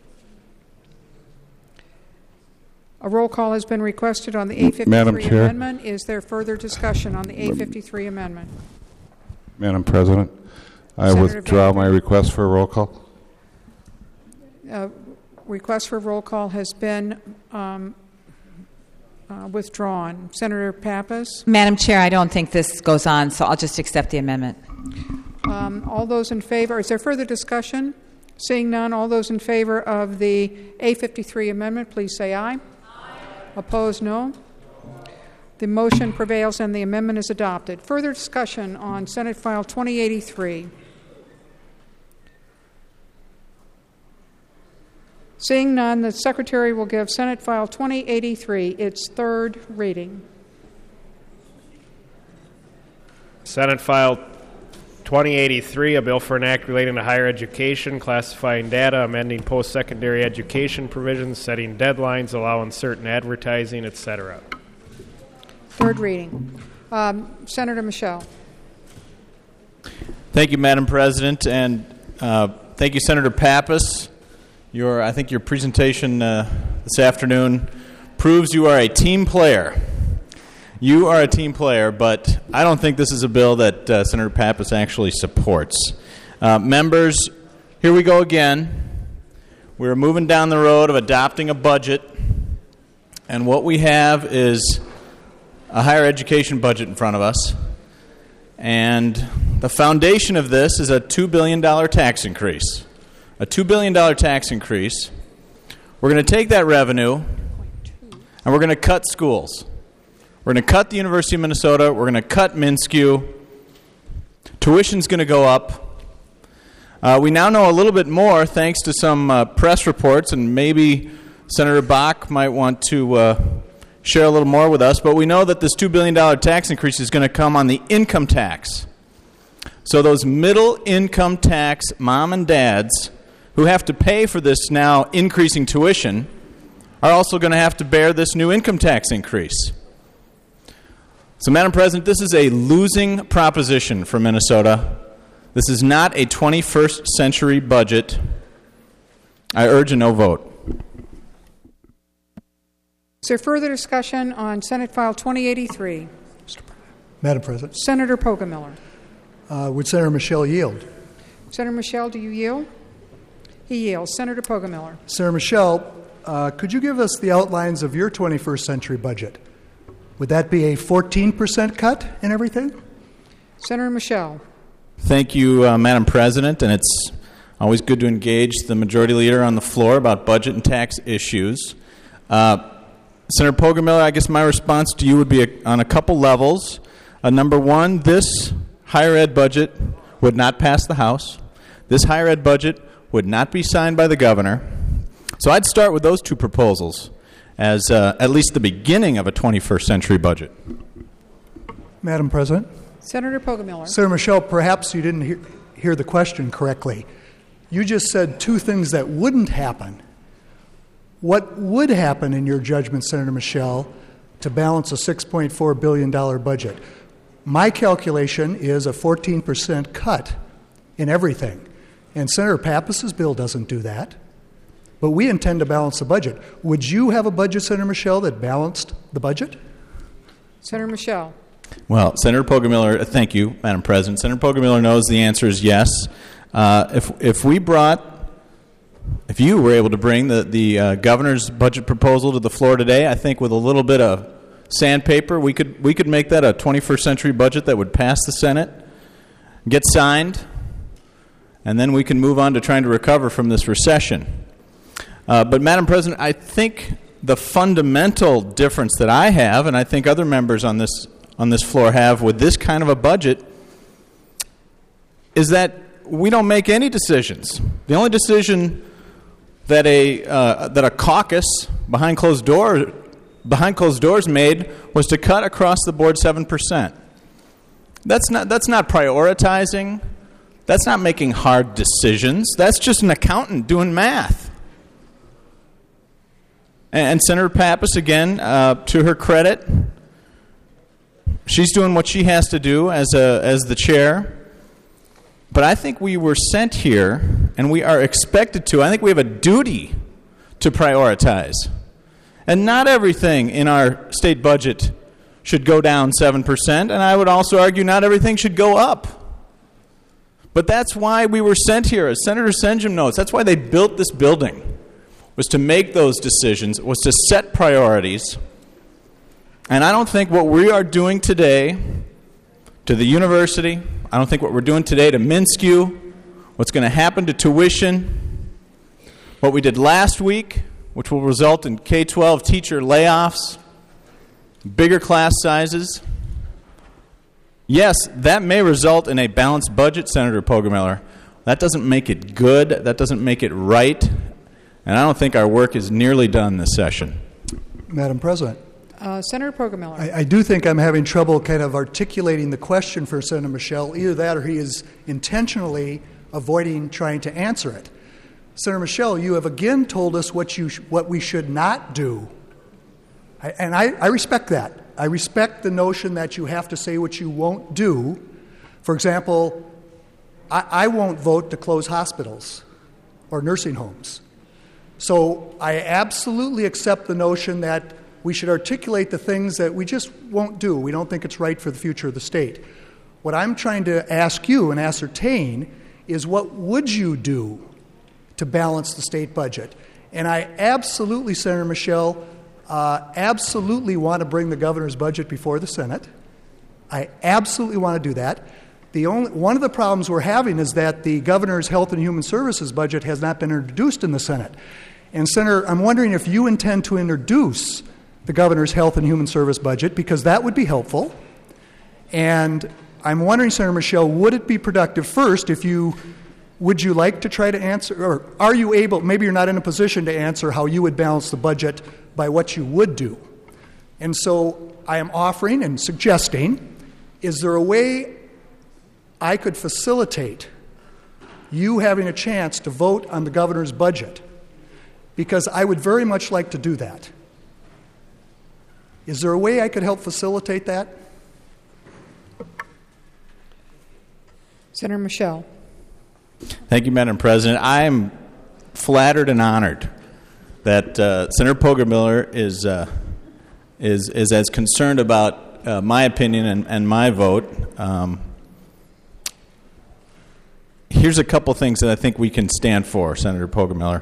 A roll call has been requested on the A53 amendment. Is there further discussion on the A53 amendment? Madam President, I withdraw my request for a roll call. Request for roll call has been withdrawn. Senator Pappas? Madam Chair, I don't think this goes on, so I'll just accept the amendment. All those in favor, is there further discussion? Seeing none, all those in favor of the A53 amendment, please say aye. Aye. Opposed, no. The motion prevails and the amendment is adopted. Further discussion on Senate File 2083. Seeing none, the Secretary will give Senate File 2083 its third reading. Senate File 2083, a bill for an act relating to higher education, classifying data, amending post-secondary education provisions, setting deadlines, allowing certain advertising, etc. Third reading. Senator Michel. Thank you, Madam President, and thank you, Senator Pappas. I think your presentation this afternoon proves you are a team player. You are a team player, but I don't think this is a bill that Senator Pappas actually supports. Members, here we go again. We're moving down the road of adopting a budget, and what we have is a higher education budget in front of us. And the foundation of this is a $2 billion tax increase. A $2 billion tax increase. We're going to take that revenue, and we're going to cut schools. We're going to cut the University of Minnesota. We're going to cut MnSCU. Tuition's going to go up. We now know a little bit more thanks to some press reports, and maybe Senator Bach might want to share a little more with us, but we know that this $2 billion tax increase is going to come on the income tax. So those middle income tax mom and dads who have to pay for this now increasing tuition are also going to have to bear this new income tax increase. So, Madam President, this is a losing proposition for Minnesota. This is not a 21st century budget. I urge a no vote. Is there further discussion on Senate File 2083? Madam President. Senator Poggemiller. Would Senator Michel yield? Senator Michel, do you yield? He yields. Senator Poggemiller. Senator Michel, could you give us the outlines of your 21st century budget? Would that be a 14% cut in everything? Senator Michel. Thank you, Madam President, and it's always good to engage the majority leader on the floor about budget and tax issues. Senator Poggemiller, I guess my response to you would be on a couple levels. Number one, this higher ed budget would not pass the House. This higher ed budget would not be signed by the governor. So I'd start with those two proposals as at least the beginning of a 21st century budget. Madam President. Senator Poggemiller. Senator Michel, perhaps you didn't hear the question correctly. You just said two things that wouldn't happen. What would happen in your judgment, Senator Michel, to balance a $6.4 billion budget? My calculation is a 14% cut in everything. And Senator Pappas's bill doesn't do that. But we intend to balance the budget. Would you have a budget, Senator Michel, that balanced the budget? Senator Michel. Well, Senator Poggemiller, thank you, Madam President. Senator Poggemiller knows the answer is yes. If you were able to bring the governor's budget proposal to the floor today, I think with a little bit of sandpaper, we could make that a 21st century budget that would pass the Senate, get signed, and then we can move on to trying to recover from this recession. But, Madam President, I think the fundamental difference that I have, and I think other members on this floor have with this kind of a budget, is that we don't make any decisions. The only decision that a caucus behind closed doors made was to cut across the board 7%. That's not prioritizing. That's not making hard decisions. That's just an accountant doing math. And Senator Pappas, again, to her credit, she's doing what she has to do as the chair. But I think we were sent here, and we are expected to. I think we have a duty to prioritize. And not everything in our state budget should go down 7%, and I would also argue not everything should go up. But that's why we were sent here, as Senator Senjum notes. That's why they built this building, was to make those decisions, was to set priorities. And I don't think what we are doing today to the university, I don't think what we're doing today to Minskew, what's going to happen to tuition, what we did last week, which will result in K-12 teacher layoffs, bigger class sizes. Yes, that may result in a balanced budget, Senator Poggemiller. That doesn't make it good. That doesn't make it right. And I don't think our work is nearly done this session. Madam President. Senator Poggemiller. I do think I'm having trouble kind of articulating the question for Senator Michel. Either that or he is intentionally avoiding trying to answer it. Senator Michel, you have again told us what we should not do. I respect that. I respect the notion that you have to say what you won't do. For example, I won't vote to close hospitals or nursing homes. So I absolutely accept the notion that we should articulate the things that we just won't do. We don't think it's right for the future of the state. What I'm trying to ask you and ascertain is what would you do to balance the state budget? And I absolutely, Senator Michel, absolutely want to bring the governor's budget before the Senate. I absolutely want to do that. One of the problems we're having is that the governor's Health and Human Services budget has not been introduced in the Senate. And Senator, I'm wondering if you intend to introduce the governor's Health and Human Service budget, because that would be helpful. And I'm wondering, Senator Michel, would it be productive first would you like to try to answer, or are you able, maybe you're not in a position to answer how you would balance the budget by what you would do. And so I am offering and suggesting, is there a way I could facilitate you having a chance to vote on the governor's budget? Because I would very much like to do that. Is there a way I could help facilitate that? Senator Michel. Thank you, Madam President. I am flattered and honored that Senator Poggemiller is as concerned about my opinion and my vote. Here's a couple things that I think we can stand for, Senator Poggemiller.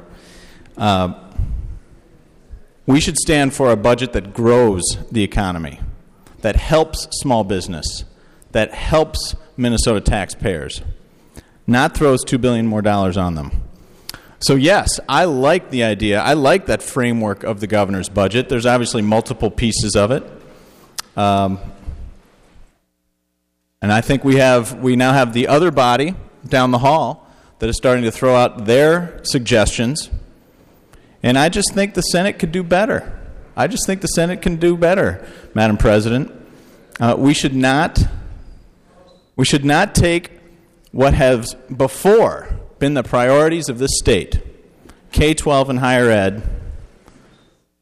We should stand for a budget that grows the economy, that helps small business, that helps Minnesota taxpayers, not throws $2 billion more on them. So yes, I like the idea. I like that framework of the governor's budget. There's obviously multiple pieces of it. And I think we now have the other body down the hall that is starting to throw out their suggestions. And I just think the Senate could do better. I just think the Senate can do better, Madam President. We should not take what has before been the priorities of this state, K-12 and higher ed,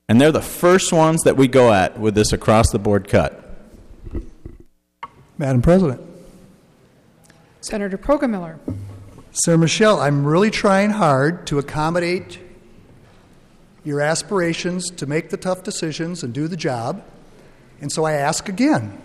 And they're the first ones that we go at with this across-the-board cut. Madam President. Senator Poggemiller. Senator Michelle, I'm really trying hard to accommodate your aspirations to make the tough decisions and do the job. And so I ask again,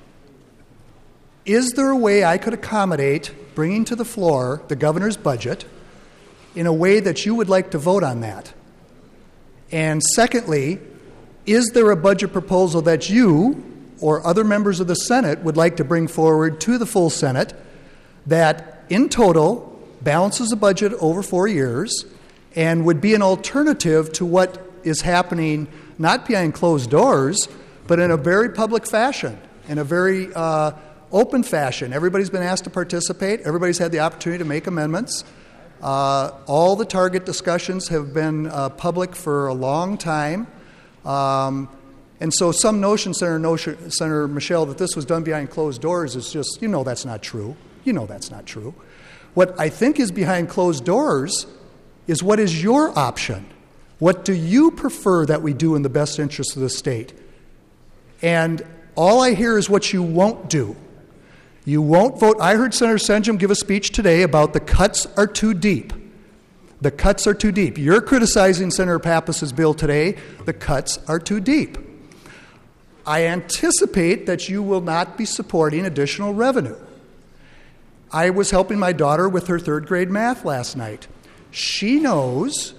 is there a way I could accommodate bringing to the floor the governor's budget in a way that you would like to vote on that? And secondly, is there a budget proposal that you or other members of the Senate would like to bring forward to the full Senate that in total balances the budget over 4 years and would be an alternative to what is happening not behind closed doors, but in a very public fashion, in a very open fashion? Everybody's been asked to participate. Everybody's had the opportunity to make amendments. All the target discussions have been public for a long time. And so some notion, Senator Michelle, that this was done behind closed doors is just, that's not true. That's not true. What I think is behind closed doors is what is your option? What do you prefer that we do in the best interest of the state? And all I hear is what you won't do. You won't vote. I heard Senator Senjum give a speech today about the cuts are too deep. The cuts are too deep. You're criticizing Senator Pappas's bill today. The cuts are too deep. I anticipate that you will not be supporting additional revenue. I was helping my daughter with her third grade math last night. She knows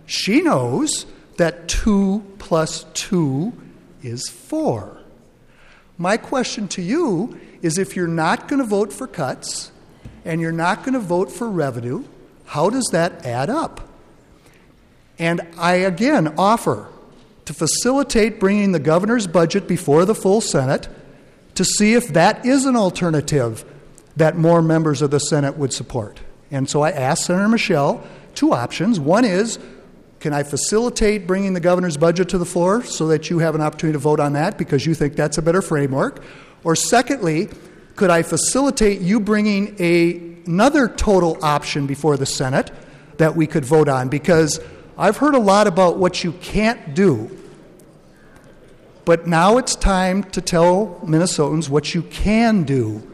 that 2 plus 2 is 4. My question to you is, if you're not going to vote for cuts and you're not going to vote for revenue, how does that add up? And I again offer to facilitate bringing the governor's budget before the full Senate to see if that is an alternative that more members of the Senate would support. And so I asked Senator Michelle 2 options. One is, can I facilitate bringing the governor's budget to the floor so that you have an opportunity to vote on that because you think that's a better framework? Or secondly, could I facilitate you bringing another total option before the Senate that we could vote on? Because I've heard a lot about what you can't do. But now it's time to tell Minnesotans what you can do.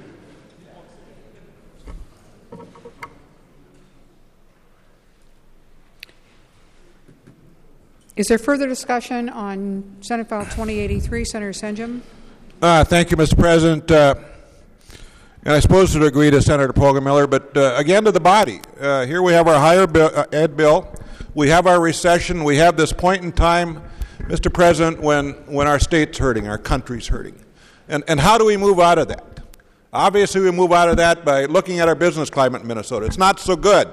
Is there further discussion on Senate File 2083? Senator Senjum. Thank you, Mr. President. And I suppose to agree to Senator Poggemiller, but again to the body. Here we have our higher ed bill. We have our recession. We have this point in time, Mr. President, when our state's hurting, our country's hurting. And how do we move out of that? Obviously, we move out of that by looking at our business climate in Minnesota. It's not so good.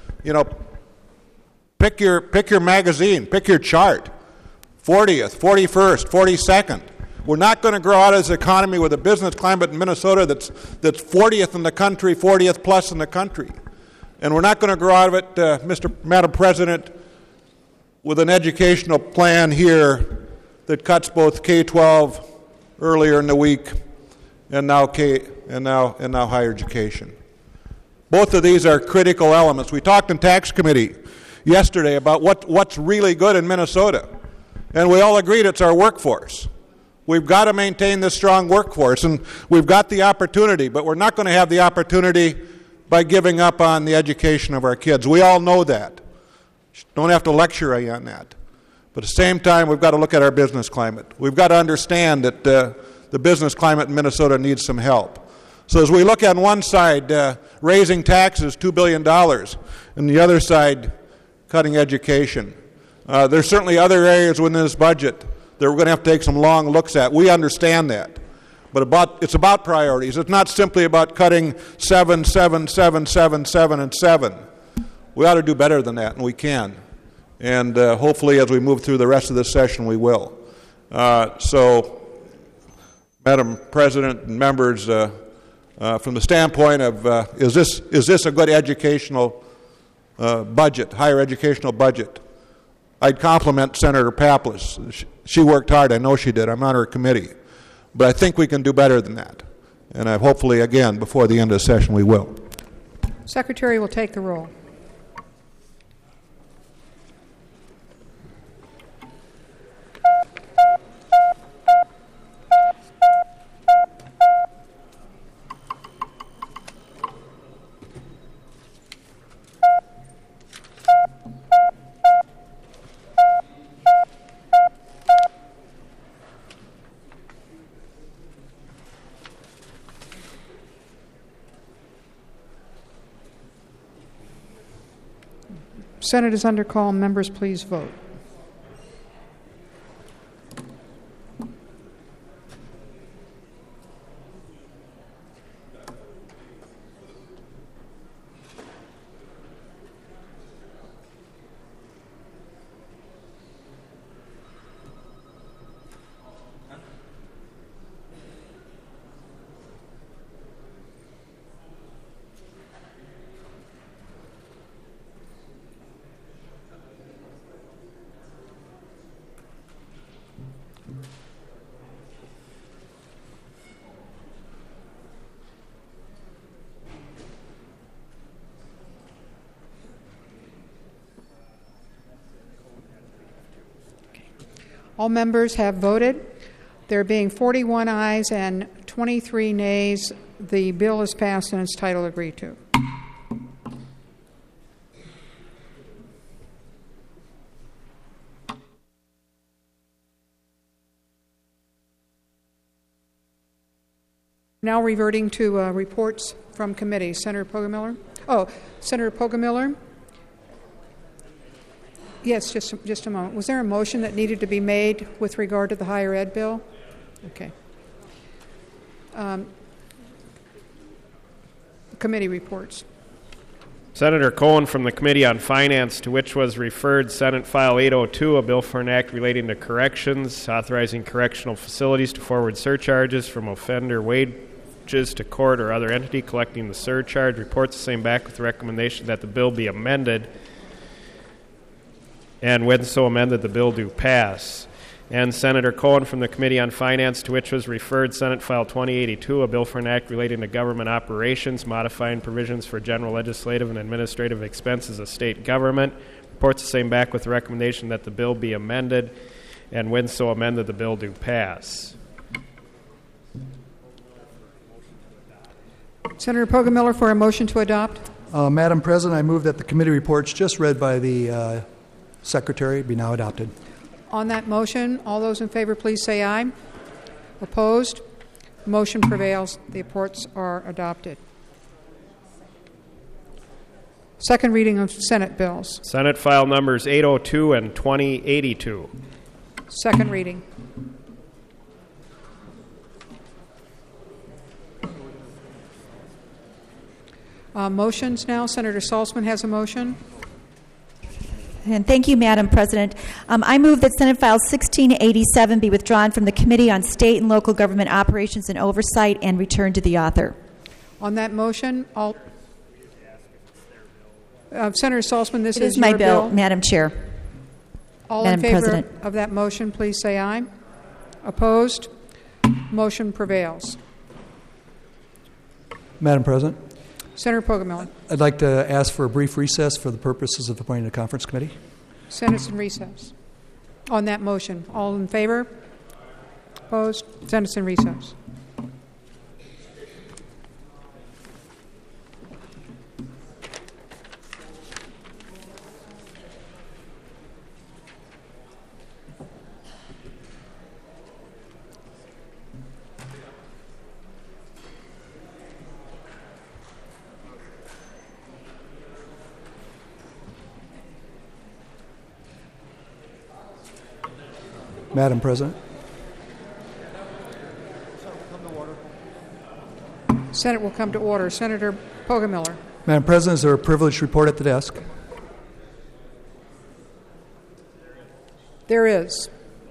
Pick your magazine, pick your chart. 40th, 41st, 42nd. We're not going to grow out of this economy with a business climate in Minnesota that's 40th in the country, 40th plus in the country. And we're not going to grow out of it, Madam President, with an educational plan here that cuts both K-12 earlier in the week and now higher education. Both of these are critical elements. We talked in tax committee yesterday about what's really good in Minnesota, and we all agreed it's our workforce. We've got to maintain this strong workforce, and we've got the opportunity, but we're not going to have the opportunity by giving up on the education of our kids. We all know that. Don't have to lecture you on that. But at the same time, we've got to look at our business climate. We've got to understand that the business climate in Minnesota needs some help. So as we look on one side, raising taxes, $2 billion, and the other side, cutting education. There's certainly other areas within this budget that we're going to have to take some long looks at. We understand that. But it's about priorities. It's not simply about cutting 7, 7, 7, 7, 7, and 7. We ought to do better than that, and we can. And hopefully as we move through the rest of this session, we will. So, Madam President and members, from the standpoint of is this a good educational budget, higher educational budget? I'd compliment Senator Pappas. She worked hard. I know she did. I'm on her committee. But I think we can do better than that. And hopefully, again, before the end of the session, we will. Secretary will take the roll. Senate is under call. Members, please vote. All members have voted. There being 41 ayes and 23 nays, the bill is passed and its title agreed to. Now reverting to reports from committees. Senator Poggemiller? Oh, Senator Poggemiller? Yes, just a moment. Was there a motion that needed to be made with regard to the higher ed bill? Okay. Committee reports. Senator Cohen from the Committee on Finance, to which was referred Senate File 802, a bill for an act relating to corrections, authorizing correctional facilities to forward surcharges from offender wages to court or other entity collecting the surcharge. Reports the same back with the recommendation that the bill be amended, and when so amended, the bill do pass. And Senator Cohen from the Committee on Finance, to which was referred Senate File 2082, a bill for an act relating to government operations, modifying provisions for general legislative and administrative expenses of state government. Reports the same back with the recommendation that the bill be amended, and when so amended, the bill do pass. Senator Poggemiller for a motion to adopt. Madam President, I move that the committee reports just read by the Secretary be now adopted. On that motion, all those in favor, please say aye. Opposed? Motion prevails. The reports are adopted. Second reading of Senate bills. Senate File numbers 802 and 2082. Second reading. Motions now. Senator Salzman has a motion. And thank you, Madam President. I move that Senate File 1687 be withdrawn from the Committee on State and Local Government Operations and Oversight and returned to the author. On that motion, Senator Salzman, this is my bill, Madam Chair. All Madam in favor President. of that motion, please say aye. Opposed? Motion prevails. Madam President, Senator Poggemiller. I'd like to ask for a brief recess for the purposes of appointing a conference committee. Senate's in recess. On that motion, all in favor? Opposed? Senate's in recess. Madam President. Senate will come to order. Senator Poggemiller. Madam President, is there a privileged report at the desk? There is.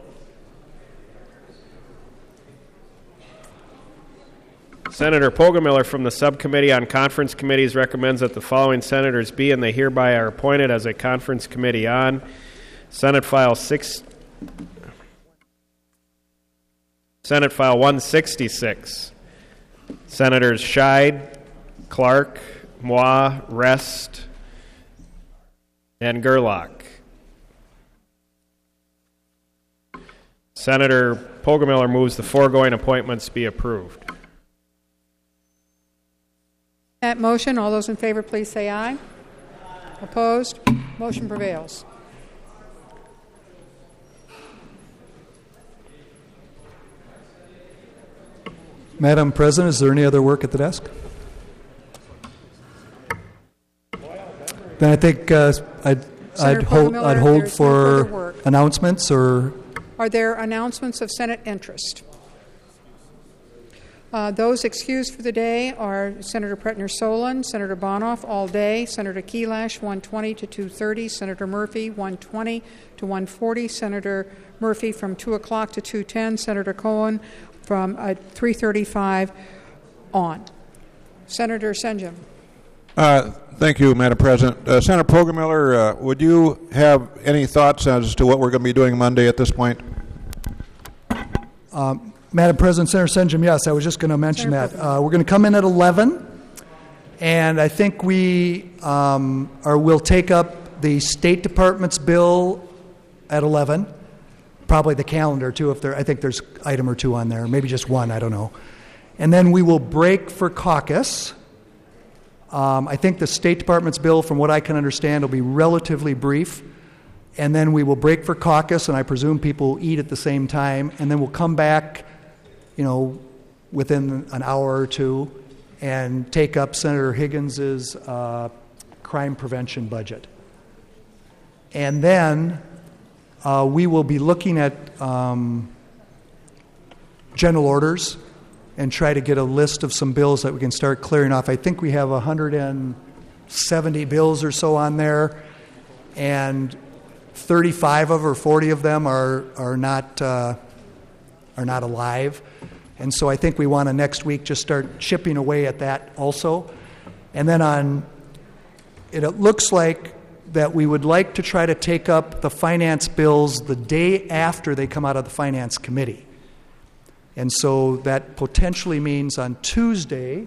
Senator Poggemiller from the Subcommittee on Conference Committees recommends that the following senators be, and they hereby are appointed as a conference committee on Senate File 166. Senators Scheid, Clark, Moi, Rest, and Gerlach. Senator Poggemiller moves the foregoing appointments be approved. That motion, all those in favor, please say aye. Opposed? Motion prevails. Madam President, is there any other work at the desk? Then I think I'd hold there's no further for work. announcements or. Are there announcements of Senate interest? Those excused for the day are Senator Pretner-Solon, Senator Bonoff all day, Senator Kelash 1:20 to 2:30, Senator Murphy 1:20 to 1:40, Senator Murphy from 2 o'clock to 2:10, Senator Cohen from 3:35 on. Senator Senjum. Thank you, Madam President. Senator Poggemiller, would you have any thoughts as to what we're going to be doing Monday at this point? Madam President, Senator Senjum, yes, I was just going to mention that. We're going to come in at 11, and I think we'll take up the State Department's bill at 11, probably the calendar, too. I think there's an item or two on there, maybe just one, I don't know. And then we will break for caucus. I think the State Department's bill, from what I can understand, will be relatively brief. And then we will break for caucus, and I presume people will eat at the same time. And then we'll come back, within an hour or two and take up Senator Higgins's crime prevention budget. And then we will be looking at general orders and try to get a list of some bills that we can start clearing off. I think we have 170 bills or so on there, and 35 or 40 of them are not alive. And so I think we want to next week just start chipping away at that also. And then it looks like that we would like to try to take up the finance bills the day after they come out of the Finance Committee. And so that potentially means on Tuesday,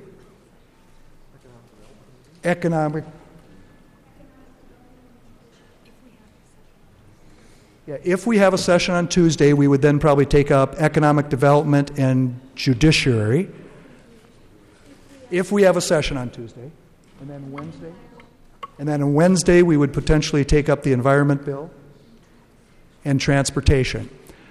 if we have a session on Tuesday, we would then probably take up economic development and judiciary. If we have a session on Tuesday. And then on Wednesday, we would potentially take up the environment bill and transportation.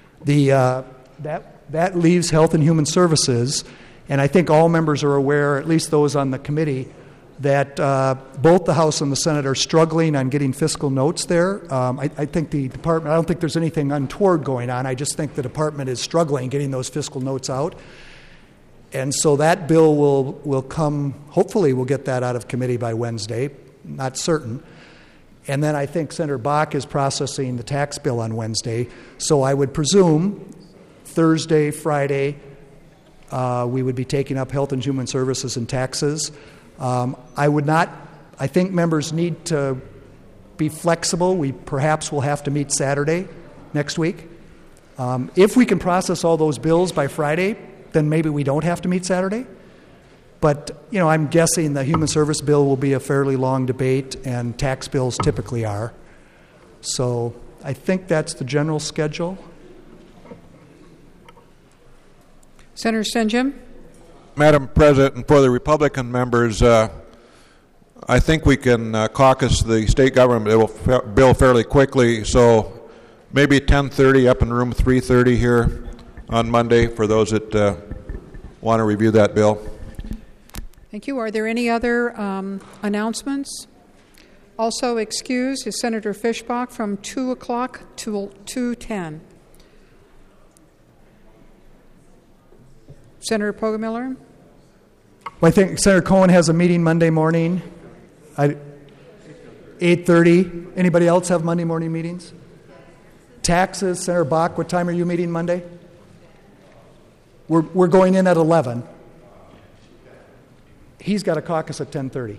That leaves Health and Human Services, and I think all members are aware, at least those on the committee, that both the House and the Senate are struggling on getting fiscal notes there. I think the department, I don't think there's anything untoward going on. I just think the department is struggling getting those fiscal notes out. And so that bill will come, hopefully we'll get that out of committee by Wednesday, not certain. And then I think Senator Bach is processing the tax bill on Wednesday. So I would presume Thursday, Friday, we would be taking up Health and Human Services and taxes. I think members need to be flexible. We perhaps will have to meet Saturday next week. If we can process all those bills by Friday, then maybe we don't have to meet Saturday. But, I'm guessing the Human Service bill will be a fairly long debate, and tax bills typically are. So I think that's the general schedule. Senator Senjum. Madam President, and for the Republican members, I think we can caucus the state government bill fairly quickly, so maybe 10:30 up in room 330 here on Monday for those that want to review that bill. Thank you. Are there any other announcements? Also excused is Senator Fischbach from 2 o'clock to 2:10. Senator Poggemiller? Well, I think Senator Cohen has a meeting Monday morning, 8:30. Anybody else have Monday morning meetings? Taxes, Senator Bach, what time are you meeting Monday? We're going in at 11. He's got a caucus at 10:30.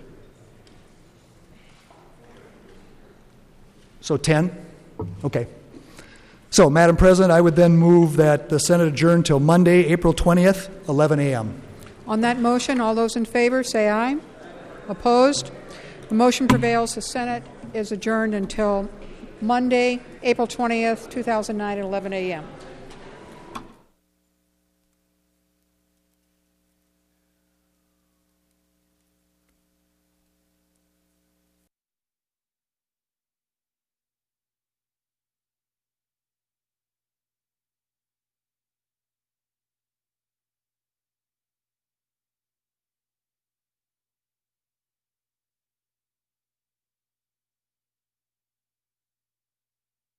So 10? Okay. So, Madam President, I would then move that the Senate adjourn till Monday, April 20th, 11 a.m. On that motion, all those in favor say aye. Opposed? The motion prevails. The Senate is adjourned until Monday, April 20th, 2009 at 11 a.m.